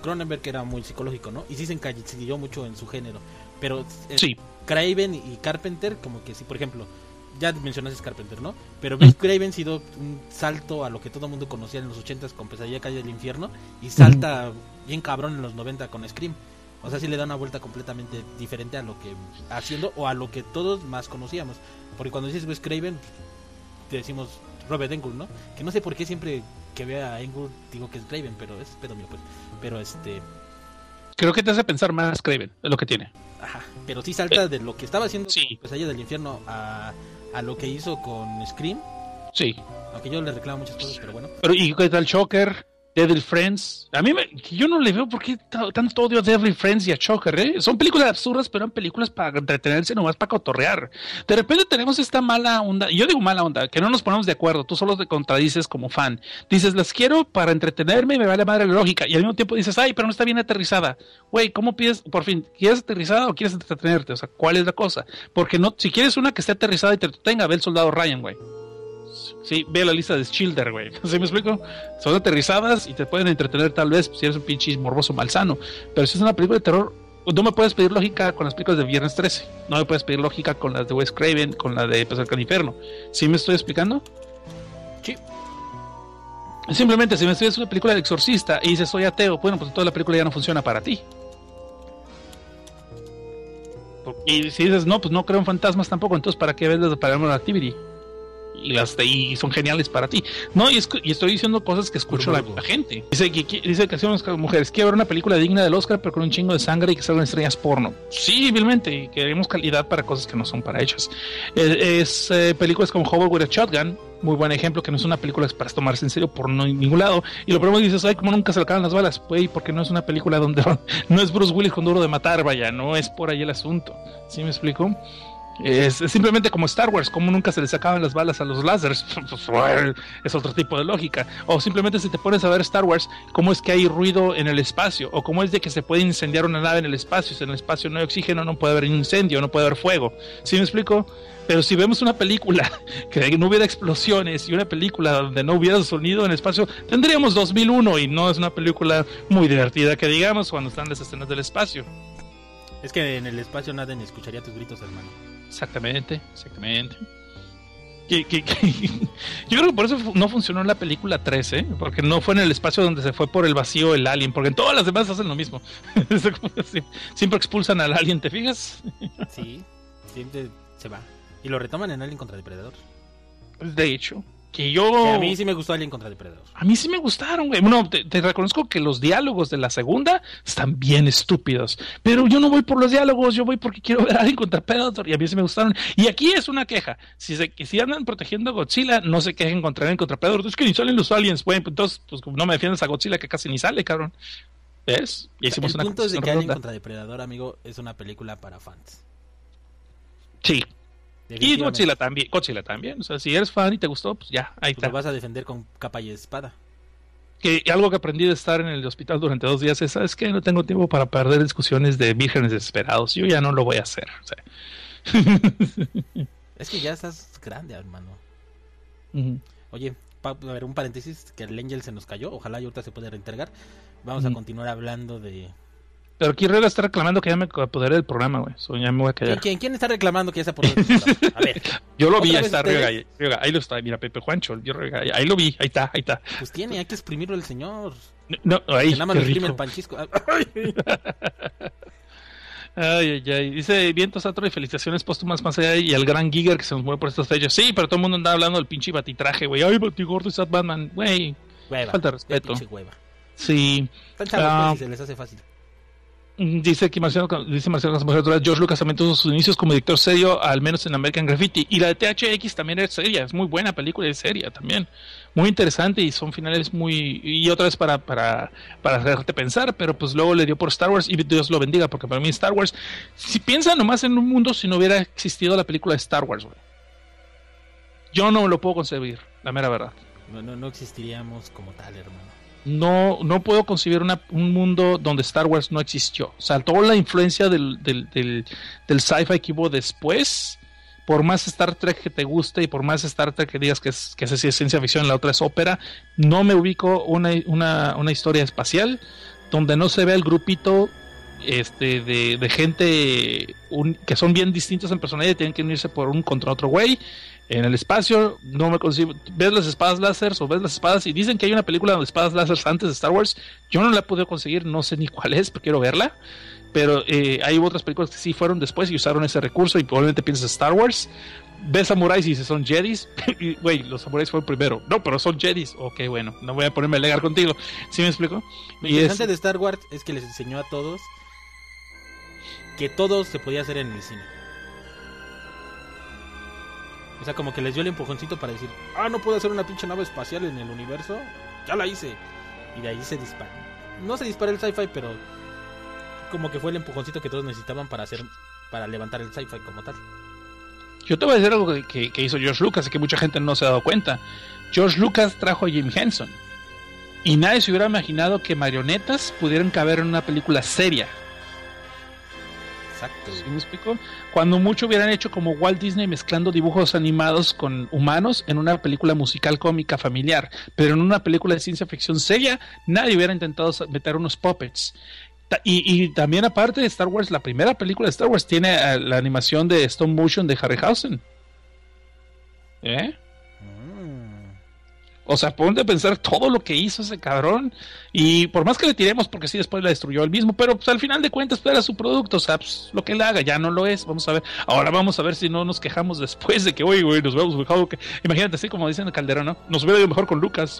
Cronenberg era muy psicológico, ¿no? Y sí se encasilló mucho en su género. Pero Sí. Craven y Carpenter, como que sí, por ejemplo, ya mencionaste Carpenter, ¿no? Pero Wes Craven ha sido un salto a lo que todo el mundo conocía en los 80s con Pesadilla Calle del Infierno, y salta bien cabrón en los 90 con Scream. O sea, sí le da una vuelta completamente diferente a lo que haciendo o a lo que todos más conocíamos. Porque cuando dices Wes Craven, te decimos Robert Englund, ¿no? Que no sé por qué siempre que veo a Englund digo que es Craven, pero es pedo mío, pues. Pero Creo que te hace pensar más Craven, es lo que tiene. ajá, pero sí salta de lo que estaba haciendo Sí. con Pesadilla del Infierno a lo que hizo con Scream. Sí. Aunque yo le reclamo muchas cosas, pero bueno. Pero, ¿y qué tal Shocker? Devil Friends. A mí yo no le veo por qué tanto odio a Devil Friends y a Shocker, ¿eh? Son películas absurdas, pero eran películas para entretenerse, nomás para cotorrear. De repente tenemos esta mala onda, y yo digo mala onda, que no nos ponemos de acuerdo, tú solo te contradices como fan. Dices, las quiero para entretenerme y me vale madre la lógica, y al mismo tiempo dices, ay, pero no está bien aterrizada. Güey, ¿cómo pides, por fin, quieres aterrizada o quieres entretenerte? O sea, ¿cuál es la cosa? Porque no, si quieres una que esté aterrizada y te entretenga, ve El Soldado Ryan, güey. Sí, ve la lista de Schilder, güey. ¿Sí me explico? Son aterrizadas y te pueden entretener tal vez si eres un pinche morboso malsano. Pero si es una película de terror, no me puedes pedir lógica con las películas de Viernes 13. No me puedes pedir lógica con las de Wes Craven, con la de Pesadilla del Infierno. ¿Sí me estoy explicando? Sí. Simplemente, si me estudias una película de exorcista y dices soy ateo, bueno, pues toda la película ya no funciona para ti. Y si dices no, pues no creo en fantasmas tampoco, entonces ¿para qué ves las de Paranormal Activity? Y son geniales para ti. No, y estoy diciendo cosas que escucho la gente. Dice que hacen unas mujeres, quiero ver una película digna del Oscar, pero con un chingo de sangre y que salgan estrellas porno. Sí, obviamente, y queremos calidad para cosas que no son para ellas. Películas como Hover with a Shotgun, muy buen ejemplo, que no es una película para tomarse en serio por ningún lado. Y lo primero que dices, ay, como nunca se le acaban las balas, güey, porque no es una película donde no es Bruce Willis con Duro de Matar, vaya, no es por ahí el asunto. ¿Sí me explico? Es simplemente como Star Wars, como nunca se les sacaban las balas a los láseres. Es otro tipo de lógica. O simplemente si te pones a ver Star Wars, cómo es que hay ruido en el espacio, o cómo es de que se puede incendiar una nave en el espacio. Si en el espacio no hay oxígeno, no puede haber incendio, no puede haber fuego. ¿Sí me explico? Pero si vemos una película que no hubiera explosiones y una película donde no hubiera sonido en el espacio, tendríamos 2001 y no es una película muy divertida que digamos cuando están las escenas del espacio. Es que en el espacio nadie ni escucharía tus gritos, hermano. Exactamente. Yo creo que por eso no funcionó en la película 3, porque no fue en el espacio donde se fue por el vacío el alien, porque en todas las demás hacen lo mismo. Siempre expulsan al alien, ¿te fijas? Sí, siempre se va. Y lo retoman en Alien contra Depredador. De hecho, que a mí sí me gustó Alien contra Depredador. A mí sí me gustaron, güey. Bueno, te reconozco que los diálogos de la segunda están bien estúpidos. Pero yo no voy por los diálogos, yo voy porque quiero ver a Alien contra Predator. Y a mí sí me gustaron. Y aquí es una queja. Si andan protegiendo a Godzilla, no se quejen contra Alien contra Predator. Es que ni salen los aliens. Bueno, entonces pues, no me defiendas a Godzilla que casi ni sale, cabrón. ¿Ves? Y hicimos el una punto es de que redonda. Alien contra Depredador, amigo, es una película para fans. Sí. Y Godzilla también. O sea, si eres fan y te gustó, pues ya, ahí está. Lo vas a defender con capa y espada. Que algo que aprendí de estar en el hospital durante 2 días es, ¿sabes qué? No tengo tiempo para perder discusiones de vírgenes desesperados. Yo ya no lo voy a hacer. O sea. Es que ya estás grande, hermano. Uh-huh. Oye, a ver, un paréntesis, que el Angel se nos cayó. Ojalá y ahorita se pueda reintegrar. Vamos a continuar hablando de... Pero aquí Rega está reclamando que ya me apoderé del programa, güey. Ya me voy a callar. ¿Quién está reclamando que ya se apoderó del programa? A ver. Yo lo vi, ahí está Rega, ahí lo está. Mira, Pepe Juancho, ahí lo vi, ahí está. Pues hay que exprimirlo el señor. No, ahí, que nada más lo exprime el panchisco. Ay. Dice Vientos Atro y felicitaciones póstumas más allá y al gran Giger que se nos mueve por estas fechas. Sí, pero todo el mundo anda hablando del pinche batitraje, güey. Ay, Batigordo y Sad Batman, güey. Falta de respeto. Pinche hueva. Sí. Están chavos, se les hace fácil. Dice Marcelo Casamosa, George Lucas también tuvo sus inicios como director serio, al menos en American Graffiti, y la de THX también es seria, es muy buena película, es seria también, muy interesante y son finales muy, y otra vez para hacerte pensar, pero pues luego le dio por Star Wars y Dios lo bendiga, porque para mí Star Wars, si piensa nomás en un mundo si no hubiera existido la película de Star Wars, güey, yo no lo puedo concebir, la mera verdad. No existiríamos como tal, hermano. No puedo concebir un mundo donde Star Wars no existió. O sea, toda la influencia del sci-fi que hubo después, por más Star Trek que te guste y por más Star Trek que digas que esa sí es ciencia ficción, la otra es ópera, no me ubico una historia espacial donde no se ve el grupito de gente que son bien distintos en personalidad y tienen que unirse por un contra otro güey en el espacio. No me consigo. Ves las espadas láser o ves las espadas y dicen que hay una película de espadas láser antes de Star Wars. Yo no la he podido conseguir, no sé ni cuál es, pero quiero verla. Pero hay otras películas que sí fueron después y usaron ese recurso y probablemente piensas Star Wars. Ves samuráis y dices son jedis. Y güey, los samuráis fueron primero. No, pero son jedis. Ok, bueno, no voy a ponerme a alegar contigo. ¿Sí me explico? Lo interesante de Star Wars es que les enseñó a todos que todo se podía hacer en el cine. O sea, como que les dio el empujoncito para decir, no puedo hacer una pinche nave espacial en el universo. Ya la hice. Y de ahí se dispara. No se dispara el sci-fi, pero como que fue el empujoncito que todos necesitaban para levantar el sci-fi como tal. Yo te voy a decir algo que hizo George Lucas y que mucha gente no se ha dado cuenta. George Lucas trajo a Jim Henson. Y nadie se hubiera imaginado que marionetas pudieran caber en una película seria. Exacto. ¿Sí me explico? Cuando mucho hubieran hecho como Walt Disney mezclando dibujos animados con humanos en una película musical cómica familiar, pero en una película de ciencia ficción seria nadie hubiera intentado meter unos puppets. Y también aparte de Star Wars, la primera película de Star Wars tiene la animación de stop motion de Harryhausen. O sea, ponte a pensar todo lo que hizo ese cabrón. Y por más que le tiremos, porque sí, después la destruyó él mismo, pero pues al final de cuentas pues, era su producto. O sea, pues, lo que él haga ya no lo es. Vamos a ver. Ahora vamos a ver si no nos quejamos después de que, oye, güey, nos vemos mejor. Imagínate, así como dicen en Calderón, ¿no? Nos hubiera ido mejor con Lucas.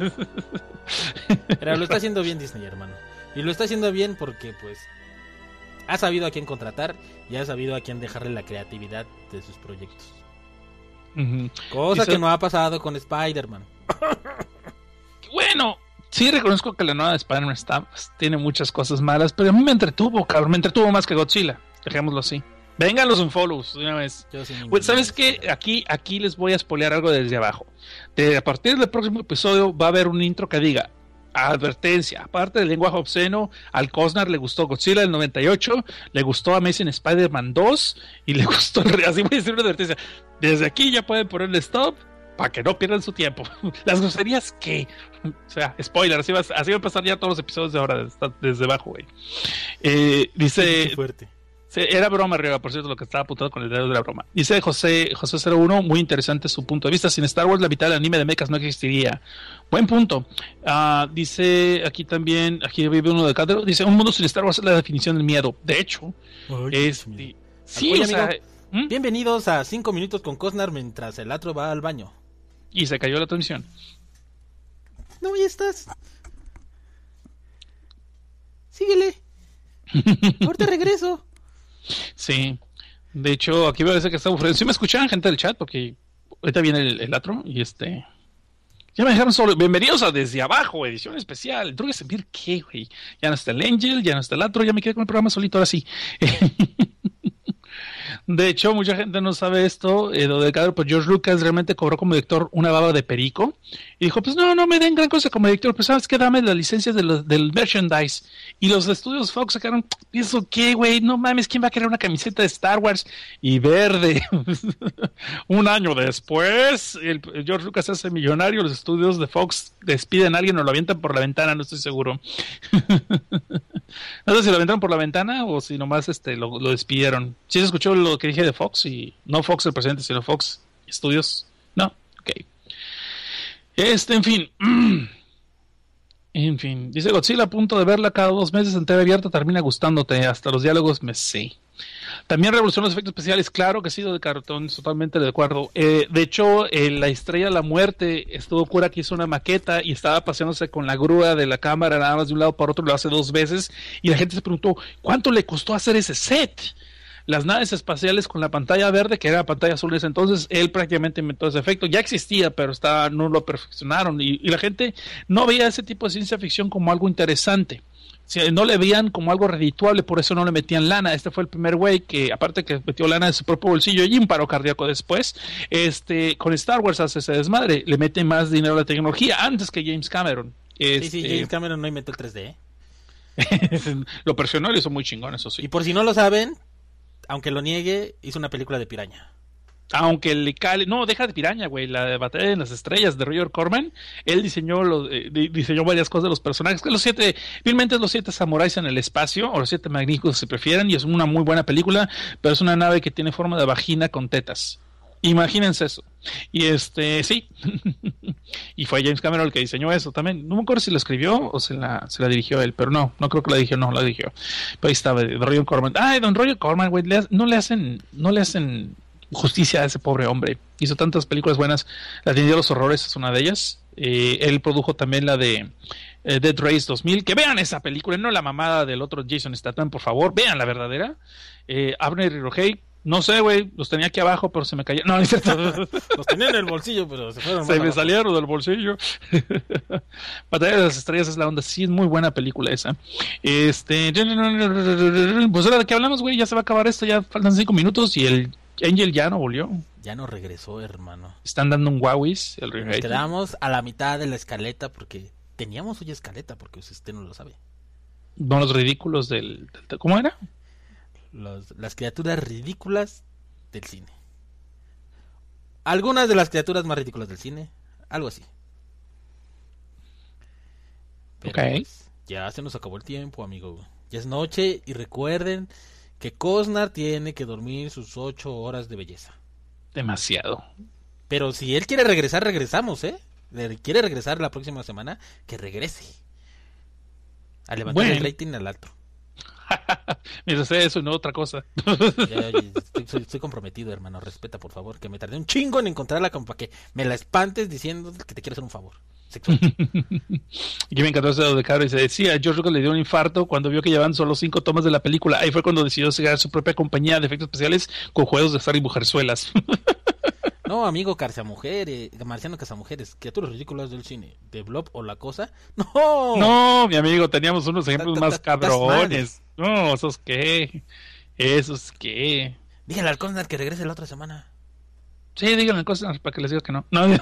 Pero lo está haciendo bien Disney, hermano. Y lo está haciendo bien porque, pues, ha sabido a quién contratar y ha sabido a quién dejarle la creatividad de sus proyectos. Cosa que no ha pasado con Spider-Man. Bueno, sí reconozco que la nueva de Spider-Man tiene muchas cosas malas, pero a mí me entretuvo, cabrón. Me entretuvo más que Godzilla, dejémoslo así. Vengan los unfollows de una vez. Pues, ¿sabes qué? Aquí les voy a spoilear algo desde abajo. A partir del próximo episodio va a haber un intro que diga: advertencia, aparte del lenguaje obsceno, al Cosnar le gustó Godzilla del 98, le gustó Amazing Spider-Man 2 y le gustó, así voy a decir una advertencia, desde aquí ya pueden ponerle stop para que no pierdan su tiempo. Las groserías que, o sea, spoiler, así va a pasar ya todos los episodios de ahora, desde abajo, güey. Dice... Qué fuerte. Sí, era broma, Riega, por cierto, lo que estaba apuntado con el dedo de la broma. Dice José 01, muy interesante su punto de vista. Sin Star Wars, la mitad del anime de mechas no existiría. Buen punto. Dice aquí también, aquí vive uno de Cadro, dice: un mundo sin Star Wars es la definición del miedo. De hecho, sí, oye, o sea, amigo, bienvenidos a 5 minutos con Cosnar mientras el atro va al baño. Y se cayó la transmisión. No, ya estás. Síguele. Ahorita regreso. Sí, de hecho, aquí parece que está aburrido. Sí me escuchaban gente del chat, porque ahorita viene el atro y ya me dejaron solo. Bienvenidos a Desde Abajo, edición especial. Tengo que sentir qué, güey. Ya no está el Angel, ya no está el atro, ya me quedé con el programa solito, ahora sí. De hecho, mucha gente no sabe esto, lo de Cadro, pues George Lucas realmente cobró como director una baba de perico y dijo: pues no me den gran cosa como director, pues sabes qué, dame las licencias del merchandise. Y los estudios Fox sacaron: ¿eso qué, güey? No mames, ¿quién va a querer una camiseta de Star Wars y verde? Un año después, George Lucas se hace millonario, los estudios de Fox despiden a alguien o lo avientan por la ventana, no estoy seguro. No sé si lo aventaron por la ventana o si nomás lo despidieron. ¿Sí se escuchó lo que dije de Fox? Y no Fox el presidente, sino Fox Studios. No, ok. En fin, dice Godzilla: a punto de verla cada 2 meses en TV abierta, termina gustándote, hasta los diálogos sí. También revolucionó los efectos especiales, claro que sí, de cartón, totalmente de acuerdo. De hecho, la Estrella de la Muerte estuvo cura que hizo una maqueta y estaba paseándose con la grúa de la cámara nada más de un lado para otro, lo hace 2 veces, y la gente se preguntó: ¿cuánto le costó hacer ese set? Las naves espaciales con la pantalla verde, que era pantalla azul en ese entonces, él prácticamente inventó ese efecto. Ya existía, pero no lo perfeccionaron, y la gente no veía ese tipo de ciencia ficción como algo interesante. No le veían como algo redituable, por eso no le metían lana. Este fue el primer güey que, aparte que metió lana de su propio bolsillo y un paro cardíaco después, con Star Wars hace ese desmadre, le mete más dinero a la tecnología antes que James Cameron. Sí, James Cameron no inventó el 3D. Lo presionó y lo hizo muy chingón, eso sí. Y por si no lo saben, aunque lo niegue, hizo una película de piraña. Aunque le cale, no, deja de Piraña, güey, la de Batalla de las Estrellas de Roger Corman, él diseñó diseñó varias cosas de los personajes, que finalmente es los 7 samuráis en el espacio, o los 7 magníficos si prefieren, y es una muy buena película, pero es una nave que tiene forma de vagina con tetas. Imagínense eso. Y sí. Y fue James Cameron el que diseñó eso también. No me acuerdo si la escribió o se la dirigió él, pero no creo que la dirigió, la dirigió. Pero ahí estaba, Don Roger Corman. Ay, Don Roger Corman, güey, no le hacen justicia a ese pobre hombre. Hizo tantas películas buenas. La de los horrores es una de ellas. Él produjo también la de Dead Race 2000. Que vean esa película, no la mamada del otro Jason Statham, por favor. Vean la verdadera. Abner y Rohey. No sé, güey, los tenía aquí abajo, pero se me cayeron. No, es cierto. Los tenía en el bolsillo, pero se fueron. Se me salieron del bolsillo. Batalla de las Estrellas es la onda. Sí, es muy buena película esa. Pues ahora de qué hablamos, güey. Ya se va a acabar esto. Ya faltan 5 minutos y el Angel ya no volvió. Ya no regresó, hermano. Están dando un Huawis. Nos quedamos a la mitad de la escaleta porque teníamos hoy escaleta, porque usted no lo sabe. No, los ridículos del ¿cómo era? Las criaturas ridículas del cine. Algunas de las criaturas más ridículas del cine. Algo así. Pero pues, ya se nos acabó el tiempo, amigo. Ya es noche y recuerden que Cosnar tiene que dormir sus 8 horas de belleza. Demasiado. Pero si él quiere regresar, regresamos, ¿eh? Quiere regresar la próxima semana, que regrese. A levantar el rating al alto. Mientras sea eso y no otra cosa. Estoy comprometido, hermano. Respeta, por favor, que me tardé un chingo en encontrarla como para que me la espantes diciendo que te quiero hacer un favor sexual. Y me encantó ese de Cabro y se decía, George Lucas le dio un infarto cuando vio que llevaban solo 5 tomas de la película. Ahí fue cuando decidió crear su propia compañía de efectos especiales con juegos de azar y mujerzuelas. No, amigo, Marciano Cazamujeres, criaturas ridículas del cine, de Blob o La Cosa. No, mi amigo, teníamos unos ejemplos más cabrones. No, ¿esos qué? Dígale al Cosnar que regrese la otra semana. Sí, díganle al Cosnar para que les digas que no. Lo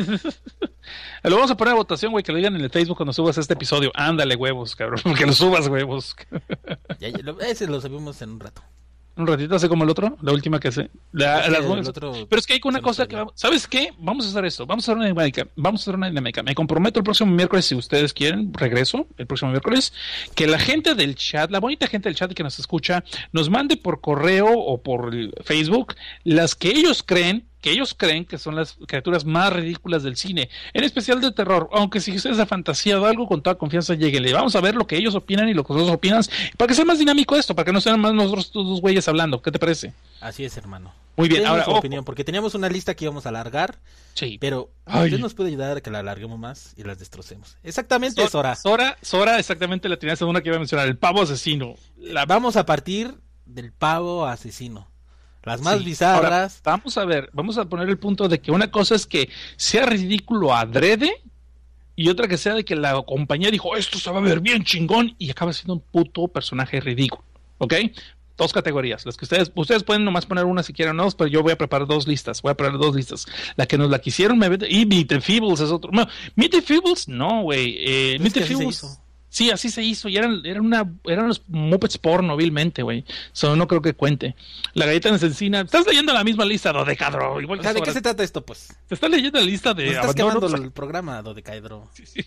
vamos a poner a votación, güey, que lo digan en el Facebook cuando subas este episodio. Ándale, huevos, cabrón, que lo subas, huevos. Ese lo subimos en un rato. Un ratito, así como el otro, la última que hace. Pero es que hay una cosa que... ¿Sabes qué? Vamos a hacer esto. Vamos a hacer una dinámica. Me comprometo el próximo miércoles, si ustedes quieren, regreso el próximo miércoles, que la gente del chat, la bonita gente del chat que nos escucha, nos mande por correo o por Facebook las que ellos creen que son las criaturas más ridículas del cine, en especial de terror, aunque si ustedes de fantasía o algo, con toda confianza lléguenle. Vamos a ver lo que ellos opinan y lo que nosotros opinan, para que sea más dinámico esto, para que no sean más nosotros dos güeyes hablando. ¿Qué te parece? Así es, hermano. Muy bien, ahora opinión, porque teníamos una lista que íbamos a alargar, sí, pero usted nos puede ayudar a que la alarguemos más y las destrocemos. Exactamente, Sora, exactamente la tenía segunda que iba a mencionar, el pavo asesino. Vamos a partir del pavo asesino. Las más bizarras. Ahora, vamos a poner el punto de que una cosa es que sea ridículo adrede y otra que sea de que la compañía dijo, esto se va a ver bien chingón y acaba siendo un puto personaje ridículo, ¿ok? 2 categorías, las que ustedes pueden nomás poner una si quieren, no, pero yo voy a preparar 2 listas, la que nos la quisieron, y Meet the Feebles es otro, no, Meet the Feebles, no, güey, Meet the Feebles... Sí, así se hizo, y eran los Muppets porno, vilmente, güey. No creo que cuente. La galleta de encina. Estás leyendo la misma lista, Dodecadro. Igual ¿De qué se trata esto, pues? Te estás leyendo la lista de... Estás quemando el programa, Dodecadro. Sí.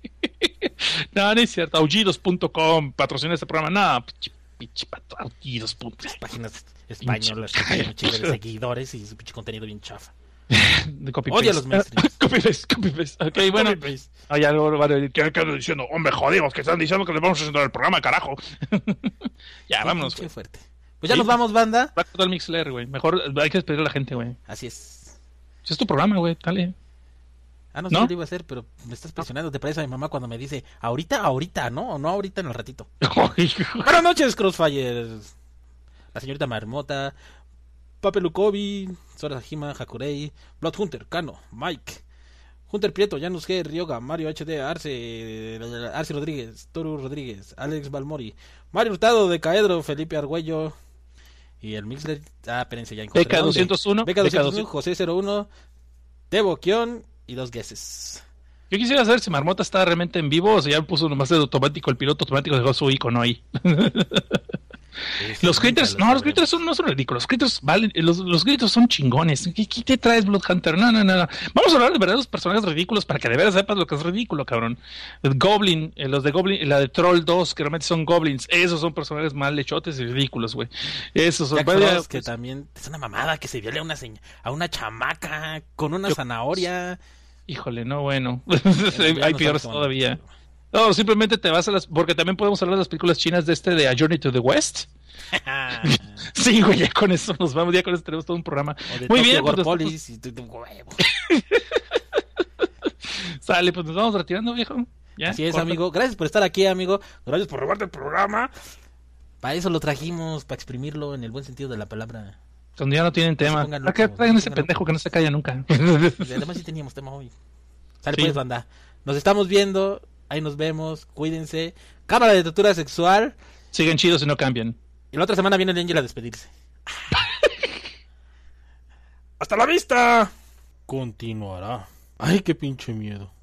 No es cierto. Aullidos.com patrocina este programa. No, pinche aullidos.com. Páginas españolas, pinche de seguidores y su pinche contenido bien chafa. De Odia a los mainstreams. Copy-paste. Ok, bueno. Hay algo ¿qué andan diciendo? Hombre, jodimos, que están diciendo que les vamos a hacer el programa, carajo. Ya, vámonos. Qué fuerte. Pues ya nos vamos, banda. Va todo el Mixler, güey. Mejor hay que despedir a la gente, güey. Así es. Es tu programa, güey. Dale. No sé qué lo iba a hacer, pero me estás presionando. ¿Te parece a mi mamá cuando me dice ahorita, ¿no? O no ahorita en el ratito. Buenas noches, Crossfires. La señorita Marmota, Papelukovi, Sora Hajima, Hakurei, Blood Hunter, Kano, Mike, Hunter Prieto, Janus G, Ryoga, Mario HD, Arce Rodríguez, Toru Rodríguez, Alex Balmori, Mario Hurtado, Decaedro, Felipe Argüello y el Mixler. Espérense, ya encontré. BK201, José 01, Tebo Kion y 2 guesses. Yo quisiera saber si Marmota está realmente en vivo o si ya puso nomás de automático, el piloto automático dejó su icono ahí. Los Critters, no, los Critters no son ridículos. Los Critters valen, los Critters son chingones. ¿Qué te traes, Bloodhunter? No. Vamos a hablar de verdaderos personajes ridículos para que de veras sepas lo que es ridículo, cabrón. El Goblin, los de Goblin, la de Troll 2, que realmente son goblins. Esos son personajes mal lechotes y ridículos, güey. Esos son. Jack Frost, que también es una mamada que se viole a una chamaca con una zanahoria. Híjole, no, bueno. Hay peores todavía. No, simplemente te vas porque también podemos hablar de las películas chinas de A Journey to the West. Sí, güey, ya con eso nos vamos, ya con eso tenemos todo un programa. Muy bien, pues sale, pues nos vamos retirando, viejo. ¿Ya? Así es, amigo. Gracias por estar aquí, amigo. Gracias por robarte el programa. Para eso lo trajimos, para exprimirlo en el buen sentido de la palabra. Donde ya no tienen tema. Traigan ese pendejo que no se calla nunca. Además sí teníamos tema hoy. Sale sí. Pues, banda. Nos estamos viendo. Ahí nos vemos, cuídense. Cámara de Tortura Sexual. Sigan chidos y no cambian. Y la otra semana viene el Angel a despedirse. ¡Hasta la vista! Continuará. Ay, qué pinche miedo.